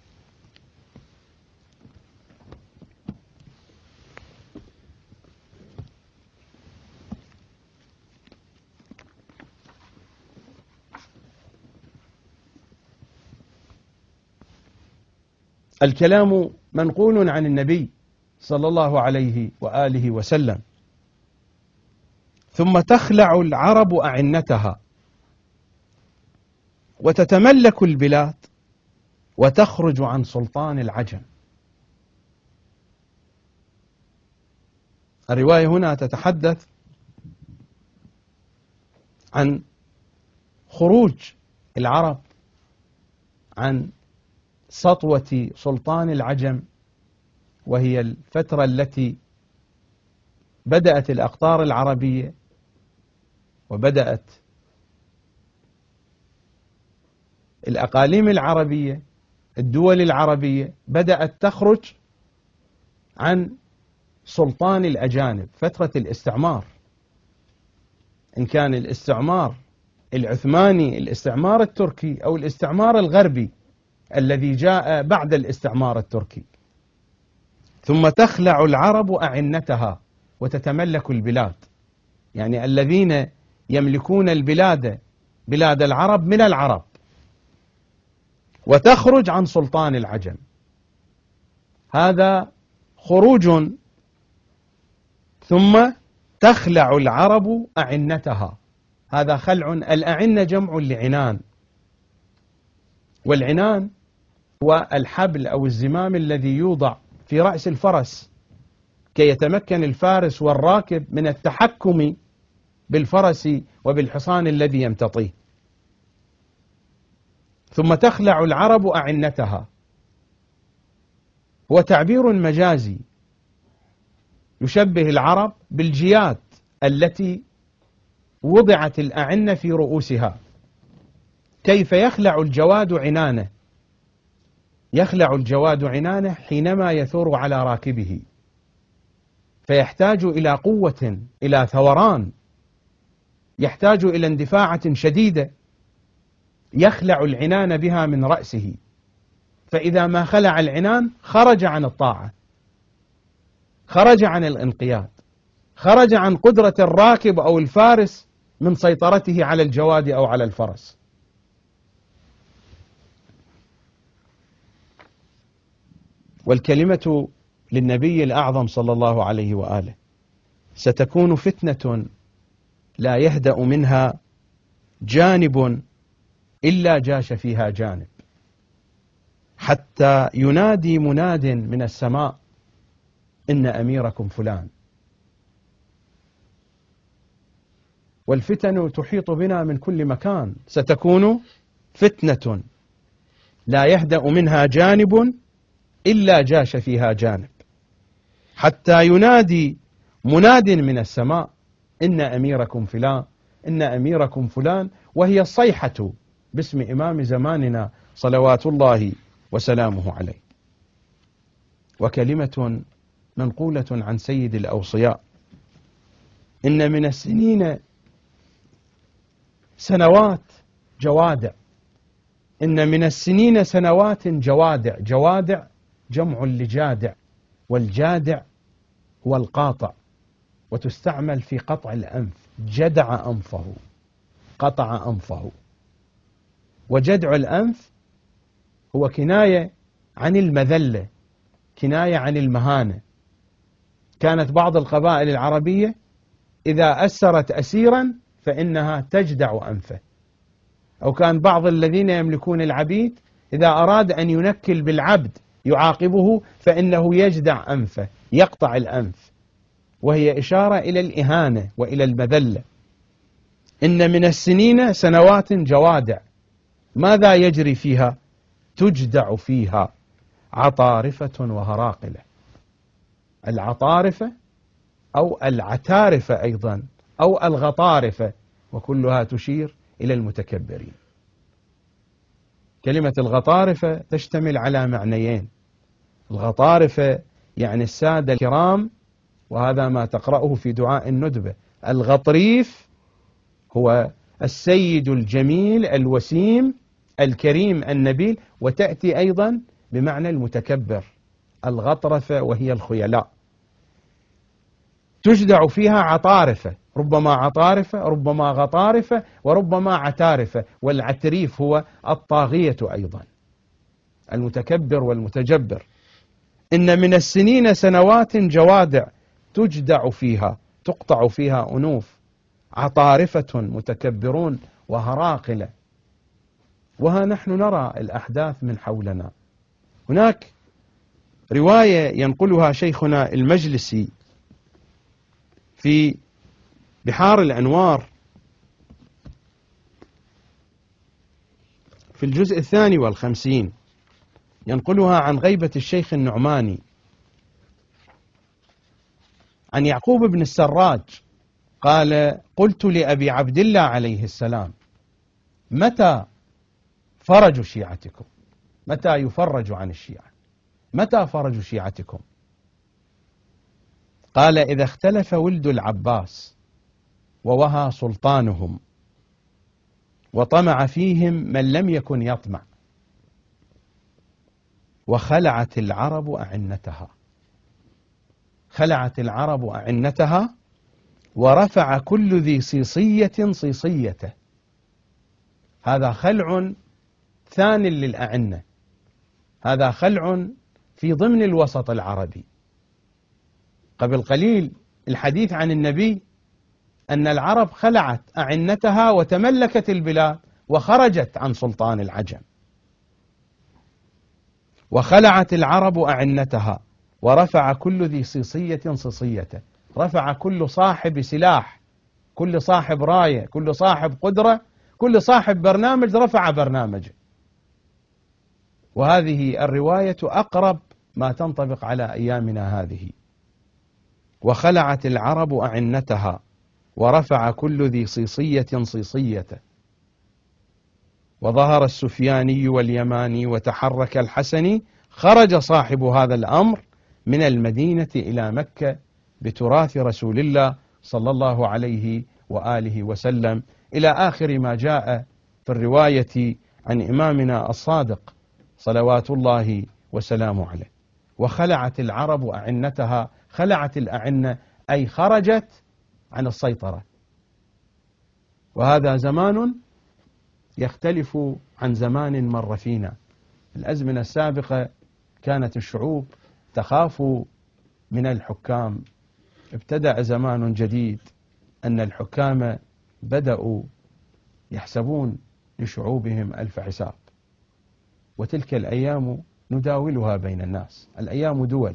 الكلام منقول عن النبي صلى الله عليه وآله وسلم، ثم تخلع العرب أعنتها وتتملك البلاد وتخرج عن سلطان العجم. الرواية هنا تتحدث عن خروج العرب عن سطوة سلطان العجم، وهي الفترة التي بدأت الأقطار العربية وبدأت الأقاليم العربية، الدول العربية بدأت تخرج عن سلطان الأجانب، فترة الاستعمار. إن كان الاستعمار العثماني، الاستعمار التركي، أو الاستعمار الغربي الذي جاء بعد الاستعمار التركي. ثم تخلع العرب أعنتها وتتملك البلاد، يعني الذين يملكون البلاد بلاد العرب من العرب، وتخرج عن سلطان العجم. هذا خروج. ثم تخلع العرب أعنتها، هذا خلع. الأعنة جمع لعنان، والعنان هو الحبل أو الزمام الذي يوضع في رأس الفرس كي يتمكن الفارس والراكب من التحكم بالفرس وبالحصان الذي يمتطيه. ثم تخلع العرب أعنتها هو تعبير مجازي يشبه العرب بالجياد التي وضعت الأعنة في رؤوسها. كيف يخلع الجواد عنانه؟ يخلع الجواد عنانه حينما يثور على راكبه، فيحتاج إلى قوة، إلى ثوران، يحتاج إلى اندفاعة شديدة يخلع العنان بها من رأسه. فإذا ما خلع العنان خرج عن الطاعة، خرج عن الانقياد، خرج عن قدرة الراكب أو الفارس من سيطرته على الجواد أو على الفرس. والكلمة للنبي الأعظم صلى الله عليه وآله: ستكون فتنة لا يهدأ منها جانب إلا جاش فيها جانب، حتى ينادي مناد من السماء إن أميركم فلان. والفتن تحيط بنا من كل مكان. ستكون فتنة لا يهدأ منها جانب إلا جاش فيها جانب، حتى ينادي مناد من السماء إن أميركم فلان، إن أميركم فلان، وهي الصيحة باسم إمام زماننا صلوات الله وسلامه عليه. وكلمة منقولة عن سيد الأوصياء: إن من السنين سنوات جوادع، إن من السنين سنوات جوادع. جوادع جمع لجادع، والجادع هو القاطع وتستعمل في قطع الأنف، جدع أنفه، قطع أنفه. وجدع الأنف هو كناية عن المذلة، كناية عن المهانة. كانت بعض القبائل العربية إذا أسرت أسيرا فإنها تجدع أنفه، أو كان بعض الذين يملكون العبيد إذا أراد أن ينكل بالعبد يعاقبه فإنه يجدع أنفه، يقطع الأنف، وهي إشارة إلى الإهانة وإلى المذلة. إن من السنين سنوات جوادع، ماذا يجري فيها؟ تجدع فيها عطارفة وهراقلة. العطارفة أو العتارفة أيضا أو الغطارفة، وكلها تشير إلى المتكبرين. كلمة الغطارفة تشتمل على معنيين. الغطارفة يعني السادة الكرام، وهذا ما تقرأه في دعاء الندبة. الغطريف هو السيد الجميل الوسيم الكريم النبيل، وتأتي أيضا بمعنى المتكبر. الغطرفة وهي الخيلاء. تجدع فيها عطارفة، ربما عطارفة، ربما غطارفة، وربما عتارفة. والعتريف هو الطاغية أيضا، المتكبر والمتجبر. إن من السنين سنوات جوادع، تجدع فيها، تقطع فيها أنوف، عطارفة متكبرون وهراقلة. وها نحن نرى الأحداث من حولنا. هناك رواية ينقلها شيخنا المجلسي في بحار الأنوار في الجزء الثاني والخمسين، ينقلها عن غيبة الشيخ النعماني عن يعقوب بن السراج قال: قلت لأبي عبد الله عليه السلام: متى فرج شيعتكم؟ متى يفرج عن الشيعة؟ متى فرج شيعتكم؟ قال: إذا اختلف ولد العباس ووهى سلطانهم وطمع فيهم من لم يكن يطمع، وخلعت العرب أعنتها. خلعت العرب أعنتها ورفع كل ذي صيصية صيصيته. هذا خلع ثان للأعنة، هذا خلع في ضمن الوسط العربي. قبل قليل الحديث عن النبي أن العرب خلعت أعنتها وتملكت البلاد وخرجت عن سلطان العجم. وخلعت العرب أعنتها ورفع كل ذي صيصية صيصيته. رفع كل صاحب سلاح، كل صاحب راية، كل صاحب قدرة، كل صاحب برنامج رفع برنامجه. وهذه الرواية أقرب ما تنطبق على أيامنا هذه. وخلعت العرب أعنتها ورفع كل ذي صيصية صيصيته. وظهر السفياني واليماني وتحرك الحسني. خرج صاحب هذا الأمر من المدينة إلى مكة بتراث رسول الله صلى الله عليه وآله وسلم، إلى آخر ما جاء في الرواية عن إمامنا الصادق صلوات الله وسلامه عليه. وخلعت العرب أعنتها. خلعت الأعنة أي خرجت عن السيطرة. وهذا زمان يختلف عن زمان مر فينا. الأزمنة السابقة كانت الشعوب تخاف من الحكام. ابتدأ زمان جديد أن الحكام بدأوا يحسبون لشعوبهم ألف حساب. وتلك الأيام نداولها بين الناس. الأيام دول.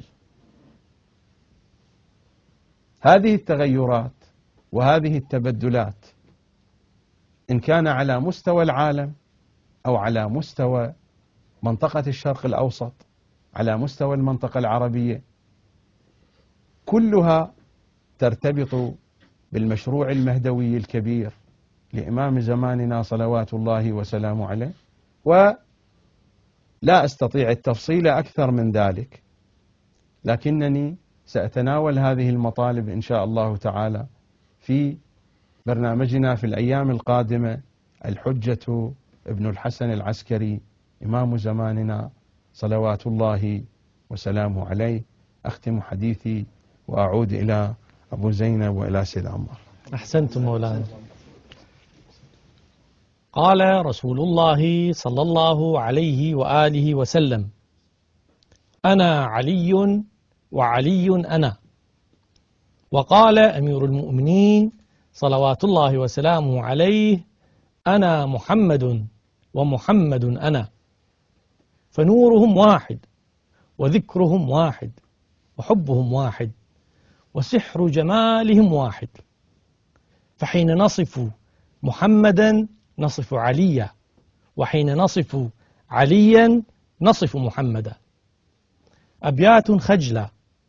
هذه التغيرات وهذه التبدلات إن كان على مستوى العالم أو على مستوى منطقة الشرق الأوسط، على مستوى المنطقة العربية، كلها ترتبط بالمشروع المهدوي الكبير لإمام زماننا صلوات الله وسلامه عليه. ولا أستطيع التفصيل أكثر من ذلك، لكنني سأتناول هذه المطالب إن شاء الله تعالى في برنامجنا في الأيام القادمة. الحجة ابن الحسن العسكري إمام زماننا صلوات الله وسلامه عليه. أختم حديثي وأعود إلى أبو زينب وإلى سيد عمار. أحسنتم مولانا. قال رسول الله صلى الله عليه وآله وسلم: أنا علي وعلي أنا. وقال أمير المؤمنين صلوات الله وسلامه عليه: أنا محمد ومحمد أنا. فنورهم واحد، وذكرهم واحد، وحبهم واحد، وسحر جمالهم واحد. فحين نصف محمدا نصف عليا، وحين نصف عليا نصف محمدا. أبيات خجلة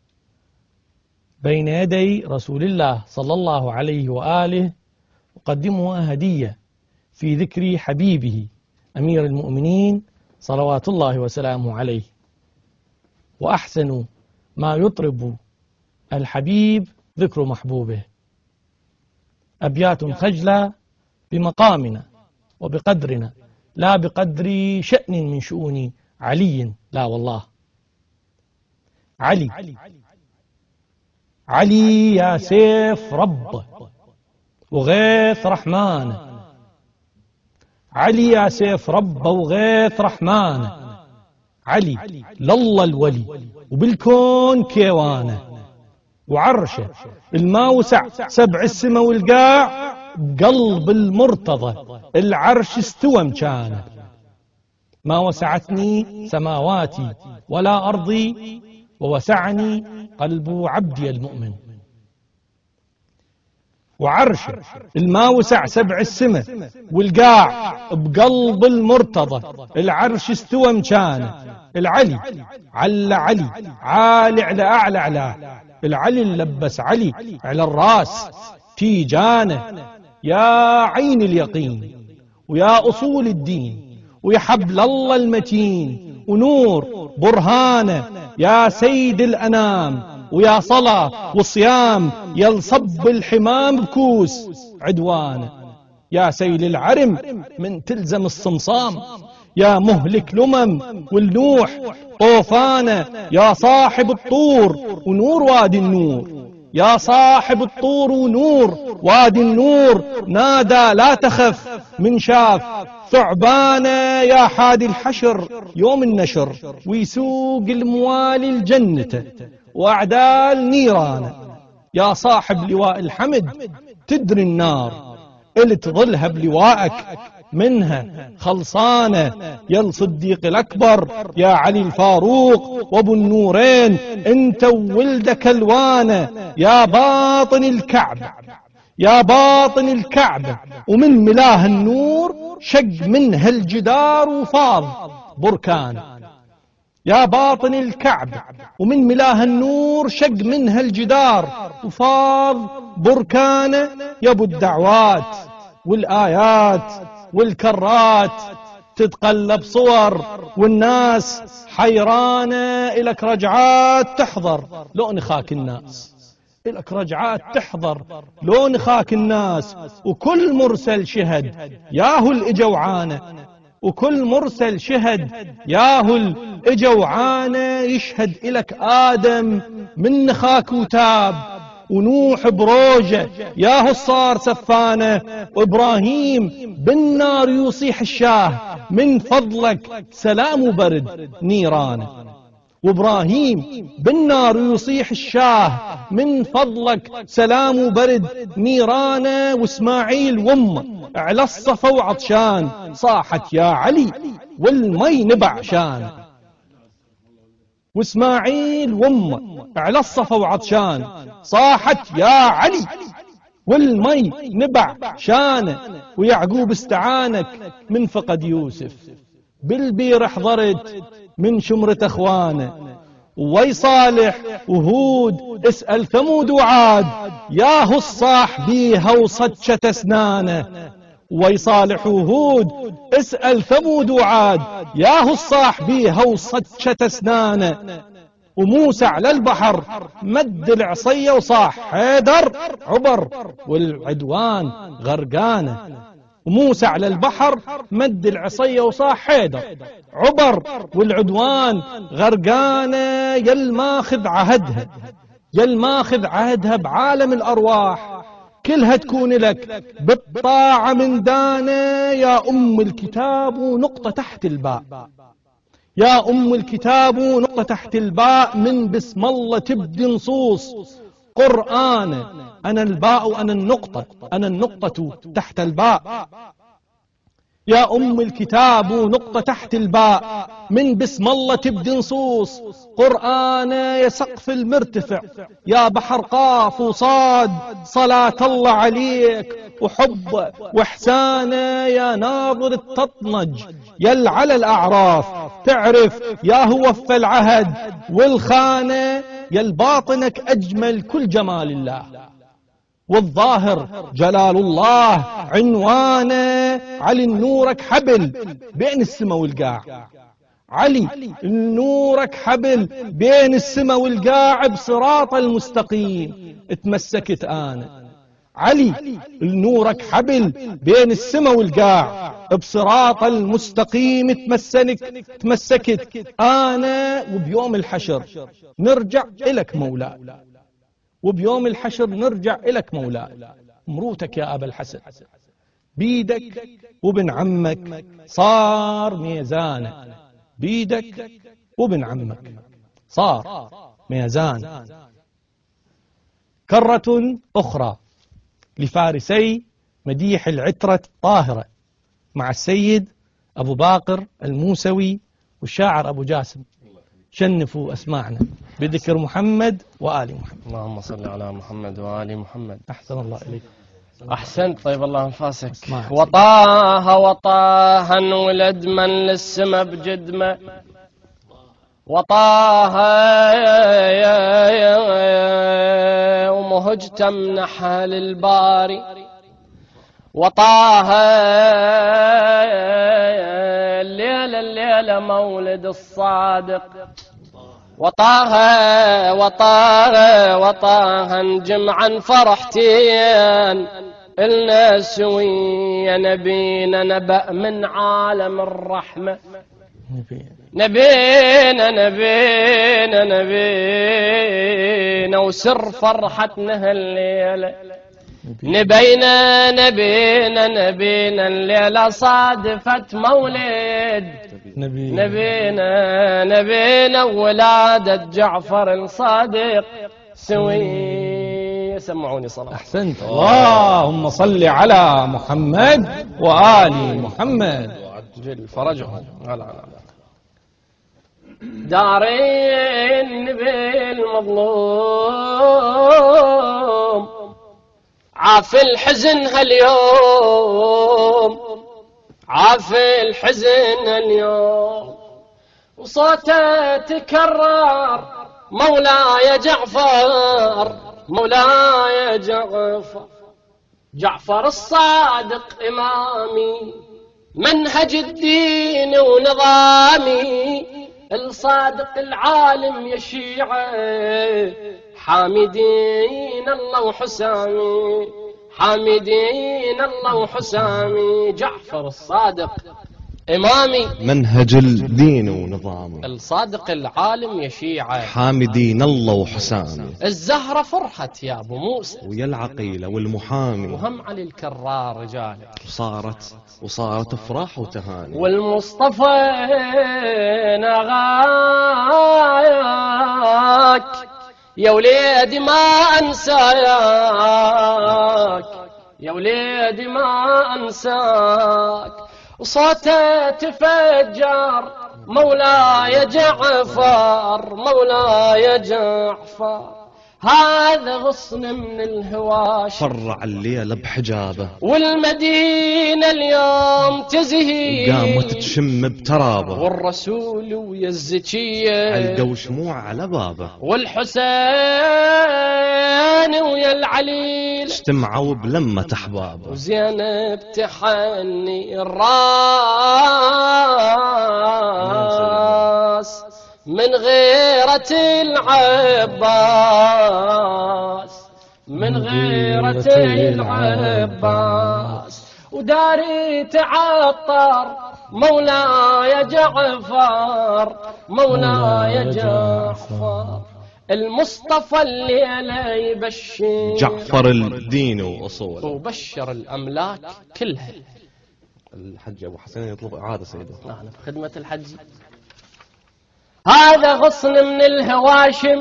بين يدي رسول الله صلى الله عليه وآله أقدمها هدية في ذكر حبيبه أمير المؤمنين صلوات الله وسلامه عليه. وأحسن ما يطرب الحبيب ذكر محبوبه. أبيات خجلة بمقامنا وبقدرنا، لا بقدر شأن من شؤون علي، لا والله. علي علي يا سيف رب وغيث رحمن، علي يا سيف رب وغيث رحمن. علي لله الولي وبالكون كيوانه، وعرشه الماء وسع سبع السما والقاع، بقلب المرتضى العرش استوى مكانه. ما وسعتني سماواتي ولا أرضي، ووسعني قلب عبدي المؤمن. وعرش الماء وسع سبع السما والقاع، بقلب المرتضى العرش استوى مكانه. العلي على علي عالي على أعلى على، العلي لبس علي على الراس تيجانه. يا عين اليقين ويا أصول الدين ويا حبل الله المتين ونور برهانه، يا سيد الأنام ويا صلاة وصيام، يلصب الحمام بكوس عدوانه. يا سيل العرم من تلزم الصمصام، يا مهلك الأمم والنوح طوفانه. يا صاحب الطور ونور وادي النور، يا صاحب الطور ونور وادي النور. نادى لا تخف من شاف ثعبانه، يا حادي الحشر يوم النشر ويسوق الموالي الجنة وأعدال نيرانه. يا صاحب لواء الحمد تدري النار اللي تظلها بلوائك منها خلصانة. يا الصديق الأكبر يا علي الفاروق وابو النورين، انت وولدك الوانه. يا باطن الكعبة يا باطن الكعبة ومن ملاه النور شق منها الجدار وفاض بركان. يا باطن الكعبة ومن ملاه النور شق منها الجدار وفاض بركانه. يا ابو الدعوات والآيات والكرات، تتقلب صور والناس حيرانة. إلك رجعات تحضر لو نخاك الناس، إلك رجعات تحضر لو نخاك الناس. وكل مرسل شهد ياهو الإجوعانة، وكل مرسل شهد ياهو الإجوعانة. يشهد إلك آدم من نخاك وتاب، ونوح بروجه ياهو الصار سفانه. وإبراهيم بالنار يصيح الشاه من فضلك سلام وبرد نيرانه. وإبراهيم بالنار يصيح الشاه من فضلك سلام وبرد نيرانه. وإسماعيل وامه على الصفا وعطشان، صاحت يا علي والمي نبع شان. وإسماعيل وامه على الصفا وعطشان، صاحت يا علي والمي نبع شانه. ويعقوب استعانك من فقد يوسف، بالبير حضرت من شمرة اخوانه. وي صالح وهود اسأل ثمود وعاد، ياهو الصاح بيها وصدشة اسنانه. وي صالح وهود اسأل ثمود وعاد، ياهو الصاح بيها وصدشة اسنانه. وموسى على البحر مد العصية وصاح حيدر عبر والعدوان غرقانه. وموسى على البحر مد العصية وصاح حيدر عبر والعدوان غرقانه. يا الماخذ عهدها يل ماخذ عهدها بعالم الأرواح كلها تكون لك بالطاعة من دانا يا أم الكتاب نقطة تحت الباء. يا أم الكتاب نقطة تحت الباء من بسم الله تبدي نصوص قرآن. أنا الباء وأنا النقطة، أنا النقطة تحت الباء. يا أم الكتاب نقطة تحت الباء من بسم الله تبدي نصوص قرآن. يا سقف المرتفع يا بحر قاف وصاد صلاة الله عليك وحب وإحسانه. يا ناظر التطنج يل على الأعراف تعرف يا هو وفى العهد والخانة. يل باطنك أجمل كل جمال الله والظاهر جلال الله عنوانه. علي نورك حبل بين السماء والقاع. علي نورك حبل بين السماء والقاع بصراط المستقيم تمسكت أنا. علي نورك حبل بين السماء والقاع بصراط المستقيم تمسكت تمسكت أنا. وبيوم الحشر نرجع إلك مولاي، وبيوم الحشر نرجع إلك مولاي. مروتك يا أبا الحسن بيدك وبن عمك صار ميزان. بيدك وبن عمك صار ميزان. كرة أخرى لفارسي مديح العترة الطاهرة مع السيد أبو باقر الموسوي والشاعر أبو جاسم. شنفوا أسماعنا بذكر محمد وآل محمد. اللهم صل على محمد وآل محمد. أحسن الله إليك. أحسنت، طيب الله أنفاسك. وطاها وطاها ولد من للسما بجدمه. وطاها يا يا ومهجت منحها للباري. وطاها الليلة الليلة مولد الصادق. وطاها وطاها وطاها جمعا فرحتين الناس ويا نبينا نبأ من عالم الرحمة. نبينا نبينا نبينا وسر فرحتنا هالليلة. نبينا نبينا نبينا الليلة صادفت مولد نبينا نبينا ولادة جعفر الصادق سوي. سمعوني صلاة. أحسنت. اللهم صل على محمد وآل محمد وعجل فرجهم. دارين بالمظلوم عاف الحزن هاليوم. عاف الحزن اليوم وصوته تكرر مولاي جعفر مولاي جعفر. جعفر الصادق إمامي منهج الدين ونظامي. الصادق العالم يا شيعة حامدين الله وحسامي. حامدين الله وحسامي. جعفر الصادق إمامي منهج الدين ونظامي. الصادق العالم يا شيعة حامدين الله وحسامي. الزهرة فرحت يا أبو موسى ويا العقيلة والمحامي. وهم علي الكرار رجالك. وصارت وصارت افراح وتهاني. والمصطفى نغاياك يا وليدي ما أنساك. يا وليدي ما أنساك. وصوته تفجر مولاي جعفر مولاي جعفر. هذا غصن من الهواش فرع الليلة بحجابه. والمدينة اليوم تزهي قامت تشم بترابه. والرسول ويا الزكية علقوا شموع على بابه. والحسين ويا العليل اجتمعوا بلمة أحبابه. وزينب تحني الراس من غيرة العباس. من غيرة العباس. وداري تعطر مولاي جعفر مولاي جعفر. المصطفى الليلة يبشر جعفر الدين وأصوله وبشر الأملاك كلها. الحج أبو حسين يطلب إعادة سيدي. نحن بخدمة الحج. هذا غصن من الهواشم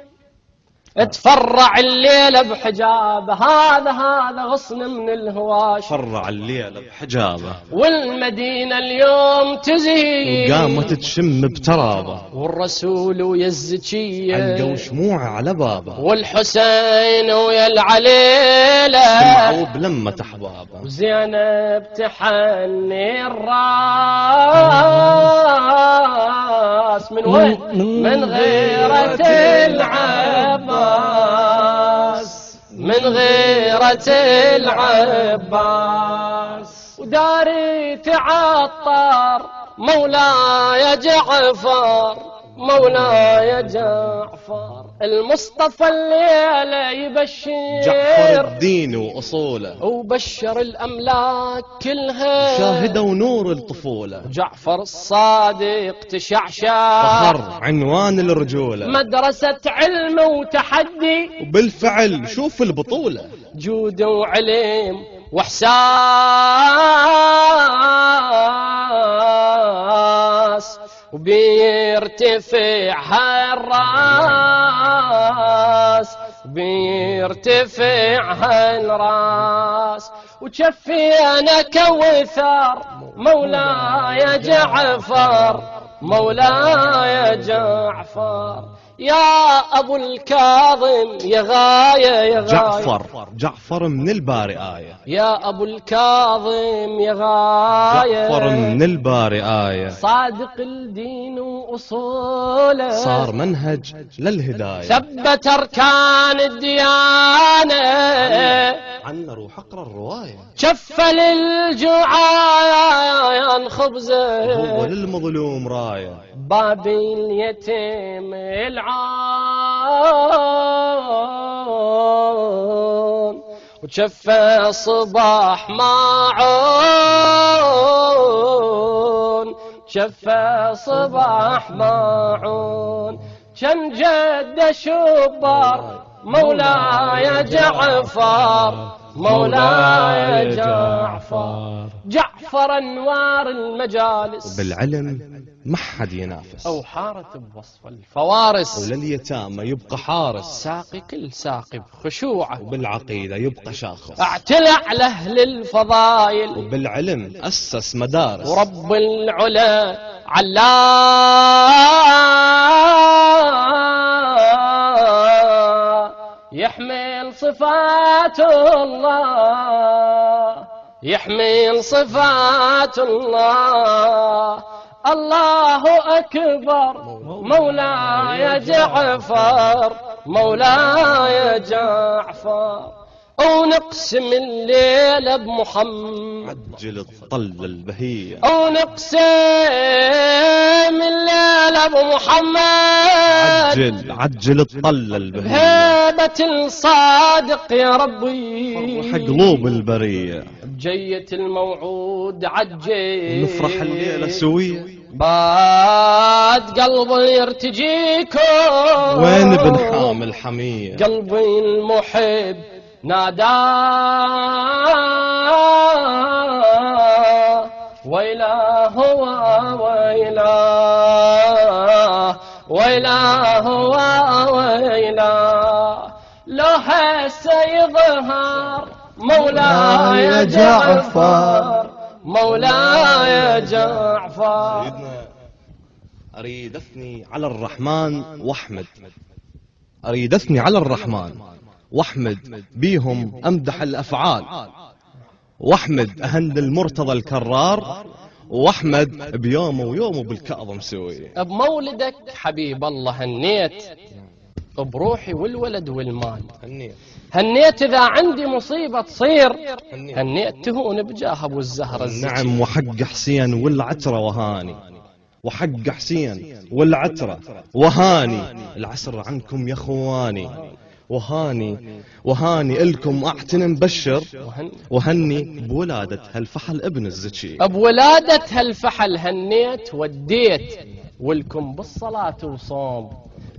تفرع الليلة بحجابه، هذا هذا غصن من الهواشم فرع الليلة بحجابه، والمدينة اليوم تزهي وقامت تشم بترابه، والرسول ويا الزكية علقوا شموع على بابه، والحسين ويا العليلة سمعوا بلمة أحبابه، وزينب تحني الراس من وين؟ من غيرة العباس، من غيرة العباس، وداري تعطر مولاي جعفر، مولاي جعفر. المصطفى الليلة يبشر جعفر الدين وأصوله، وبشر الأملاك كلها، شاهدوا نور الطفولة، جعفر الصادق تشعشع فخر عنوان الرجولة، مدرسة علم وتحدي، وبالفعل شوف البطولة، جود وعلم وإحساس، وبيرتفع هالراس، بيرتفع هالراس، وشفي أنا كوثر مولاي جعفر، مولاي جعفر. يا أبو الكاظم يا غاية يا غاية، جعفر جعفر من الباري آية، يا أبو الكاظم يا غاية، جعفر من الباري آية، صادق الدين وأصوله، صار منهج للهداية، ثبت أركان الديانة، عنا روح اقرا الرواية، شفل الجوعان خبزه، هو للمظلوم راية، بابي اليتيم العون، وشفى صباح ماعون، شفى صباح ماعون. كم جد شبر مولاي جعفر، مولاي جعفر. جعفر انوار المجالس، وبالعلم ما حد ينافس، او حارت بوصف الفوارس، ولليتامى يبقى حارس، ساقي كل ساقي بخشوعه، وبالعقيدة يبقى شاخص، اعتلى على اهل الفضايل، وبالعلم أسس مدارس، ورب العلا علا يحمل صفات الله، يحمل صفات الله. الله أكبر مولاي جعفر، مولاي جعفر. ونقسم الليلة بمحمد، عجل الطل البهية، ونقسم الليلة بمحمد، عجل عجل الطل البهية، هيبة الصادق يا ربي، فرح قلوب البرية، جية الموعود عجل، نفرح الليلة سوية، بعد قلبي يرتجيكم، وين ابن حامل حمية، قلبي المحب نادى ويلاه ويلاه، ويلاه ويلاه. لو هسه يظهر مولاي جعفر، مولاي جعفر. سيدنا أريد أثني على الرحمن واحمد، أريد أثني على الرحمن واحمد بيهم أمدح الأفعال، واحمد أهن المرتضى الكرار، واحمد بيومه ويومه بالكاظم سوي. بمولدك حبيب الله هنيت، بروحي والولد والمال هنيت، هنيت. إذا عندي مصيبة تصير هنيت، تهون بجاه أبو الزهر الزكي. نعم، وحق حسين والعترة وهاني، وحق حسين والعترة وهاني، العسر عنكم يا خواني، وهاني وهاني إلكم أعتن مبشر، وهني بولادة هالفحل ابن الزكي، بولادة هالفحل هنيت وديت، ولكم بالصلاة وصوم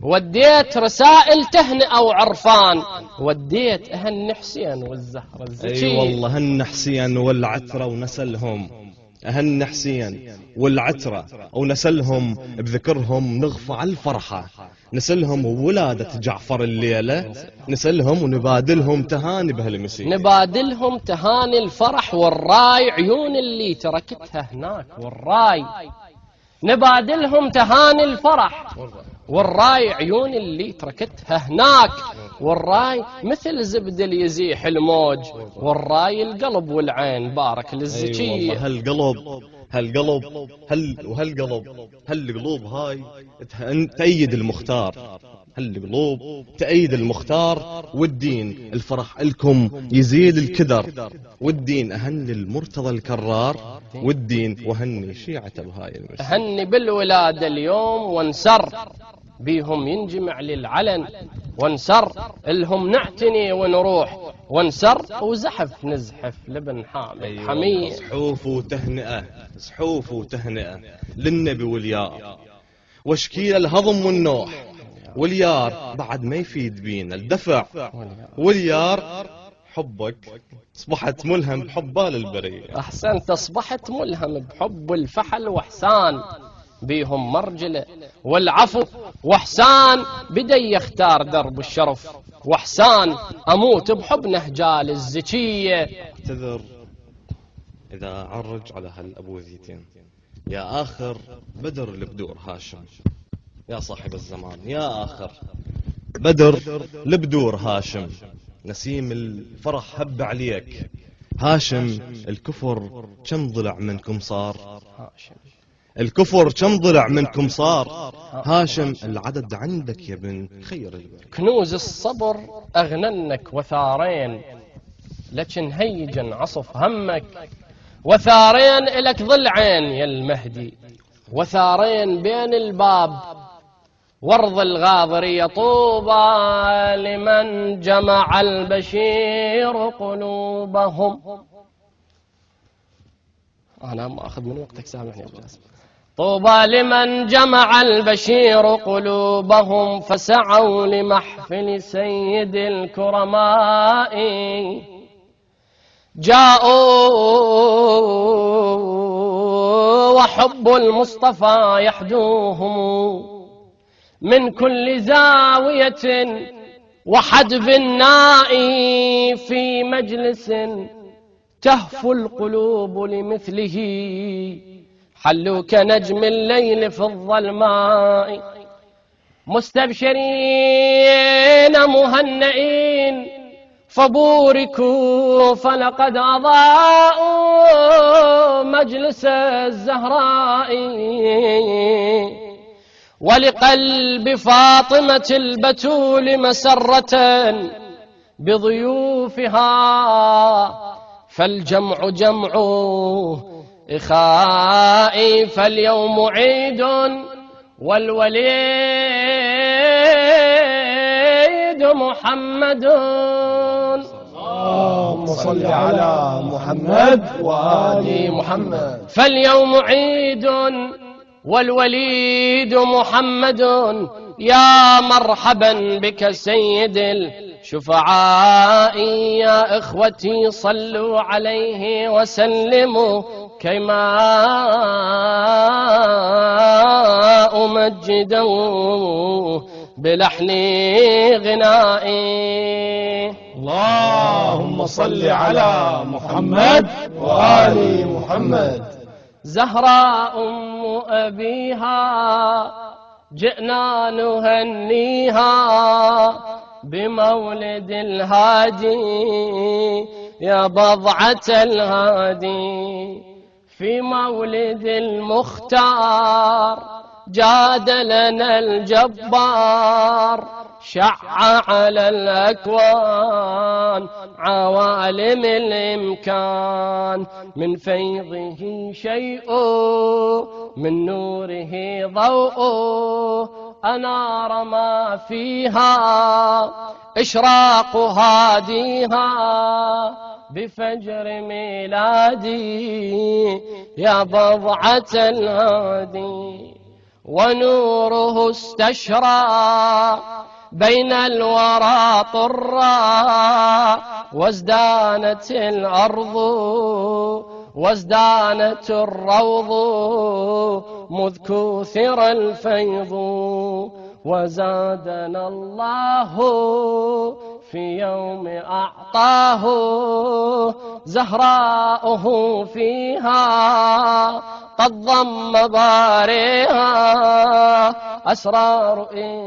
وديت رسائل تهنئة وعرفان، وديت أهن حسين والزهرة الزكية. أي والله هن حسين والعترة ونسلهم، أهن حسين والعترة ونسلهم بذكرهم نغفى الفرحة، نسلهم ولادة جعفر الليلة، نسلهم ونبادلهم تهاني بهالمسيح، نبادلهم تهاني الفرح والراي عيون اللي تركتها هناك، والراي نبادلهم تهاني الفرح والراي عيون اللي تركتها هناك، والراي مثل زبد اللي يزيح الموج، والراي القلب والعين بارك للزكية. أي والله هالقلب هالقلب هل وهالقلب هالقلوب هاي تأيد المختار، هالقلوب تأيد المختار، والدين الفرح لكم يزيد الكدر، والدين أهن المرتضى الكرار، والدين وهني شيعة بهاي المسجد. هني بالولادة اليوم وانسر بيهم ينجمع للعلن، وانسر لهم نعتني ونروح، وانسر وزحف نزحف لبن حامد. أيوة حميد. صحوف وتهنئة، صحوف وتهنئة للنبي واليار، وشكيل الهضم والنوح، واليار بعد ما يفيد بينا الدفع، واليار حبك اصبحت ملهم بحبال البرية. أحسنت، أصبحت ملهم بحب الفحل وحسان بيهم مرجلة والعفو، وحسان بدي يختار درب الشرف، وحسان أموت بحب نهجال الزكية. اعتذر إذا عرج على هالأبوذيتين، يا آخر بدر لبدور هاشم، يا صاحب الزمان يا آخر بدر لبدور هاشم، نسيم الفرح هب عليك هاشم، الكفر كم ضلع منكم صار، الكفر كم ضلع منكم صار، هاشم العدد عندك يا ابن خير البر، كنوز الصبر أغننك وثارين، لكن هيجا عصف همك، وثارين إلك ضلعين يا المهدي، وثارين بين الباب وارض الغاضرية، طوبى لمن جمع البشير قلوبهم. أنا ما أخذ من وقتك سامحني يا أبو جاسم. طوبى لمن جمع البشير قلوبهم، فسعوا لمحفل سيد الكرماء، جاءوا وحب المصطفى يحدوهم من كل زاوية، وحدب الناء في مجلس تهفو القلوب لمثله، حلوا كنجم الليل في الظلماء، مستبشرين مهنئين فبوركوا، فلقد أضاءوا مجلس الزهراء، ولقلب فاطمة البتول مسرة بضيوفها، فالجمع جمع إخائي، فاليوم عيد والوليد محمد. اللهم صل على محمد وآل محمد. فاليوم عيد والوليد محمد، يا مرحبا بك سيد الشفعاء، يا إخوتي صلوا عليه وسلموا كما أمجدوا بلحن غنائي. اللهم صل على محمد وآل محمد. زهراء أم أبيها جئنا نهنيها بمولد الهادي، يا بضعة الهادي في مولد المختار، جادلنا الجبار شع على الأكوان عوالم الإمكان، من فيضه شيء من نوره ضوء، أنار ما فيها إشراق هاديها بفجر ميلادي، يا بضعة الهادي ونوره استشرى بين الورى طرا، وازدانت الأرض وازدانت الروض مذ كثر الفيض، وزادنا الله في يوم أعطاه زهراؤه فيها قد ضم باريها أسرار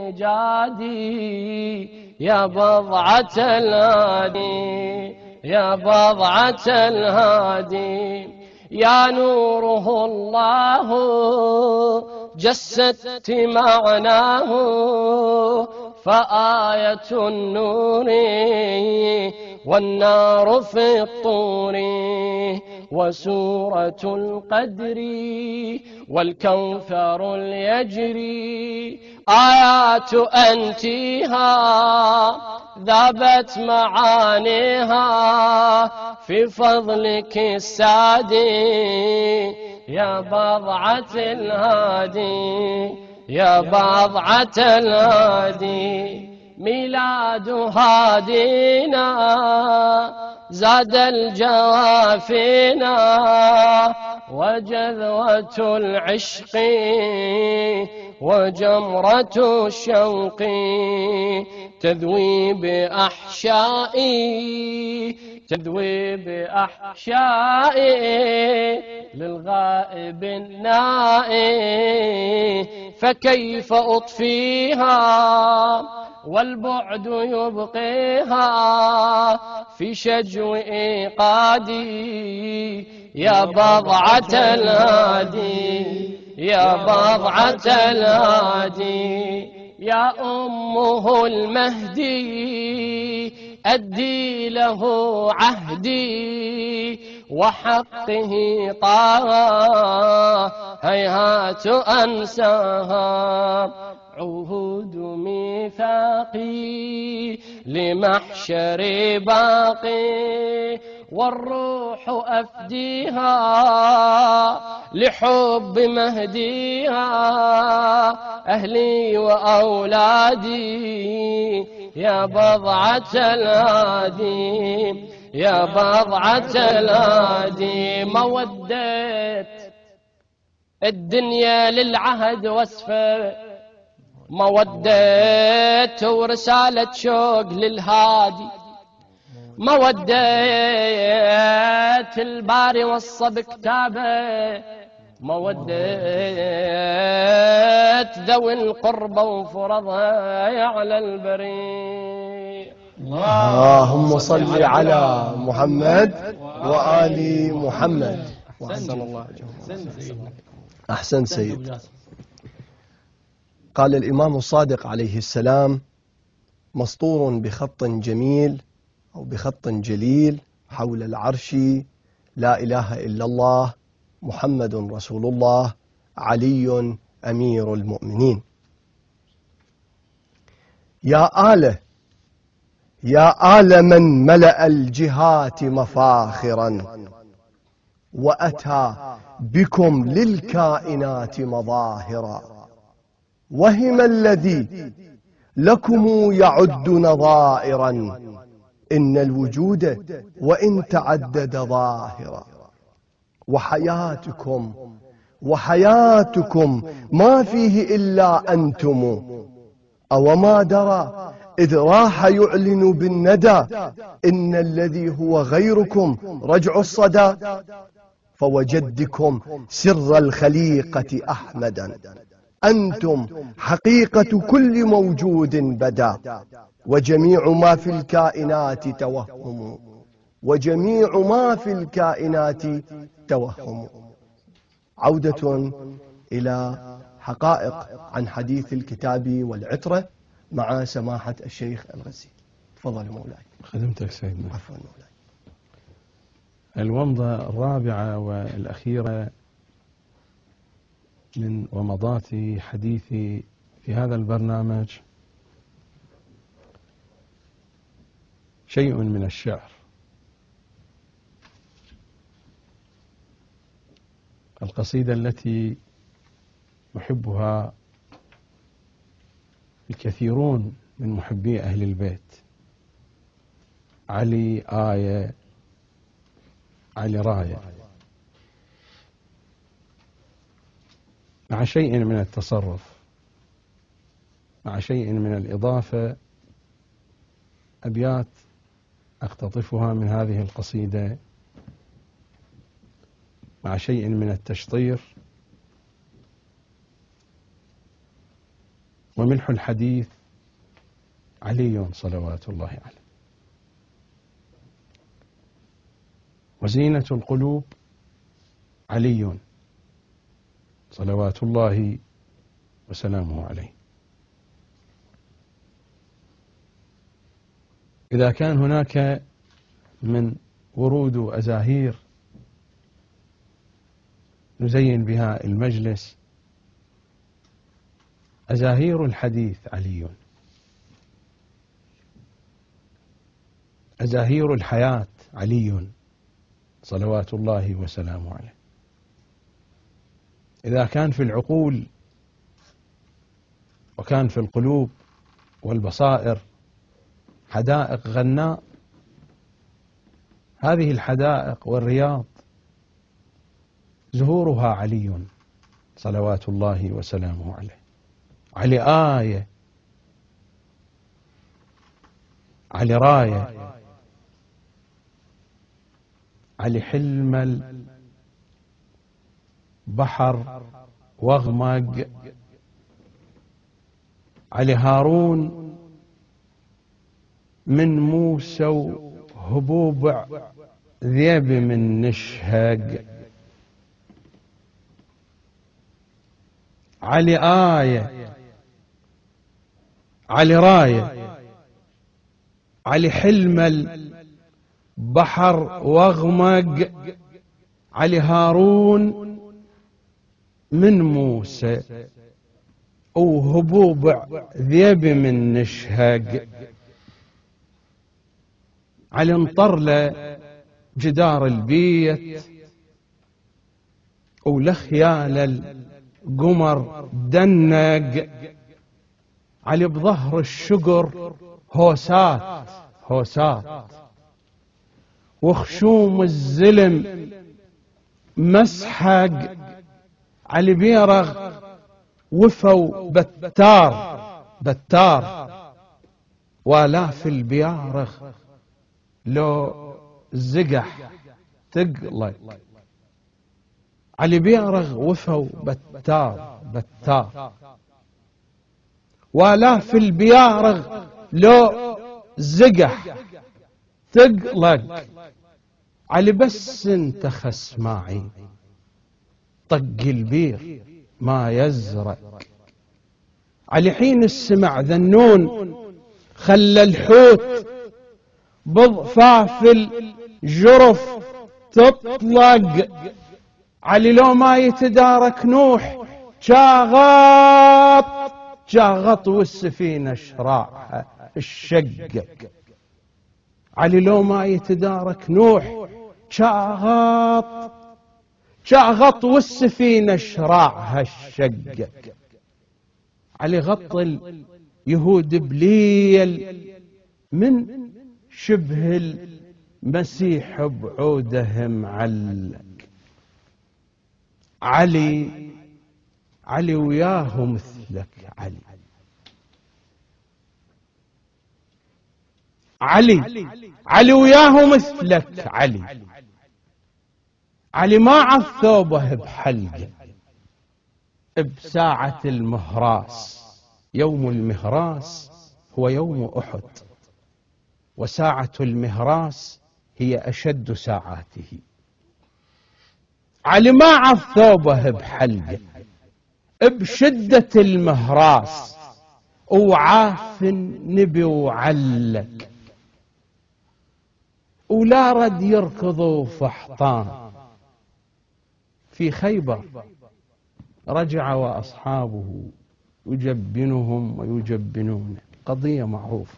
إيجادي يا بضعة الهادي، يا بضعة الهادي. يا نوره الله جسدت معناه، فآية النور والنار في الطور، وسورة القدر والكوثر اليجري، آيات أنتيها ذابت معانيها في فضلك السادي يا بضعة الهادي، يا بضعة الهادي. ميلاد هادينا زاد الجوافينا، وجذوة العشق وجمرة الشوق تذوي بأحشائي، تذوي بأحشائي للغائب النائي، فكيف أطفيها والبعد يبقيها في شجو إيقادي يا بضعة الهادي، يا بضعة الهادي. يا أمه المهدي أدي له عهدي، وحقه طه هيهات أنساها، عهود ميثاقي لمحشر باقي، والروح أفديها لحب مهديها، أهلي وأولادي يا بضعة الهادي، يا بضعة الهادي. مودة الدنيا للعهد وصفه، مودة ورسالة شوق للهادي، مودة الباري وصب كتابه، مودة ذوي القربى وفرضها على البريء. اللهم صل على محمد وآل محمد. أحسن الله. أحسن سيد. قال الإمام الصادق عليه السلام مسطور بخط جميل أو بخط جليل حول العرش: لا إله إلا الله محمد رسول الله علي أمير المؤمنين. يا آله، يا آل من ملأ الجهات مفاخرا، وأتى بكم للكائنات مظاهرا، وهم الذي لكم يعد نظائرا، إن الوجود وإن تعدد ظاهرا. وحياتكم وحياتكم ما فيه إلا أنتم، أو ما درى إذ راح يعلن بالندى، إن الذي هو غيركم رجع الصدى، فوجدكم سر الخليقة أحمدا، أنتم حقيقة كل موجود بدا، وجميع ما في الكائنات توهم، وجميع ما في الكائنات توهم. عودة إلى حقائق عن حديث الكتاب والعترة مع سماحة الشيخ الغزي. تفضل مولاي. خدمتك سيدنا. عفوا مولاي. الومضة الرابعة والأخيرة من ومضات حديثي في هذا البرنامج شيء من الشعر. القصيدة التي محبها الكثيرون من محبي أهل البيت. علي آية، علي راية، مع شيء من التصرف، مع شيء من الإضافة، أبيات أقتطفها من هذه القصيدة، مع شيء من التشطير، وملح الحديث علي صلوات الله عليه، وزينة القلوب علي صلوات الله وسلامه عليه. إذا كان هناك من ورود وأزاهير نزين بها المجلس، أزاهير الحديث علي، أزاهير الحياة علي صلوات الله وسلامه عليه. إذا كان في العقول وكان في القلوب والبصائر حدائق غناء، هذه الحدائق والرياض زهورها علي صلوات الله وسلامه عليه. علي آية، علي راية، علي حلم البحر واغمق، علي هارون من موسى وهبوب ذيب من نشهق، علي آية، علي راية، علي حلم البحر واغمق، علي هارون من موسى وهبوب ذيب من نشهق، علي انطرله جدار البيت ولخيال القمر دنق، علي بظهر الشقر هوسات هوسات، وخشوم الزلم مسحق، علي بيرغ وفو بتار بتار، والاف البيارغ لو زقح تقلق، علي بيرغ وفو بتار بتار، والاف البيارغ لو زقح تقلق، علي بس انت خس معي طق البير ما يزرق، علي حين السمع ذنون خلى الحوت بضفاف الجرف تطلق، علي لو ما يتدارك نوح شاغط شاغط والسفينة شراعها الشقق، علي لو ما يتدارك نوح شاغط شاغط والسفينة شراعها الشقق، علي غط اليهود بليل من شبه المسيح بعوده معلق، علي علي وياه مثلك، علي علي علي وياه مثلك، علي علي ما عالثوبه بحلقه بساعة المهراس، يوم المهراس هو يوم أحد، وساعة المهراس هي أشد ساعاته. علي ما عالثوبه بحلقه بشدة المهراس، وعاف النبي وعلق، ولا رد يركضوا فحطان. في خيبر رجع وأصحابه يجبنهم ويجبنون، قضية معروفة،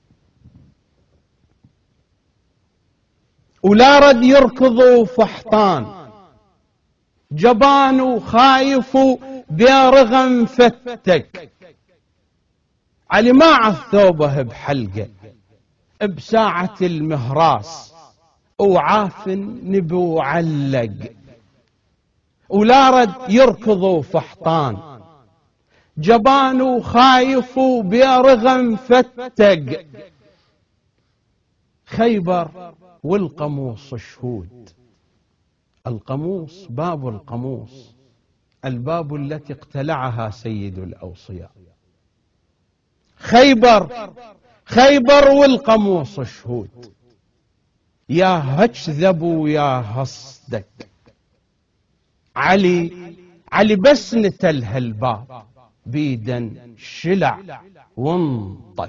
ولا رد يركضوا فحطان، جبان وخايف بيرغم فتك. علي ما عثوبه بحلقه بساعة المهراس، وعافن نبو علق، ولا رد يركضوا فحطان، جبان خايف بيرغم فتق. خيبر والقموص شهود. القموص باب القموص، الباب التي اقتلعها سيد الأوصياء. خيبر خيبر والقموص شهود. يا هكذبوا يا هصدق. علي علي بس نتل هالباب بيدا شلع وانطق.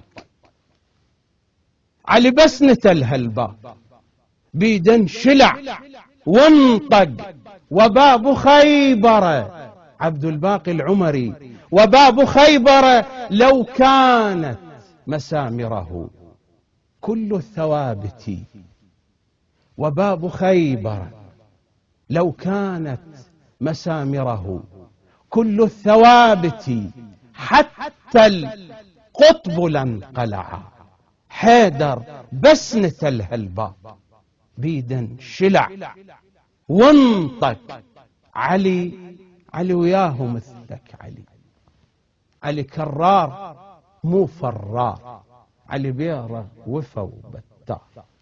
علي بس نتل هالباب بيدا شلع وانطق. وباب خيبر، عبد الباقي العمري، وباب خيبر لو كانت مسامره كل الثوابت. وباب خيبر لو كانت مسامره كل الثوابت، حتى القطب لانقلع. حيدر بس نتل هالباب بيدا شلع وانطق. علي علي وياه مثلك. علي علي كرار مو فرار. علي بيره وفا وبتار.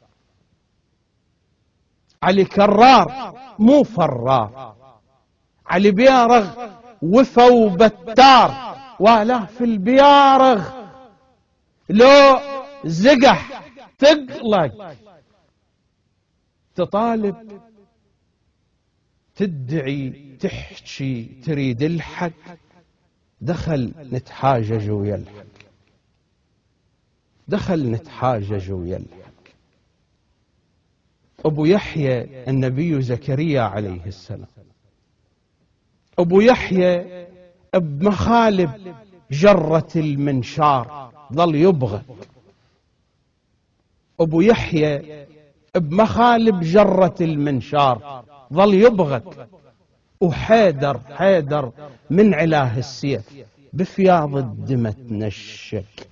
علي كرار مو فرار. علي بيارغ وفا وبتار. ولا في البيارغ لو زقح تقلق. تطالب تدعي تحكي تريد الحق، دخل نتحاجج ويا الحق. دخل نتحاجج ويا الحق. أبو يحيى النبي زكريا عليه السلام، أبو يحيى بمخالب جرة المنشار ظل يبغى. أبو يحيى بمخالب جرة المنشار ظل يبغك. وحيدر حيدر من علاه السيف بفياض الدم تنشك.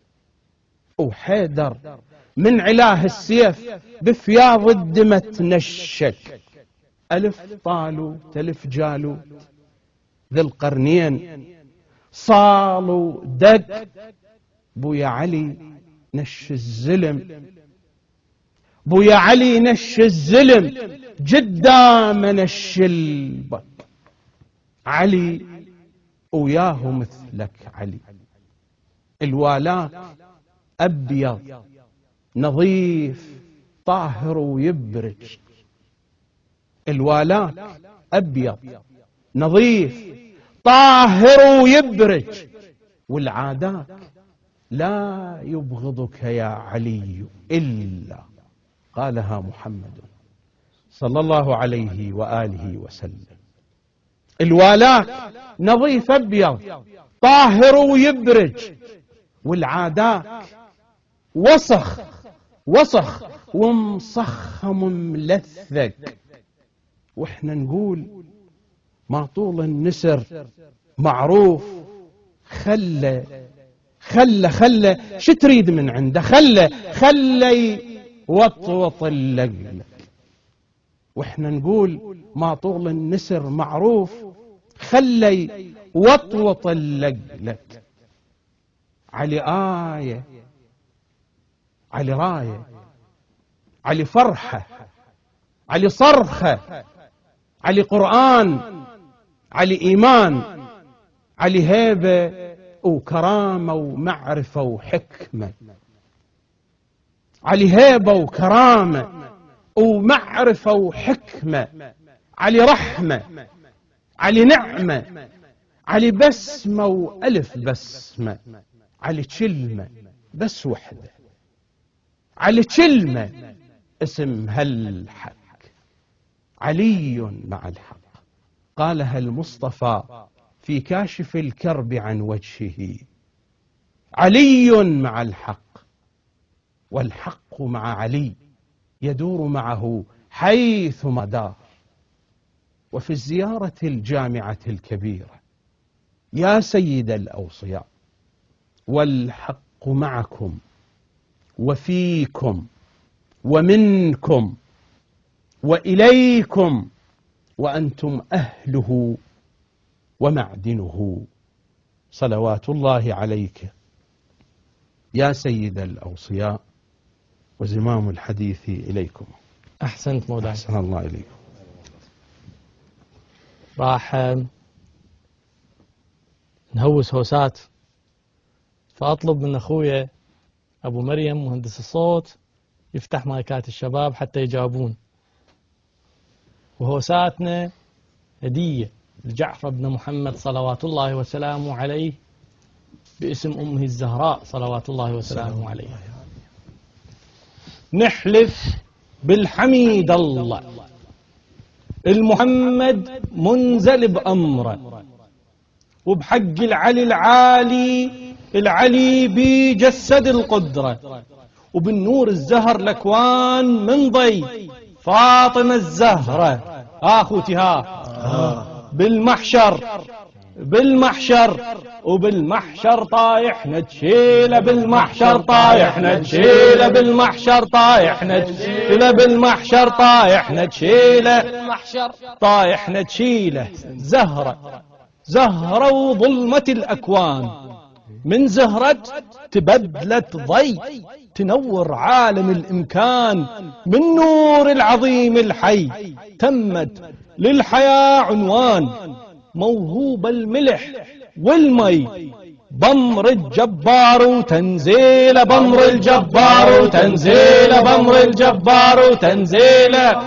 وحيدر من علاه السيف بفياض الدم تنشك. ألف طالوا تلف جالوت ذي القرنين صالوا دق. بويا علي نش الزلم، بويا علي نش الزلم قدام نش البك. علي وياه مثلك. علي الوالاك أبيض نظيف طاهر ويبرج. الوالاك أبيض نظيف طاهر ويبرج. والعاداك لا يبغضك يا علي إلا قالها محمد صلى الله عليه وآله وسلم. الوالاك نظيف أبيض طاهر ويبرج، والعاداك وسخ وسخ ومصخم ملثق. واحنا نقول ما طول النسر معروف. خلى خلى خلى شو تريد من عنده؟ خلى خلى وطوط اللقلق. واحنا نقول ما طول النسر معروف. خلي وطوط اللقلق. علي آية، علي راية، علي فرحة، علي صرخة، علي قرآن، علي إيمان، علي هيبة وكرامة ومعرفة وحكمة. علي هيبة وكرامة ومعرفة وحكمة. علي رحمة، علي نعمة، علي بسمة وألف بسمة. علي كلمة بس وحدة. علي كلمة اسمها الحق. علي مع الحق قالها المصطفى في كاشف الكرب عن وجهه. علي مع الحق، والحق مع علي يدور معه حيث مدار. وفي الزيارة الجامعة الكبيرة يا سيد الأوصياء، والحق معكم وفيكم ومنكم وإليكم وأنتم أهله ومعدنه، صلوات الله عليك يا سيد الأوصياء، وزمام الحديث إليكم. أحسنت مولاي. أحسن الله إليكم. راح نهوس هوسات، فأطلب من أخويا أبو مريم مهندس الصوت يفتح مايكات الشباب حتى يجاوبون. وهوساتنا هدية لجعفر بن محمد صلوات الله وسلامه عليه باسم أمه الزهراء صلوات الله وسلامه عليه. نحلف بالحميد الله المحمد منزل بأمره، وبحق العلي العالي العلي بجسد القدرة، وبالنور الزهر الأكوان من ضي فاطمة الزهرة آخوتها بالمحشر بالمحشر وبالمحشر طايح نتشيله، بالمحشر طايح نتشيله، بالمحشر طايح نتشيله، بالمحشر طايح نتشيله، طايح نتشيله. زهرة زهرة وظلمة الأكوان، من زهرة تبدلت ضي تنور عالم الإمكان، من نور العظيم الحي تمت للحياة عنوان، موهوب الملح والمي بمر الجبار وتنزيله، بمر الجبار وتنزيله، بمر الجبار وتنزيله،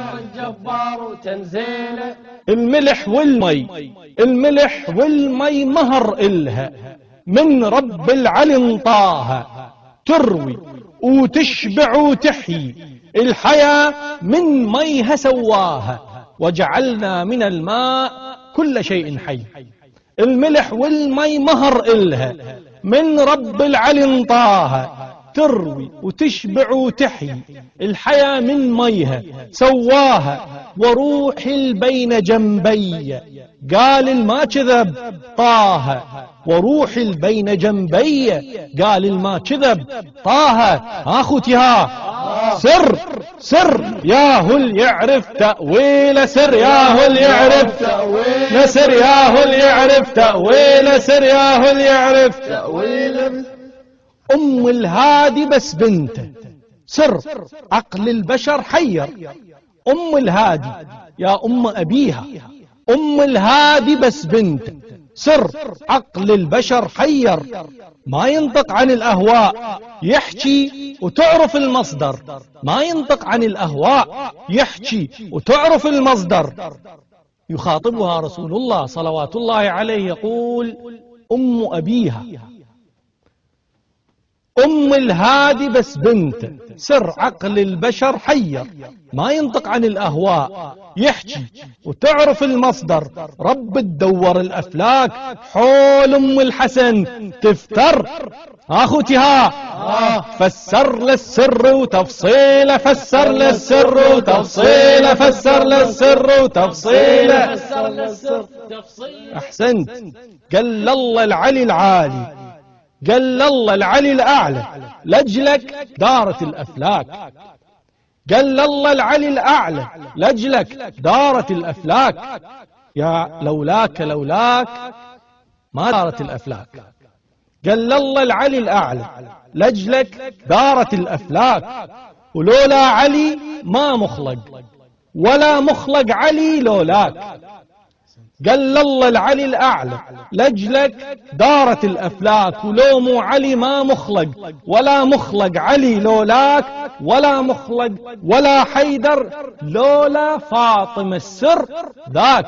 الملح والمي الملح والمي مهر إلها من رب العلي انطاها، تروي وتشبع وتحيي الحياة من ميها سواها، وجعلنا من الماء كل شيء حي. الملح والمي مهر إلها من رب العلي انطاها، تروي وتشبع وتحيي الحياة من ميها سواها، وروح البين جنبي قال الما كذب طه، وروح البين جنبي قال الما كذب طه. اخوتها سر سر ياهل يعرف تأويل، سر ياهل يعرف تأويل، سر ياهل يعرف تأويل، سر ياهل يعرف تأويل. أم الهادي بس بنته سر عقل البشر حير، أم الهادي يا أم أبيها، أم الهادي بس بنته سر عقل البشر حير، ما ينطق عن الأهواء يحكي وتعرف المصدر، ما ينطق عن الأهواء يحكي وتعرف المصدر. يخاطبها رسول الله صلوات الله عليه يقول أم أبيها، أم الهادي بس بنت سر عقل البشر حير، ما ينطق عن الأهواء يحكي وتعرف المصدر. رب تدور الأفلاك حول أم الحسن تفتر. أخوتها فسر للسر وتفصيله، فسر للسر وتفصيله، فسر للسر وتفصيله. أحسنت. قال الله العلي العالي، قال الله العلي الأعلى لجلك دارت الأفلاك، قال الله العلي الأعلى لجلك دارت الأفلاك، يا لولاك لولاك ما دارت الأفلاك. قال الله العلي الأعلى لجلك دارت الأفلاك، ولولا علي ما مخلق ولا مخلق علي لولاك. قال الله العلي الأعلى لجلك دارت الأفلاك، ولو مو علي ما مخلق ولا مخلق علي لولاك، ولا مخلق ولا حيدر لولا فاطمة السر ذاك.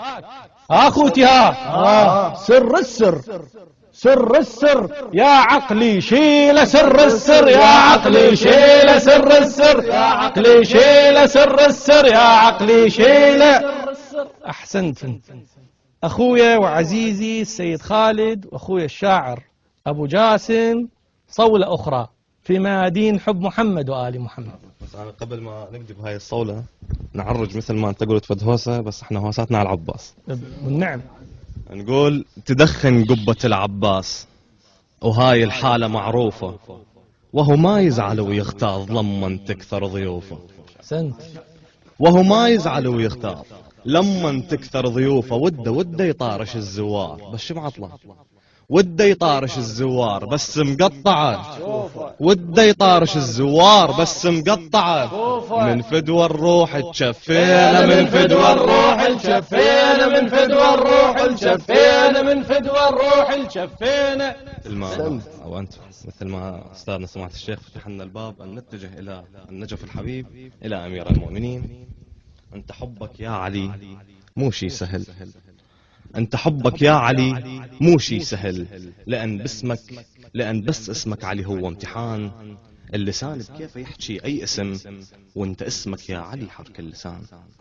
أخوتها سر السر سر السر يا عقلي شيل سر السر، يا عقلي شيل سر السر، يا عقلي شيل سر السر، يا عقلي شيل. أحسنت. أخويا وعزيزي السيد خالد، وأخويا الشاعر أبو جاسم صولة أخرى في ميادين حب محمد وآل محمد. بس أنا قبل ما نكتب هاي الصولة نعرج مثل ما أنت قلت فد هوسة، بس احنا هوساتنا على العباس. والنعم. نقول تدخن قبة العباس وهاي الحالة معروفة، وهو ما يزعل ويغتاظ لما تكثر ضيوفه. سنت وهو ما يزعل ويغتاظ لما تكثر ضيوفه. وده وده يطارش الزوار بس معطله، وده يطارش الزوار بس مقطعه، وده يطارش الزوار بس مقطعه. من فدوى الروح تشفينا، من فدوى الروح تشفينا، من فدوى الروح تشفينا، من فدوى الروح تشفينا. مثل ما او انت مثل ما استاذنا سماحة الشيخ فتح لنا الباب ان نتجه الى النجف الحبيب، الى امير المؤمنين. انت حبك يا علي مو شي سهل، انت حبك يا علي مو شي سهل، لان باسمك لان بس اسمك علي هو امتحان. اللسان بكيف يحكي اي اسم وانت اسمك يا علي حرك اللسان.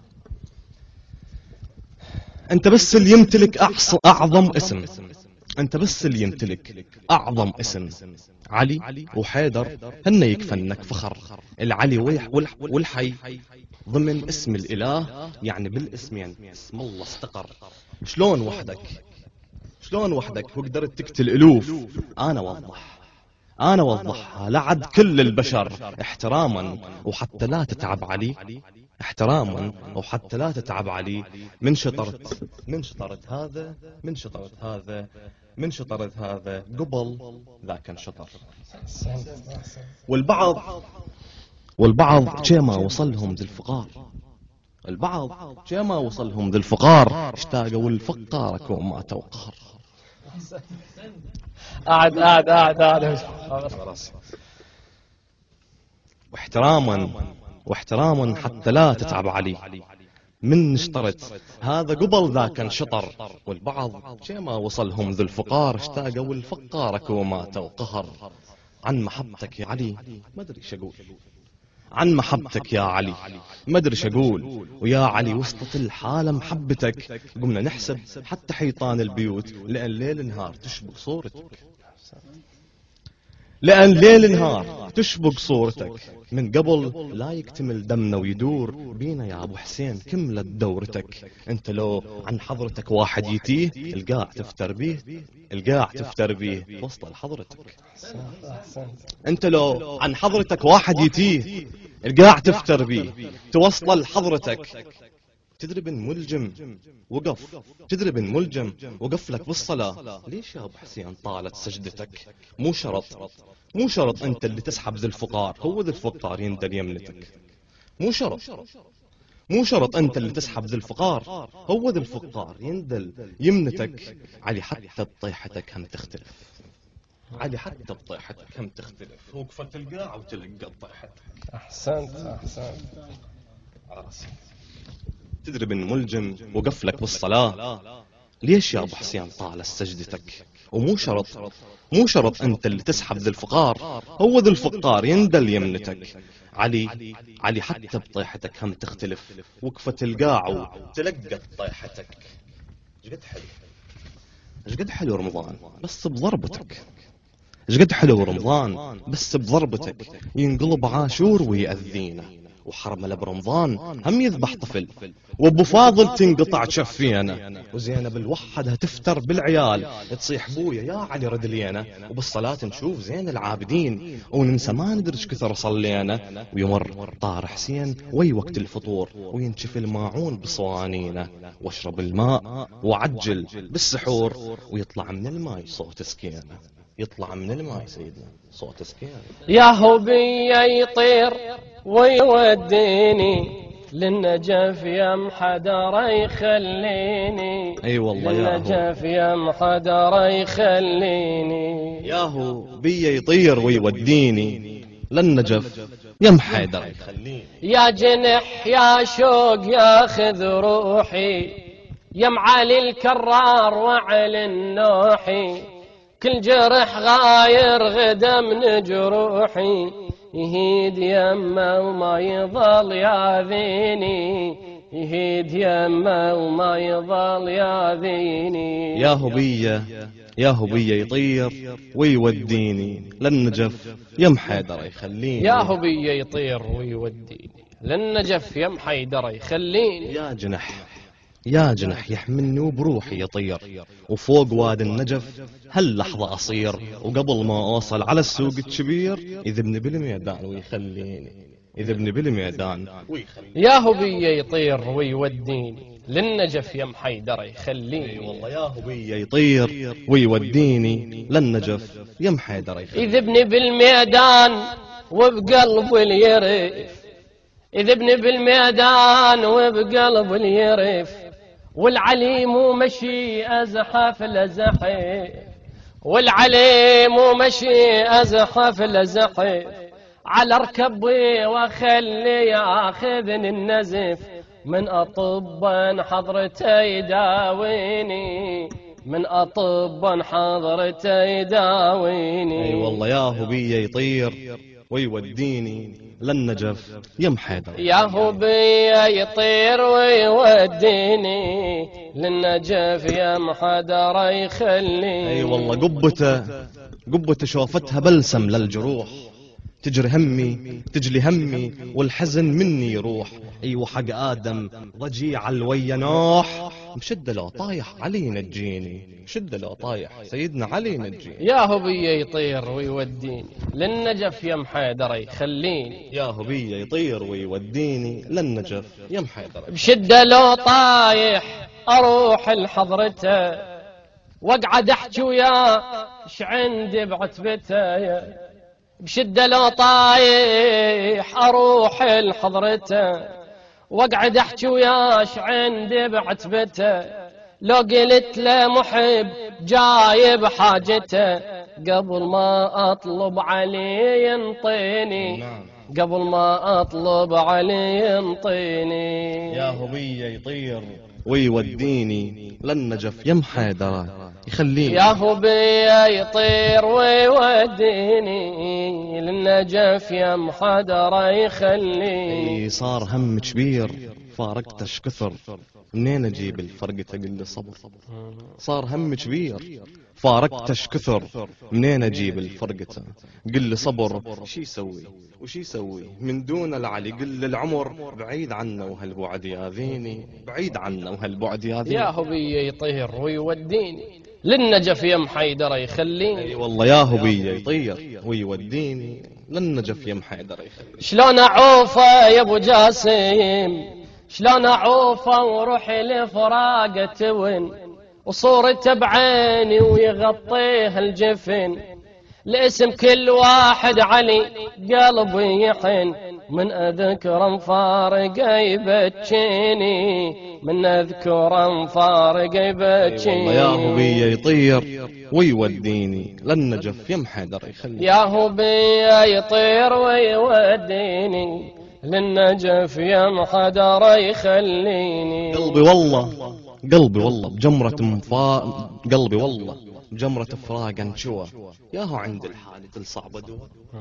انت بس اللي يمتلك اعظم اسم، انت بس اللي يمتلك اعظم اسم. علي وحيدر هن يكفنك فخر. العلي والحي ضمن اسم الاله، يعني بالاسمين اسم الله استقر. شلون وحدك شلون وحدك وقدرت تقتل الوف؟ انا وضح انا وضحها لعد كل البشر احتراما، وحتى لا تتعب علي احتراما، وحتى لا تتعب علي. من شطرت من شطرت هذا من شطرت هذا من شطرت هذا قبل ذاك انشطر. والبعض والبعض كما وصلهم ذي الفقار، البعض كما وصلهم ذي الفقار اشتاقوا الفقارك وماتوا قهر. قاعد قاعد قاعد قاعد واحتراما واحتراما حتى لا تتعب علي. من اشترت هذا قبل ذاك انشطر. والبعض كما وصلهم ذو الفقار اشتاقوا الفقارك وماتوا قهر. عن محبتك يا علي ما ادري ايش اقول، عن محبتك يا علي ما ادري ايش اقول. ويا علي وسط الحالة محبتك قمنا نحسب حتى حيطان البيوت، لأن ليل نهار تشبك صورتك، لأن ليل نهار تشبك صورتك. من قبل لا يكتمل دمنا ويدور بينا يا أبو حسين كملت دورتك. انت لو عن حضرتك واحد يتيه القاع تفتر بيه، القاع تفتر بيه وصل لحضرتك. انت لو عن حضرتك واحد يتيه القاع تفتر بيه توصل لحضرتك. تدري بن ملجم وقف تدري بن ملجم وقف لك بالصلاة. ليش يا أبو حسين طالت سجدتك؟ مو شرط مو شرط أنت اللي تسحب ذي الفقار، هو ذي الفقار يندل يمنتك. مو شرط مو شرط أنت اللي تسحب ذي الفقار، هو ذي الفقار يندل يمنتك. علي حتى بطيحتك هم تختلف، علي حتى بطيحتك هم تختلف. وقفة القاع وتلقى طيحتك. أحسنت أحسنت. تدري بن ملجم وقف لك بالصلاة. ليش يا أبو حسين طال سجدتك؟ ومو شرط مو شرط أنت اللي تسحب ذي الفقار، هو ذي الفقار يندل يمنتك. علي علي حتى بطيحتك هم تختلف. وقفة القاع وتلقت طيحتك. ايش قد حلو ايش قد حلو رمضان بس بضربتك، ايش قد حلو رمضان بس بضربتك. ينقلب عاشور ويأذينا، وحرمله برمضان هم يذبح طفل. وابو فاضل تنقطع شفينا، وزينب الوحدها تفتر بالعيال. تصيح بويا يا علي رد لينا، وبالصلاة نشوف زين العابدين وننسى ما ندري ايش كثر صلينا. ويمر طار حسين وي وقت الفطور وينشف الماعون بصوانينا. واشرب الماء وعجل بالسحور ويطلع من الماء صوت سكينة، يطلع من الماء سيدنا صوت سكينة. يا هبي يطير ويوديني للنجف يا محدر يخليني. اي أيوة والله يا للنجف يا محدر يخليني. يا هو بي يطير ويوديني للنجف يا محيدر يخليني. يا جنح يا شوق ياخذ روحي، يا معالي الكرار وعلي النوحي. كل جرح غاير غدا من جروحي، يهيد يمه وما يظل ياذيني، يهيد يمه وما يظل ياذيني. يا هبية يا هبية يطير ويوديني للنجف يا محيدر يخليني. يا هبية يطير ويوديني للنجف يا محيدر يخليني. يا جنح يا جنح يحملني وبروحي يطير، وفوق وادي النجف هاللحظة أصير، وقبل ما أوصل على السوق الكبير يذبني بالميدان ويخليني، يذبني بالميدان ويخليني. يا هبي يطير ويوديني للنجف يا محيدر يخليني. والله يا هبي يطير ويوديني للنجف يا محيدر يخليني. يذبني بالميدان وبقلب اليرف، يذبني بالميدان وبقلب اليرف، والعليم ومشي أزحف لزحف، والعليم ومشي أزحف لزحف، على ركبي وخلي ياخذني النزف، من أطب حضرته يداويني، من أطب حضرته يداويني. اي والله يا هبي يطير ويوديني للنجف يا محيدر. يا هبي يطير ويوديني للنجف يا محيدر يخليني. اي والله قبته قبته شوفتها بلسم للجروح، تجري همي تجلي همي والحزن مني يروح. ايوه حق ادم ضجيع الويا نوح، مشده لو طايح علي نجيني، مشده لو طايح سيدنا علي نجيني. يا هبي يطير ويوديني للنجف يا محيدر يخليني. يا هبي يطير ويوديني للنجف يا محيدر. بشده لو طايح اروح لحضرته، واقعد احكي وياه ايش عندي بعتبته. بشدة لو طايح اروح لحضرته، واقعد احكي وياش عندي بعتبته. لو قلت له محب جايب حاجته، قبل ما اطلب عليه ينطيني، قبل ما اطلب عليه ينطيني. يا هبي يطير ويوديني للنجف يا محيدر يخليني. يا هبي يطير ويوديني للنجف يا محيدر يخليني. صار هم كبير فارقتش كثر، منين اجيب الفرقة اقول له صبر. صار هم كبير فارقتش كثر، منين اجيب الفرقة قل لي صبر. شي يسوي وشي يسوي من دون العلي، قل العمر بعيد عنه وهالبعد ياذيني، بعيد عنه وهالبعد ياذيني. يا هبي يطير ويوديني للنجف يا محيدر يخليني. اي والله يا هبي يطير ويوديني للنجف يا محيدر يخليني. شلون اعوفه يا ابو جاسم، شلون اعوفه وروحي لفراقه ون، وصورته بعيني ويغطيها الجفن. الاسم كل واحد علي قلبي يحن، من اذكر مفارق يبكيني، من اذكر مفارق يبكيني. والله يا هبي يطير ويوديني للنجف يا محيدر يخليني. يا هبي يطير ويوديني للنجف يا محيدر يخليني. قلبي والله قلبي والله بجمرة مفا قلبي والله بجمرة فراق انشوى، ياهو عند الحالة الصعبة دوا.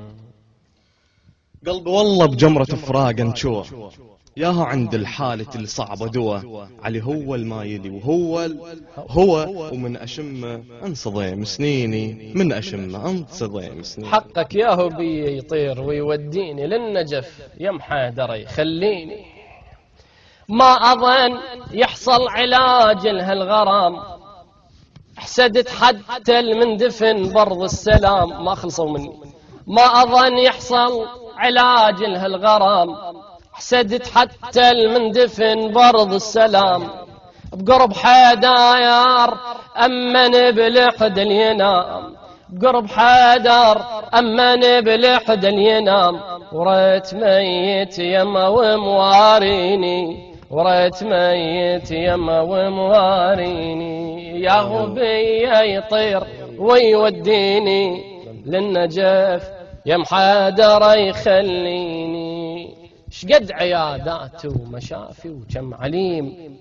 قلبي والله بجمرة فراق انشوى، ياهو عند الحالة الصعبة دوا. علي هو المايلي وهو ال... هو ومن أشمه انصضيم سنيني، من أشمه انصضيم سنيني. حقك يا هبي يطير ويوديني للنجف يا محيدر يخليني. ما أظن يحصل علاج لهالغرام، حسدت حتى المندفن برض السلام ما خلصوا مني. ما أظن يحصل علاج لهالغرام، حسدت حتى المندفن برض السلام. بقرب حداير أمن بلحد الينام، بقرب حدار أمن بلحد الينام. وريت ميت يما ومواريني، وريت ميت يما ومواريني. يا هبي يطير ويوديني للنجف يا محيدر يخليني. شقد عيادات ومشافي وكم عليم،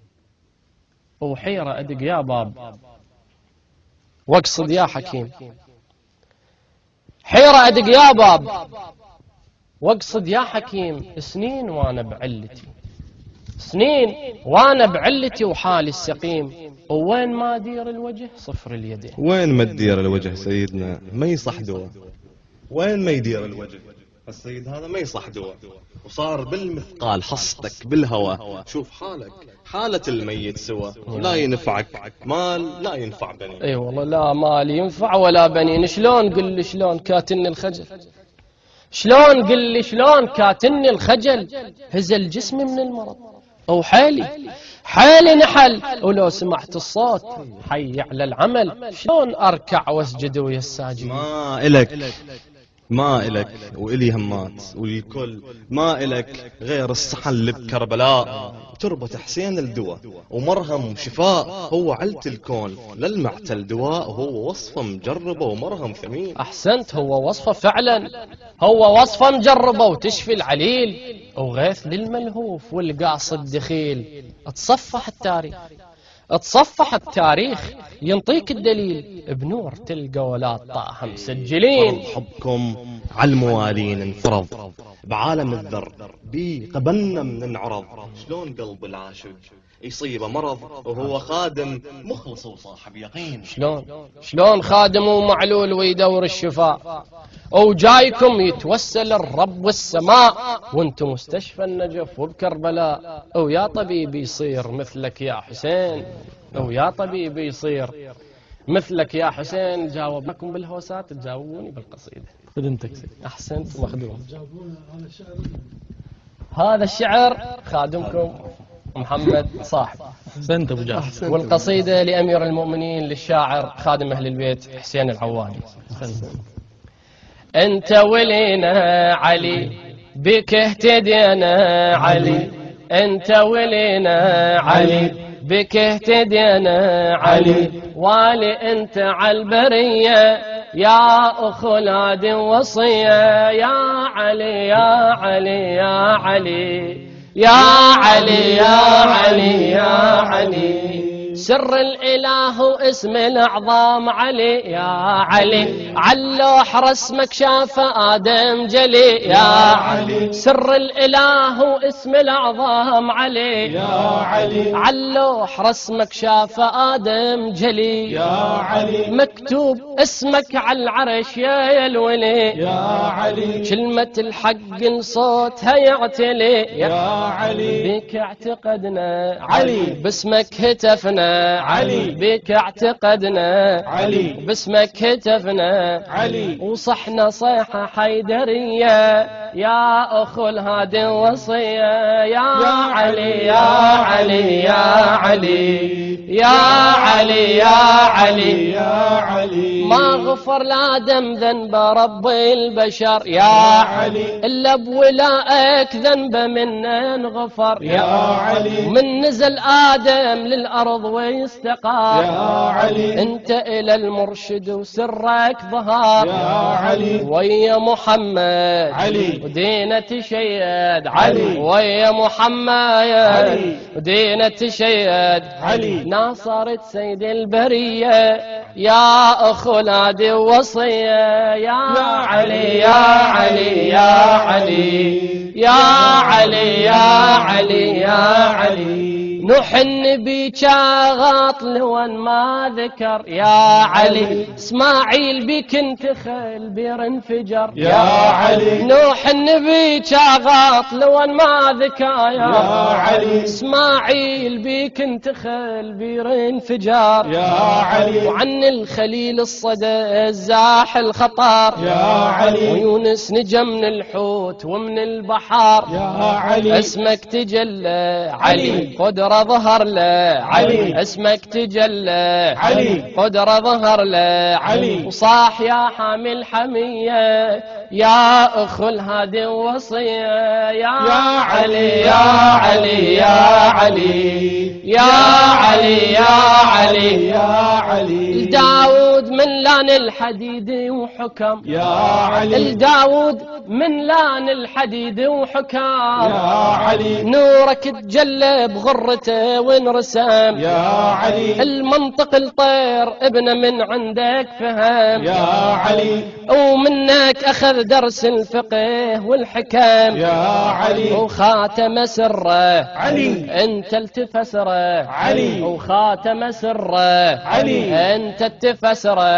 وحيرة أدق يا باب واقصد يا حكيم. حيرة أدق يا باب واقصد يا حكيم. سنين وانا بعلتي، سنين وانا بعلتي وحالي السقيم. وين ما دير الوجه صفر اليدين. وين ما تدير الوجه سيدنا ما يصح دوا، وين ما يدير الوجه السيد هذا ما يصح دواء، وصار بالمثقال حصتك بالهوى. شوف حالك حالة الميت سوى، لا ينفعك مال لا ينفع بنين. اي والله لا مال ينفع ولا بنين. شلون قل لي شلون كاتني الخجل، شلون قل لي شلون كاتني الخجل. هزل جسمي من المرض او حالي حالي نحل، ولو سمعت الصوت حي على العمل. شلون اركع واسجد ويا الساجدين. ما إلك ما إلك وإلي همات والكل، ما إلك غير الصحن اللي بكربلاء، تربة حسين الدواء ومرهم شفاء. هو علة الكون للمعتل دواء، وهو وصفه مجربه ومرهم ثمين. أحسنت، هو وصفه فعلا، هو وصفه مجربه وتشفي العليل، وغيث للملهوف والقاصد دخيل. اتصفح التاريخ اتصفح التاريخ ينطيك الدليل، بنور تلقى ولا طه مسجلين. حبكم على الموالين انفرض بعالم الذر، بي قبلنا من انعرض. شلون قلب العاشق يصيبه مرض وهو خادم مخلص وصاحب يقين. شلون شلون خادم ومعلول ويدور الشفاء، وجايكم يتوسل الرب والسماء، وانتم مستشفى النجف وبكربلاء. ويا طبيب يصير مثلك يا حسين، ويا طبيب يصير مثلك يا حسين. جاوبكم بالهوسات تجاوبوني بالقصيدة. خدمتك أحسنت مخدوم. هذا الشعر خادمكم محمد صاحب. أحسنت أبو جعفر. والقصيدة لأمير المؤمنين للشاعر خادم أهل البيت حسين العواني. أنت ولينا علي بك اهتدينا علي، أنت ولينا علي بك اهتدينا علي، والي أنت عالبرية يا أخو الهادي وصية. يا علي يا علي يا علي يا علي يا علي يا علي، سر الإله واسم الأعظم علي. يا علي علوح رسمك شاف آدم جلي. يا علي سر الإله واسم الأعظم علي. يا علي علوح رسمك شاف آدم جلي. يا علي مكتوب اسمك على العرش يا الولي. يا علي كلمة الحق صوتها يعتلي. يا علي بك اعتقدنا علي، باسمك هتفنا علي، بك اعتقدنا علي، باسمك هتفنا علي، وصحنا صيحة حيدرية يا أخو الهادي وصية. يا علي يا علي يا علي يا علي يا علي يا علي، ما غفر لآدم ذنب رب البشر. يا علي إلا بولائك ذنب منا انغفر. يا علي من نزل آدم للأرض ويستقر. يا علي انت الى المرشد وسرك ظهر. يا علي ويا محمد علي ودينة تشيد علي، ويا محمد علي ودينة تشيد علي، ناصرت سيد البرية يا اخو الهادي وصية. يا علي يا علي يا علي يا علي يا علي يا علي، نوح النبي شاغط لون ما ذكر. يا علي اسماعيل بك انتخل بير انفجر. يا علي نوح النبي شاغط لون ما ذكر. يا علي اسماعيل بك انتخل بير انفجر. يا علي وعن الخليل الصدى الزاح الخطر. يا علي ويونس نجا من الحوت ومن البحر. يا علي اسمك تجلى علي قدر ظهر له علي، اسمك تجلى علي قدر ظهر له علي، وصاح يا حامل حمية يا اخو الهادي وصية. يا علي يا علي يا علي يا علي يا علي يا علي، داود من لان الحديد وحكم. يا علي داود من لان الحديد وحكم. يا علي نورك تجلى بغرته وانرسم. يا علي المنطق الطير ابن من عندك فهم. يا علي ومنك اخذ درس الفقه والحكم. يا علي وخاتم سره علي انت التفسره علي، وخاتم سره علي انت التفسره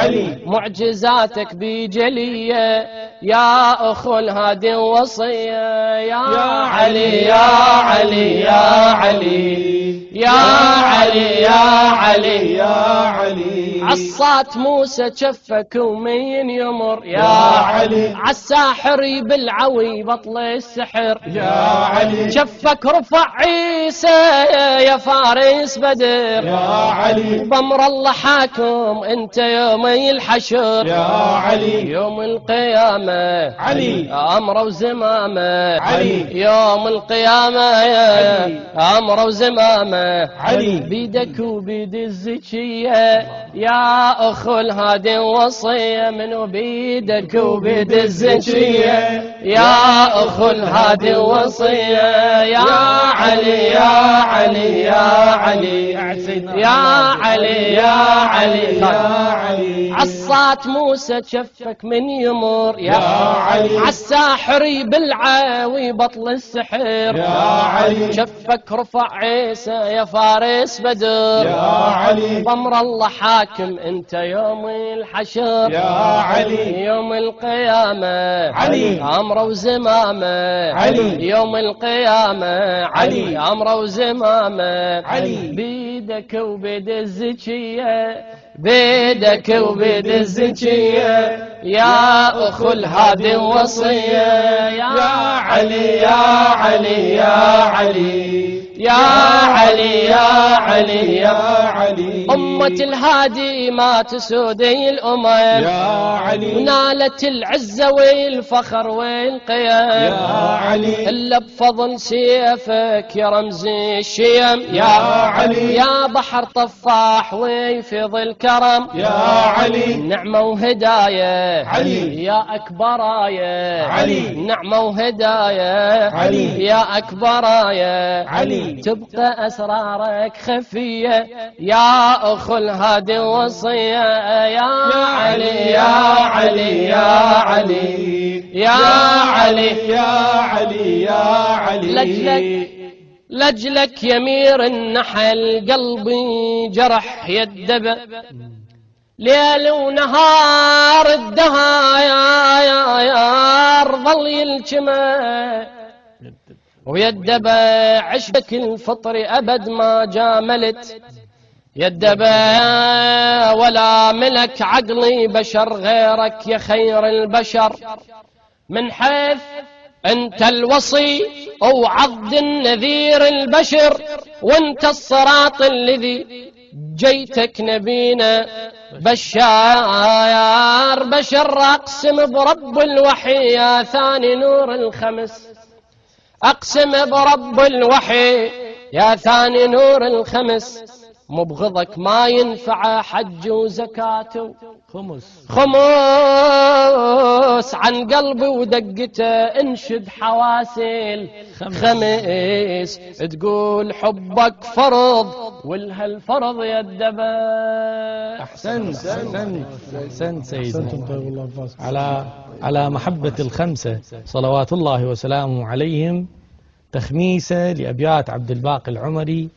علي معجزاتك بجلية يا أخو الهادي وصية يا علي يا علي يا علي يا علي يا علي يا علي عصات موسى شفك ومين يمر يا علي عالساحر بالعوي بطل السحر يا علي شفك رفع عيسى يا فارس بدر يا علي بأمر الله حاكم انت يوم الحشر يا علي يوم القيامة علي أمر وزمامة علي يوم القيامة علي أمر وزمامة علي بيدك وبيد الزكية يا أخو الهادي وصية منو بيدك وبيد الزكية يا أخو الهادي وصية يا علي يا علي يا علي يا علي يا علي يا علي عصات موسى شفك من يمر يا علي عالساحر بالعاوي بطل السحر يا علي شفك رفع عيسى يا فارس بدر يا علي بأمر الله حاكم انت يوم الحشر يا علي يوم القيامة علي أمر وزمامة علي يوم القيامة علي أمر وزمامة علي بيدك وبيد الزكية بيدك وبيد الزكية يا أخو الهادي وصية يا علي يا علي يا علي يا علي يا علي يا علي أمة الهادي ما تسودي الأمم يا علي ونالت العزة والفخر والقيم يا علي إلا بفضل سيفك يا رمز الشيم يا علي يا بحر طفاح ويفيض الكرم يا علي نعمة وهداية علي يا أكبر آية علي نعمة وهداية علي يا أكبر آية علي تبقى أسرارك خفية يا أخو الهادي وصية يا علي يا علي يا علي يا علي يا علي يا علي لجلك لجلك يمير النحل قلبي جرح يدب ليل ونهار الدهايا يا يا ظل يلجمه ويدب عشقك الفطر أبد ما جاملت يدب ولا ملك عقلي بشر غيرك يا خير البشر من حيث أنت الوصي أو عض النذير البشر وأنت الصراط الذي جيتك نبينا بشار بشر أقسم برب الوحي يا ثاني نور الخمس أقسم برب الوحي يا ثاني نور الخمس مبغضك ما ينفع حج وزكاته خمس خمس عن قلبي ودقته انشد حواسيل خمس. خميس تقول حبك فرض والهالفرض يدبا أحسنت أحسنت أحسنت سيدنا أحسنتم طيب الله أنفاسكم. على على محبة الخمسة صلوات الله وسلامه عليهم تخميسة لأبيات عبد الباقي العمري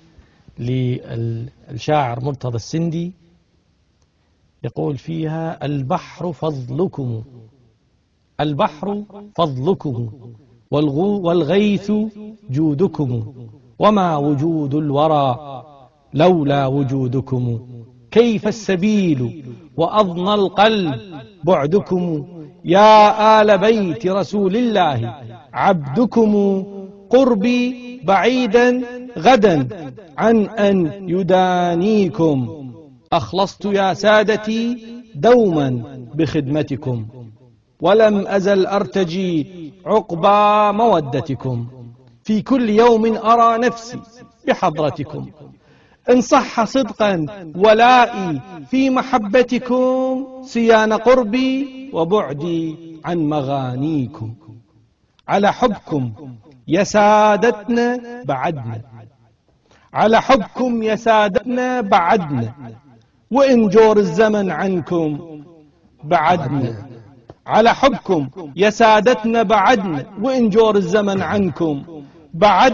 للشاعر مرتضى السندي يقول فيها البحر فضلكم البحر فضلكم والغو والغيث جودكم وما وجود الورى لولا وجودكم كيف السبيل وأضنى القلب بعدكم يا آل بيت رسول الله عبدكم قربي بعيدا غدا عن أن يدانيكم أخلصت يا سادتي دوما بخدمتكم ولم أزل أرتجي عقبى مودتكم في كل يوم أرى نفسي بحضرتكم إن صح صدقا ولائي في محبتكم سيان قربي وبعدي عن مغانيكم على حبكم يا سادتنا بعدنا على حبكم يا سادتنا بعدنا وإن جور الزمن عنكم بعدنا على حبكم يا سادتنا بعدنا وإن جور الزمن عنكم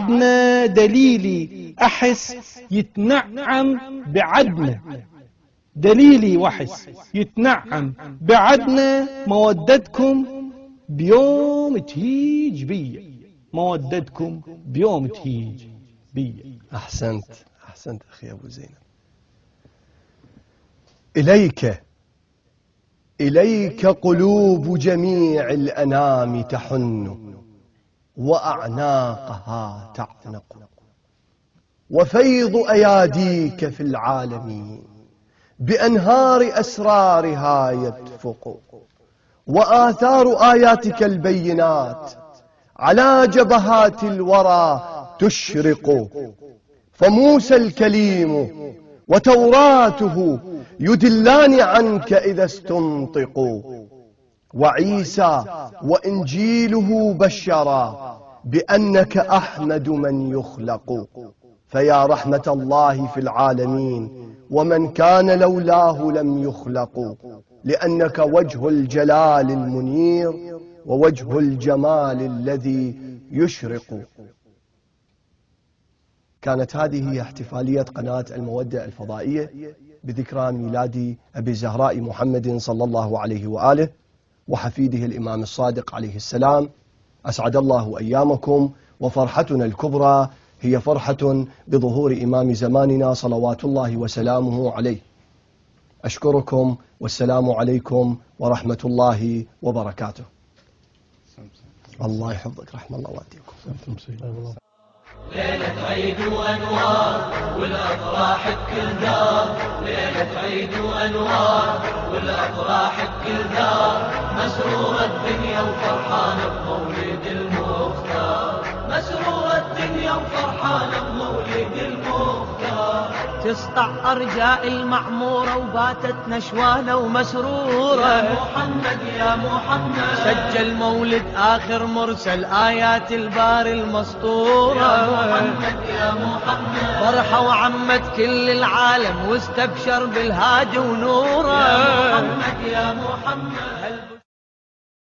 بعدنا دليلي أحس يتنعم بعدنا دليلي وحس يتنعم بعدنا مودتكم بيوم تهيج بي، مودتكم بيوم تهيج بي. أحسنت أحسنت أخي أبو زينب. إليك إليك قلوب جميع الأنام تحن، وأعناقها تعتنق، وفيض أياديك في العالمين بأنهار أسرارها يدفق، وآثار آياتك البينات على جبهات الورى تشرق. فموسى الكليم وتوراته يدلان عنك إذا استنطقوا، وعيسى وإنجيله بشرا بأنك أحمد من يخلق. فيا رحمة الله في العالمين، ومن كان لولاه لم يخلق، لأنك وجه الجلال المنير ووجه الجمال الذي يشرق. كانت هذه هي احتفالية قناة المودة الفضائية بذكرى ميلاد أبي الزهراء محمد صلى الله عليه وآله وحفيده الإمام الصادق عليه السلام. أسعد الله أيامكم، وفرحتنا الكبرى هي فرحة بظهور إمام زماننا صلوات الله وسلامه عليه. أشكركم، والسلام عليكم ورحمة الله وبركاته. الله يحفظك، رحمة الله والديكم. ليلة عيد وأنوار والأفراح بكل دار، ليلة عيد وأنوار والأفراح بكل دار، مسرور الدنيا وفرحانة بمولد المختار، مسرور الدنيا وفرحانة بمولد المختار. تسطع أرجاء المعمورة وباتت نشوانة ومسرورة، يا محمد يا محمد سجل مولد آخر مرسل آيات البار المسطورة، يا محمد يا محمد فرحة وعمت كل العالم واستبشر بالهادي ونوره، يا محمد يا محمد